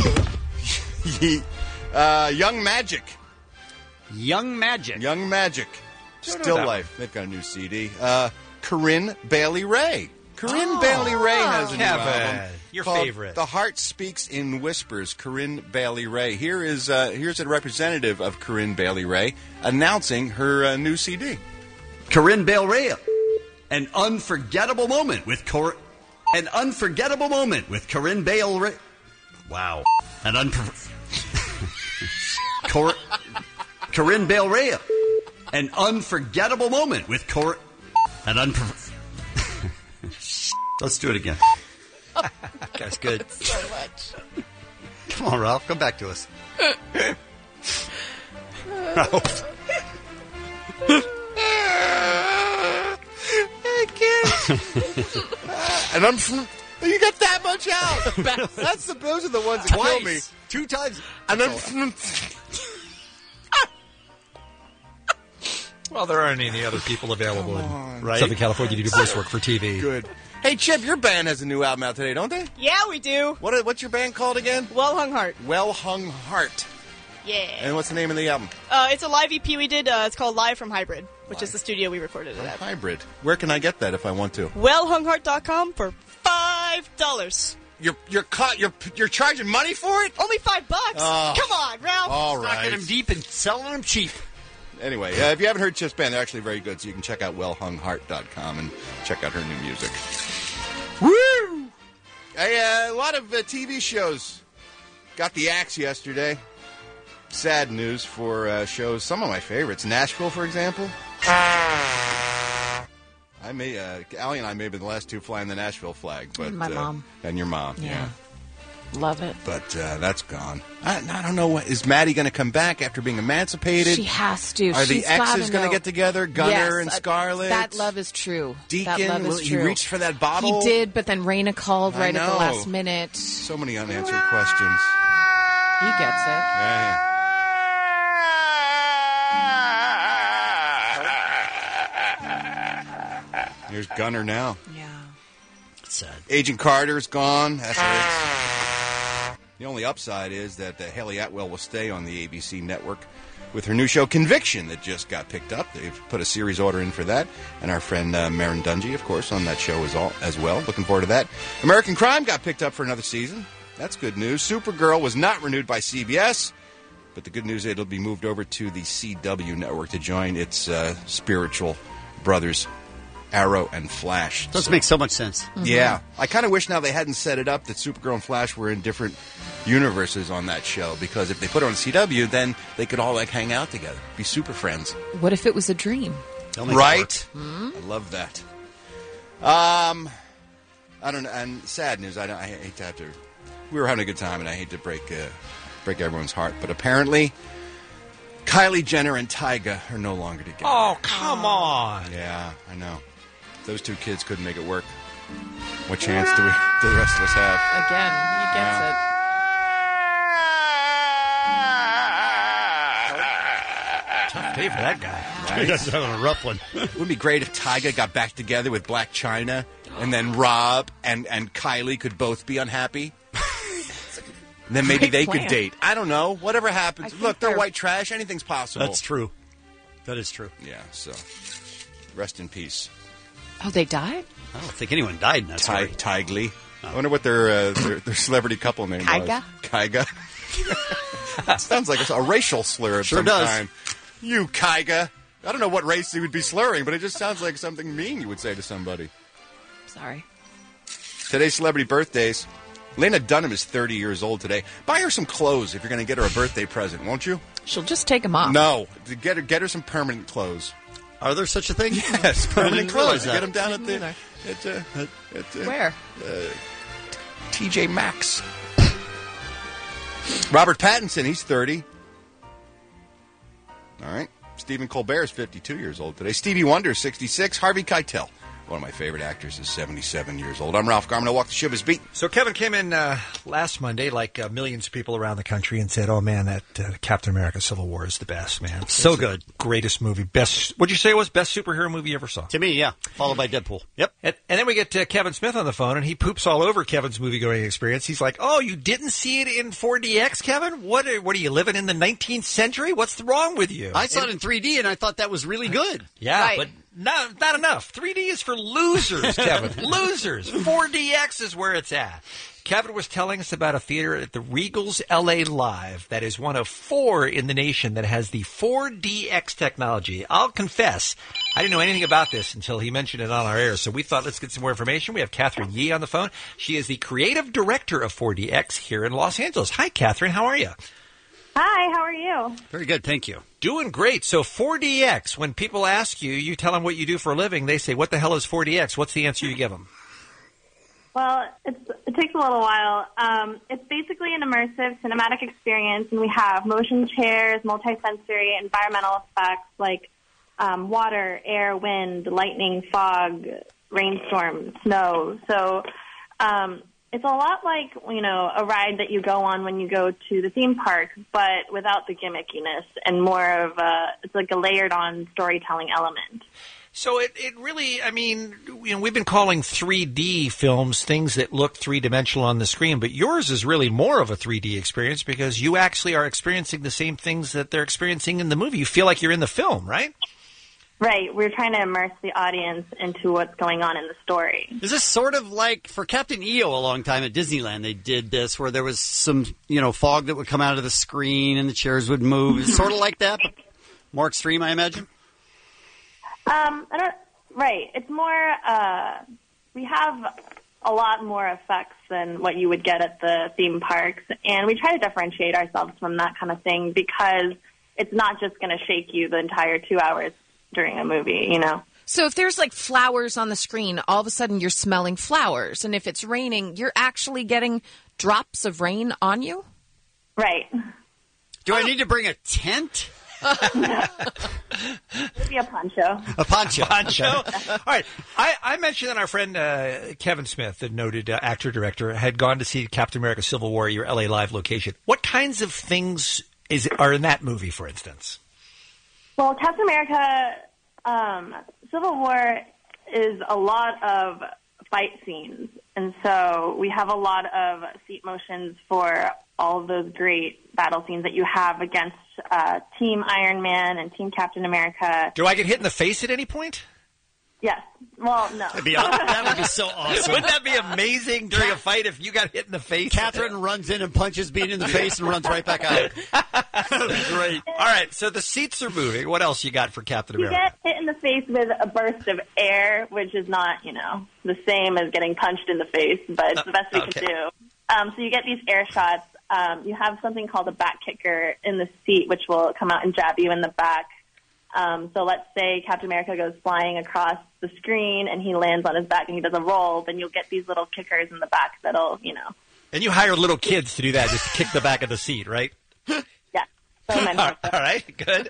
uh, Young Magic. Young Magic. Young Magic. Don't know Still that Life. They've got a new C D. Uh, Corinne Bailey Ray. Corinne Bailey Ray has a new Kevin, album. your called favorite. The Heart Speaks in Whispers. Corinne Bailey Ray. Here is uh, here's a representative of Corinne Bailey Ray announcing her uh, new C D. Corinne Bailey Ray. An unforgettable moment with Cor. An unforgettable moment with Corinne Bailey Ray. Wow. An unfor. Cor. Corinne Bailey Ray. An unforgettable moment with Cor. An unfor. Let's do it again. That's good. So much. Come on, Ralph. Come back to us. Ralph. I can't. And I'm from. You got that much out. That's the. Those are the ones that Twice. kill me. Two times. And I'm from. Well, there aren't any other people available in right? Southern California to do voice work for T V. Good. Hey, Chip, your band has a new album out today, don't they? Yeah, we do. What? What's your band called again? Well Hung Heart. Well Hung Heart. Yeah. And what's the name of the album? Uh, it's a live E P we did. Uh, it's called Live from Hybrid, which is the studio we recorded it at. Hybrid. Where can I get that if I want to? well hung heart dot com for five dollars. You're you're caught. You're you're charging money for it? Only five bucks. Oh. Come on, Ralph. All right. Stocking them deep and selling them cheap. Anyway, uh, if you haven't heard Chip's band, they're actually very good. So you can check out well hung heart dot com and check out her new music. Woo! Hey, uh, a lot of uh, T V shows got the axe yesterday. Sad news for uh, shows. Some of my favorites. Nashville, for example. I may, uh, Allie and I may have been the last two flying the Nashville flag, but And my uh, mom. and your mom, Yeah. yeah. Love it. But uh, that's gone. I, I don't know. What, is Maddie going to come back after being emancipated? She has to. Are the She's gotta exes going to know. get together? Gunner Yes, and uh, Scarlett? That love is true. Deacon, That love is well, he true. reached for that bottle? He did, but then Raina called I right at the know. last minute. So many unanswered questions. He gets it. Yeah. Here's Gunner now. Yeah. Sad. Agent Carter's gone. That's it. The only upside is that uh, Haley Atwell will stay on the A B C network with her new show Conviction that just got picked up. They've put a series order in for that. And our friend uh, Marin Dungy, of course, on that show as, all, as well. Looking forward to that. American Crime got picked up for another season. That's good news. Supergirl was not renewed by C B S. But the good news is it'll be moved over to the C W network to join its uh, spiritual brothers, Arrow and Flash. Does make so much sense. Yeah. I kind of wish now they hadn't set it up that Supergirl and Flash were in different universes on that show, because if they put it on C W, then they could all like hang out together, be super friends. What if it was a dream? Right? I love that. Um, I don't know. And sad news. I, don't, I hate to have to. We were having a good time, and I hate to break uh, break everyone's heart, but apparently, Kylie Jenner and Tyga are no longer together. Oh, come on. Yeah, I know. Those two kids couldn't make it work. What chance do we? Do the rest of us have? Again, he gets Yeah. it. Tough day for that guy. Right? He's having a rough one. Wouldn't it be great if Tyga got back together with Black China? and then Rob and, and Kylie could both be unhappy. And then maybe Great they plan. could date. I don't know. Whatever happens. think Look, they're, they're- white trash. Anything's possible. That's true. That is true. Yeah, so rest in peace. Oh, they died? I don't think anyone died in that Ty- story. Tigely. I wonder what their, uh, their their celebrity couple name Kyga? was. Kyga. Sounds like a, a racial slur of Sure some does. kind. You Kyga. I don't know what race he would be slurring, but it just sounds like something mean you would say to somebody. Sorry. Today's celebrity birthdays. Lena Dunham is thirty years old today. Buy her some clothes if you're going to get her a birthday present, won't you? She'll just take them off. No. Get her, get her some permanent clothes. Are there such a thing? Yes, I permanent didn't realize clothes. You that. get them down at the at, uh, at, uh, Where? Uh, T J Maxx. Robert Pattinson, he's thirty. All right. Stephen Colbert is fifty-two years old today. Stevie Wonder is sixty-six. Harvey Keitel, one of my favorite actors, is seventy-seven years old. I'm Ralph Garman. I walk the ship as beat. So Kevin came in uh, last Monday, like uh, millions of people around the country, and said, "Oh man, that uh, Captain America: Civil War is the best, man. So It's the good. greatest movie, best. What'd you say it was best superhero movie you ever saw?" To me, yeah. Followed by Deadpool. Yep. And, and then we get uh, Kevin Smith on the phone, and he poops all over Kevin's movie-going experience. He's like, "Oh, you didn't see it in four D X, Kevin? What? Are, what are you living in the nineteenth century? What's wrong with you?" I saw it in three D, and I thought that was really good. Yeah, Right. but not, not enough. three D is for losers, Kevin. Losers. four D X is where it's at. Kevin was telling us about a theater at the Regals L A Live that is one of four in the nation that has the four D X technology. I'll confess, I didn't know anything about this until he mentioned it on our air, so we thought let's get some more information. We have Catherine Yee on the phone. She is the creative director of four D X here in Los Angeles. Hi, Catherine. How are you? Hi, how are you? Very good, thank you. Doing great. So four D X, when people ask you, you tell them what you do for a living, they say, what the hell is four D X? What's the answer you give them? Well, it's, it takes a little while. Um, it's basically an immersive cinematic experience, and we have motion chairs, multisensory, environmental effects like um, water, air, wind, lightning, fog, rainstorm, snow. So um, it's a lot like, you know, a ride that you go on when you go to the theme park, but without the gimmickiness and more of a, it's like a layered on storytelling element. So it, it really, I mean, you know, we've been calling three D films things that look three-dimensional on the screen, but yours is really more of a three D experience because you actually are experiencing the same things that they're experiencing in the movie. You feel like you're in the film, right? Right. We're trying to immerse the audience into what's going on in the story. Is this sort of like for Captain E O a long time at Disneyland? They did this where there was some, you know, fog that would come out of the screen and the chairs would move. It's sort of like that, but more extreme, I imagine. Um, I don't, right. It's more, uh, we have a lot more effects than what you would get at the theme parks, and we try to differentiate ourselves from that kind of thing because it's not just going to shake you the entire two hours during a movie, you know? So if there's like flowers on the screen, all of a sudden you're smelling flowers. And if it's raining, you're actually getting drops of rain on you? Right. Do I need to bring a tent? Maybe a poncho. A poncho. Poncho. All right. I, I mentioned that our friend uh, Kevin Smith, the noted uh, actor-director, had gone to see Captain America Civil War at your L A Live location. What kinds of things is are in that movie, for instance? Well, Captain America um, Civil War is a lot of fight scenes, and so we have a lot of seat motions for all of those great battle scenes that you have against uh, Team Iron Man and Team Captain America. Do I get hit in the face at any point? Yes. Well, no. That'd be, that would be so awesome. Wouldn't that be amazing during a fight if you got hit in the face? Catherine runs in and punches Bean in the face and runs right back out. That'd be great. All right, so the seats are moving. What else you got for Captain You America? get hit in the face with a burst of air, which is not, you know, the same as getting punched in the face, but it's the best we okay. can do. Um, so you get these air shots. Um, you have something called a back kicker in the seat, which will come out and jab you in the back. Um, so let's say Captain America goes flying across the screen and he lands on his back and he does a roll, then you'll get these little kickers in the back that'll, you know. And you hire little kids to do that, just to kick the back of the seat, right? Yeah. So many. All right, good.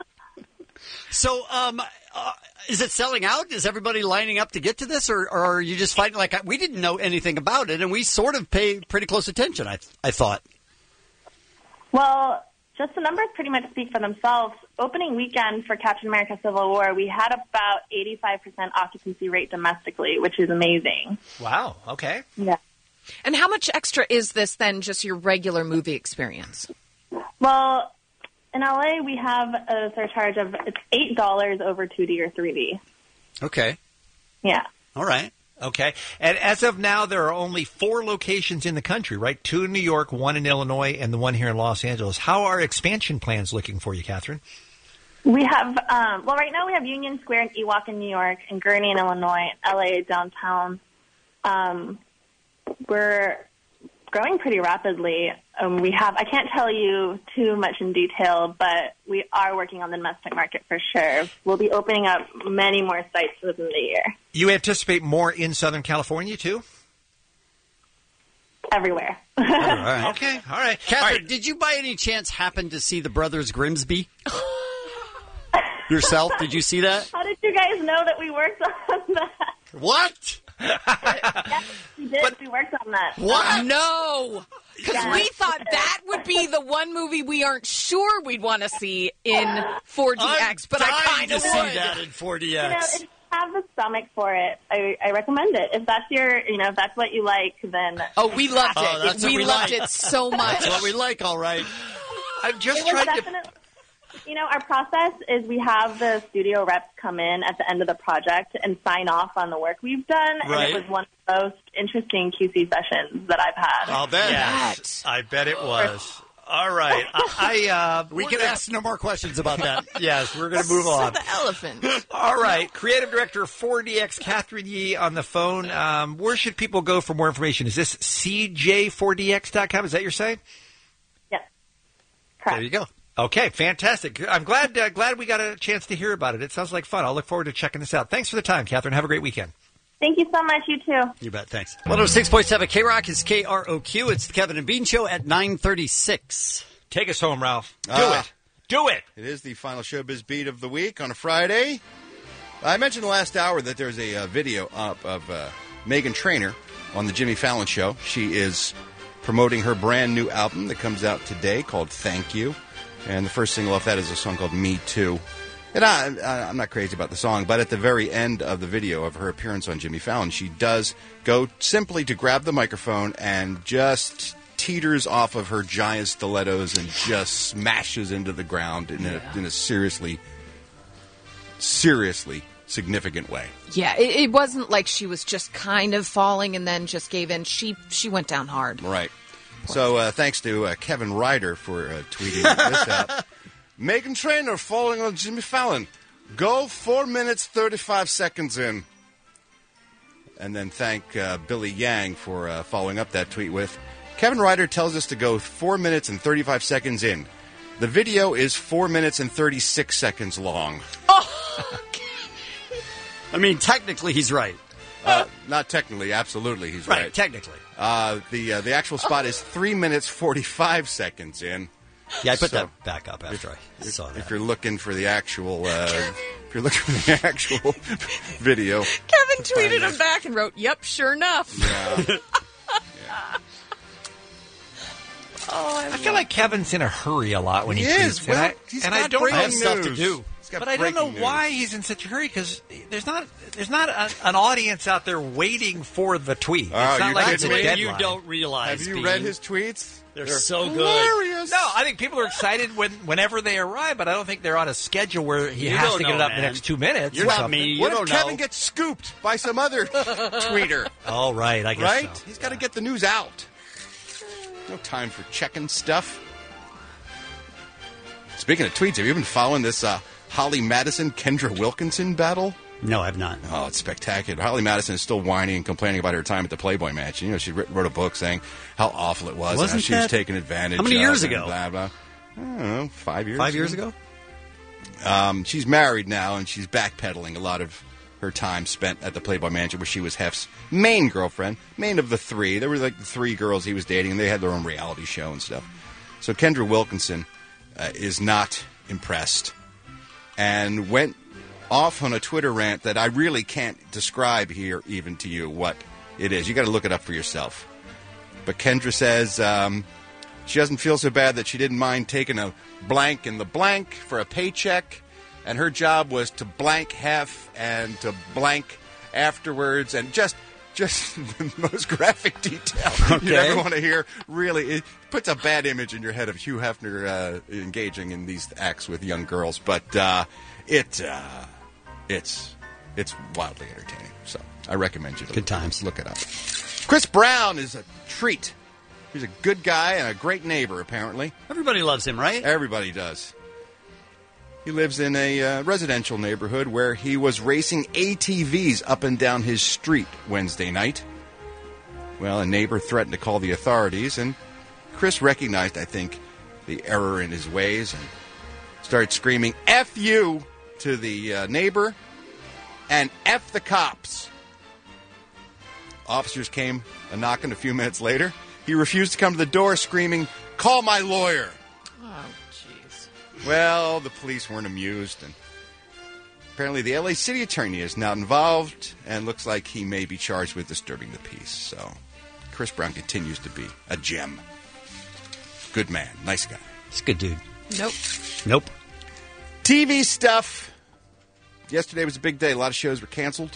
So, um, uh, is it selling out? Is everybody lining up to get to this, or, or are you just fighting like we didn't know anything about it, and we sort of pay pretty close attention? I I thought. Well, just the numbers pretty much speak for themselves. Opening weekend for Captain America Civil War, we had about eighty-five percent occupancy rate domestically, which is amazing. Wow. Okay. Yeah. And how much extra is this than just your regular movie experience? Well, in L A, we have a surcharge of it's eight dollars over two D or three D. Okay. Yeah. All right. Okay. And as of now, there are only four locations in the country, right? Two in New York, one in Illinois, and the one here in Los Angeles. How are expansion plans looking for you, Catherine? We have, um, well, right now we have Union Square and Ewok in New York, and Gurney in Illinois, L A downtown. Um, we're growing pretty rapidly. Um, we have, I can't tell you too much in detail, but we are working on the domestic market for sure. We'll be opening up many more sites within the year. You anticipate more in Southern California, too? Everywhere. All right. Okay. All right. Catherine, did you by any chance happen to see the Brothers Grimsby? Yourself? Did you see that? How did you guys know that we worked on that? What? Yes, we did. We worked on that. What? No. Because Yeah. we thought that would be the one movie we aren't sure we'd want to see in four D X, but I dying kind to of see would. that in four D You know, X. if you have the stomach for it, I, I recommend it. If that's your, you know, if that's what you like, then Oh, we loved it. Oh, that's we what we loved like. it so much. That's what we like, all right. I've just it was tried to... definitely, you know, our process is we have the studio reps come in at the end of the project and sign off on the work we've done, Right. and it was one of the most interesting Q C sessions that I've had. I'll bet. Yes, I bet it was. All right. I, I uh, We we're can gonna- ask no more questions about that. Yes, we're going to move on. The elephant. All right. Creative Director of four D X, Catherine Yee, on the phone. Um, where should people go for more information? Is this C J four D X dot com? Is that your site? Yes. There you go. Okay, fantastic. I'm glad uh, glad we got a chance to hear about it. It sounds like fun. I'll look forward to checking this out. Thanks for the time, Catherine. Have a great weekend. Thank you so much. You too. You bet. Thanks. one oh six point seven K-Rock is K R O Q. It's the Kevin and Bean Show at nine thirty-six. Take us home, Ralph. Do Ah. it. Do it. It is the final Showbiz Beat of the week on a Friday. I mentioned last hour that there's a uh, video up of uh, Meghan Trainor on the Jimmy Fallon Show. She is promoting her brand new album that comes out today called Thank You. And the first single off that is a song called Me Too. And I, I, I'm not crazy about the song, but at the very end of the video of her appearance on Jimmy Fallon, she does go simply to grab the microphone and just teeters off of her giant stilettos and just smashes into the ground in, a, in a seriously, seriously significant way. Yeah, it, it wasn't like she was just kind of falling and then just gave in. She she went down hard. Right. So uh, thanks to uh, Kevin Ryder for uh, tweeting this out. Meghan Trainor falling on Jimmy Fallon. Go four minutes, thirty-five seconds in. And then thank uh, Billy Yang for uh, following up that tweet with, Kevin Ryder tells us to go four minutes and thirty-five seconds in. The video is four minutes and thirty-six seconds long. I mean, technically, he's right. Uh, not technically, absolutely, he's right. Right, technically. Uh, the uh, the actual spot is three minutes forty-five seconds in. Yeah, I put So- that back up after I If, saw that. if you're looking for the actual, uh, if you're looking for the actual video, Kevin tweeted him back and wrote, "Yep, sure enough." yeah. Oh, I, I feel like Kevin's in a hurry a lot when he, He is. tweets. Well, and I, he's and I got don't breaking know I have stuff to news. do. He's got But I don't know breaking why news. he's in such a hurry because there's not there's not a, an audience out there waiting for the tweet. Oh, it's not you're like kidding it's a me? deadline. You don't realize. Have you Bean. read his tweets? They're so good. hilarious. No, I think people are excited when whenever they arrive, but I don't think they're on a schedule where he You has don't to get know, it up in the man. next two minutes. You're or not something. me. You What don't if Kevin know. gets scooped by some other tweeter? All right, I guess Right? so. He's got to get the news out. No time for checking stuff. Speaking of tweets, have you been following this uh, Holly Madison, Kendra Wilkinson battle? No, I've not. Oh, it's spectacular. Holly Madison is still whining and complaining about her time at the Playboy Mansion. You know, she wrote a book saying how awful it was Wasn't and how she was that- taken advantage how many of years and ago? Blah, blah. I don't know, five years Five years ago? Um, she's married now, and she's backpedaling a lot of her time spent at the Playboy Mansion, where she was Hef's main girlfriend, main of the three. There were like the three girls he was dating, and they had their own reality show and stuff. So Kendra Wilkinson uh, is not impressed and went off on a Twitter rant that I really can't describe here even to you what it is. You got to look it up for yourself. But Kendra says um, She doesn't feel so bad that she didn't mind taking a blank in the blank for a paycheck, and her job was to blank half and to blank afterwards, and just just the most graphic detail Okay. you'd ever want to hear. Really, it puts a bad image in your head of Hugh Hefner uh, engaging in these acts with young girls, but uh, it uh, it's it's wildly entertaining. So I recommend you to Good times. Look it up. Chris Brown is a treat. He's a good guy and a great neighbor, apparently. Everybody loves him, right? Everybody does. He lives in a uh, residential neighborhood where he was racing A T Vs up and down his street Wednesday night. Well, a neighbor threatened to call the authorities, and Chris recognized, I think, the error in his ways and started screaming, F you, to the uh, neighbor, and F the cops. Officers came a knocking a few minutes later. He refused to come to the door, screaming, call my lawyer. Oh, jeez. Well, the police weren't amused, and apparently the L A city attorney is now involved, and looks like he may be charged with disturbing the peace. So, Chris Brown continues to be a gem. Good man. Nice guy. He's a good dude. Nope. Nope. T V stuff. Yesterday was a big day. A lot of shows were canceled.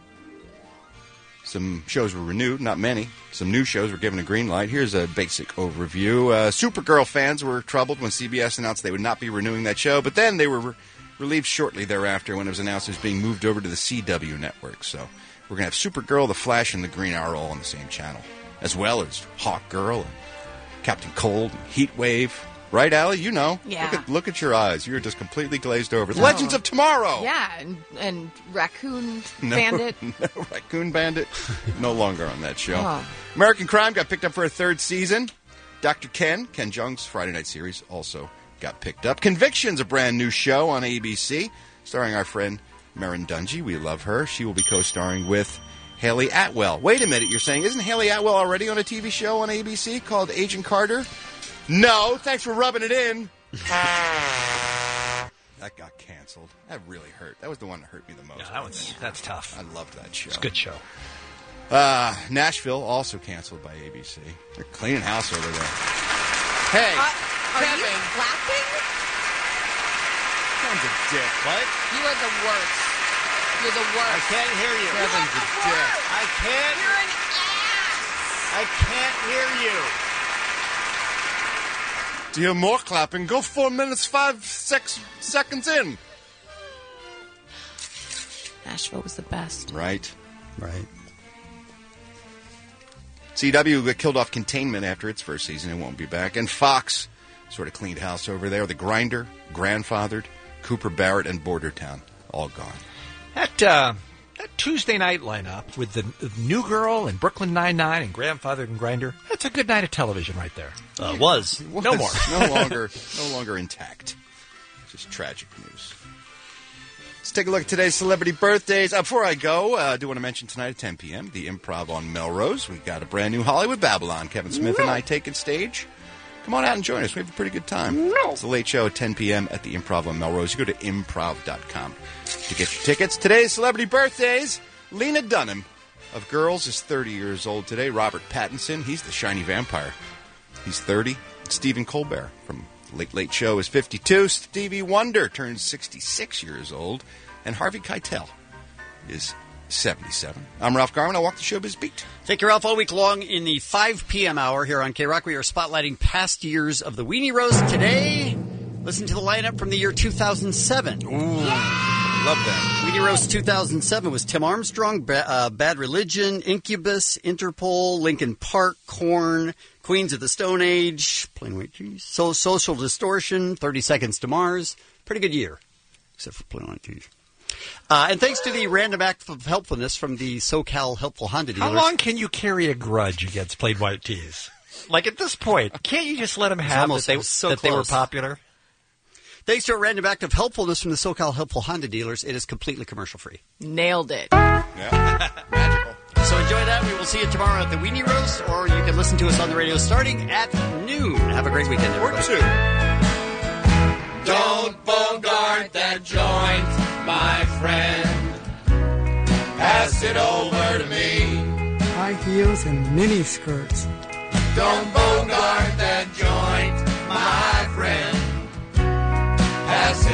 Some shows were renewed, not many. Some new shows were given a green light. Here's a basic overview. Uh, Supergirl fans were troubled when C B S announced they would not be renewing that show, but then they were re- relieved shortly thereafter when it was announced it was being moved over to the C W network. So we're going to have Supergirl, The Flash, and The Green Arrow all on the same channel, as well as Hawkgirl and Captain Cold and Heatwave. Right, Allie? You know. Yeah. Look at, look at your eyes. You're just completely glazed over. No. Legends of Tomorrow. Yeah, and, and Raccoon No, Bandit. no, Raccoon Bandit. No longer on that show. Oh. American Crime got picked up for a third season. Doctor Ken, Ken Jeong's Friday night series, also got picked up. Conviction's a brand new show on A B C, starring our friend Merrin Dungey. We love her. She will be co-starring with Haley Atwell. Wait a minute, you're saying, isn't Haley Atwell already on a T V show on A B C called Agent Carter? No, thanks for rubbing it in. That got canceled. That really hurt. That was the one that hurt me the most. Yeah, that one's, that's tough. I loved that show. It's a good show. Uh, Nashville, also canceled by A B C. They're cleaning house over there. Hey, Uh, are you clapping? Kevin's a dick. What? You are the worst. You're the worst. I can't hear you. Kevin's a dick. I can't. You're an ass. I can't hear you. To hear more clapping, go four minutes, five, six seconds in. Nashville was the best. Right. Right. C W got killed off containment after its first season. It won't be back. And Fox sort of cleaned house over there. The Grinder, Grandfathered, Cooper Barrett, and Border Town, all gone. That, uh, that Tuesday night lineup with the, the New Girl and Brooklyn Nine-Nine and Grandfathered and Grinder, that's a good night of television right there. Uh, was. was. No more. no longer, no longer intact. Just tragic news. Let's take a look at today's celebrity birthdays. Uh, before I go, I uh, do want to mention tonight at ten p.m., the Improv on Melrose. We've got a brand new Hollywood Babylon. Kevin Smith and I taking stage. Come on out and join us. We have a pretty good time. No. It's the late show at ten p.m. at the Improv on Melrose. You go to improv dot com to get your tickets. Today's celebrity birthdays. Lena Dunham of Girls is thirty years old today. Robert Pattinson, he's the shiny vampire. He's thirty. Stephen Colbert from Late Late Show is fifty-two. Stevie Wonder turns sixty-six years old. And Harvey Keitel is seventy-seven. I'm Ralph Garman. I walk the showbiz beat. Thank you, Ralph. All week long in the five p.m. hour here on K-Rock, we are spotlighting past years of the Weenie Roast. Today, listen to the lineup from the year two thousand seven. Ooh, love that. Weenie Roast two thousand seven was Tim Armstrong, ba- uh, Bad Religion, Incubus, Interpol, Linkin Park, Korn, Queens of the Stone Age, Plain White Cheese, so- Social Distortion, thirty Seconds to Mars. Pretty good year, except for Plain White Cheese. Uh, and thanks to the random act of helpfulness from the SoCal Helpful Honda dealers. How long can you carry a grudge against Plain White Tees? Like at this point, can't you just let them have almost- that, they, so that they were close. popular? Thanks to a random act of helpfulness from the SoCal Helpful Honda dealers, it is completely commercial-free. Nailed it. Yeah. Magical. So enjoy that. We will see you tomorrow at the Weenie Roast, or you can listen to us on the radio starting at noon. Have a great weekend, everybody. Or two. Don't bogart that joint, my friend. Pass it over to me. High heels and mini skirts. Don't bogart that joint.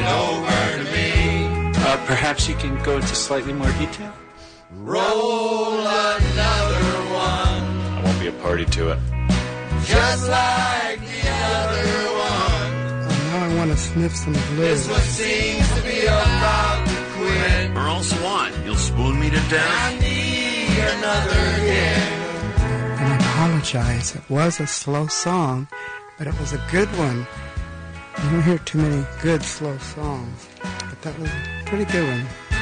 over to me. Uh, perhaps you can go into slightly more detail? Roll another one, I won't be a party to it. just like the other one. Now I want to sniff some glue. This one seems to be about to quit. Earl Swan, you'll spoon me to death? I need another hit. And I apologize. It was a slow song, but it was a good one. You don't hear too many good slow songs, but that was a pretty good one.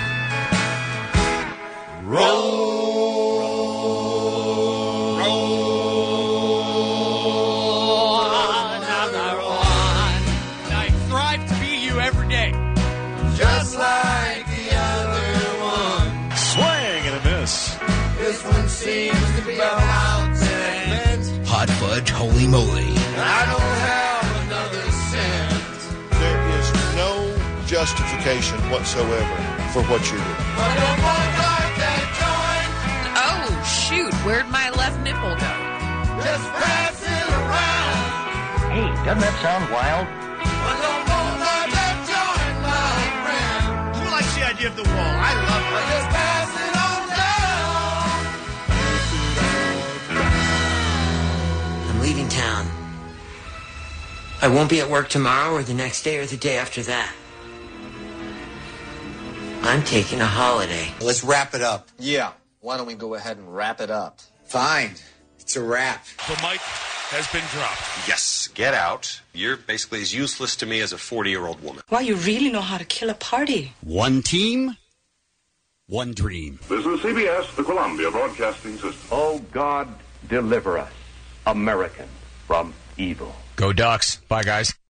Another one. I thrive to be you every day. Just like the other one. Swing and a miss. This one seems to be about to end. Hot fudge, holy moly. I don't have another cent. There is no justification whatsoever for what you're doing. But don't want like that Oh, shoot. Where'd my left nipple go? joint. Just pass it around. Hey, doesn't that sound wild? But don't want like that joint, my friend. Who likes the idea of the wall? I love But it. just pass it on down. I'm leaving town. I won't be at work tomorrow or the next day or the day after that. I'm taking a holiday. Let's wrap it up. Yeah. Why don't we go ahead and wrap it up? Fine. It's a wrap. The mic has been dropped. Yes, get out. You're basically as useless to me as a forty-year-old woman. Wow, you really know how to kill a party. One team, one dream. This is C B S, the Columbia Broadcasting System. Oh, God, deliver us, Americans, from evil. Go Ducks. Bye, guys.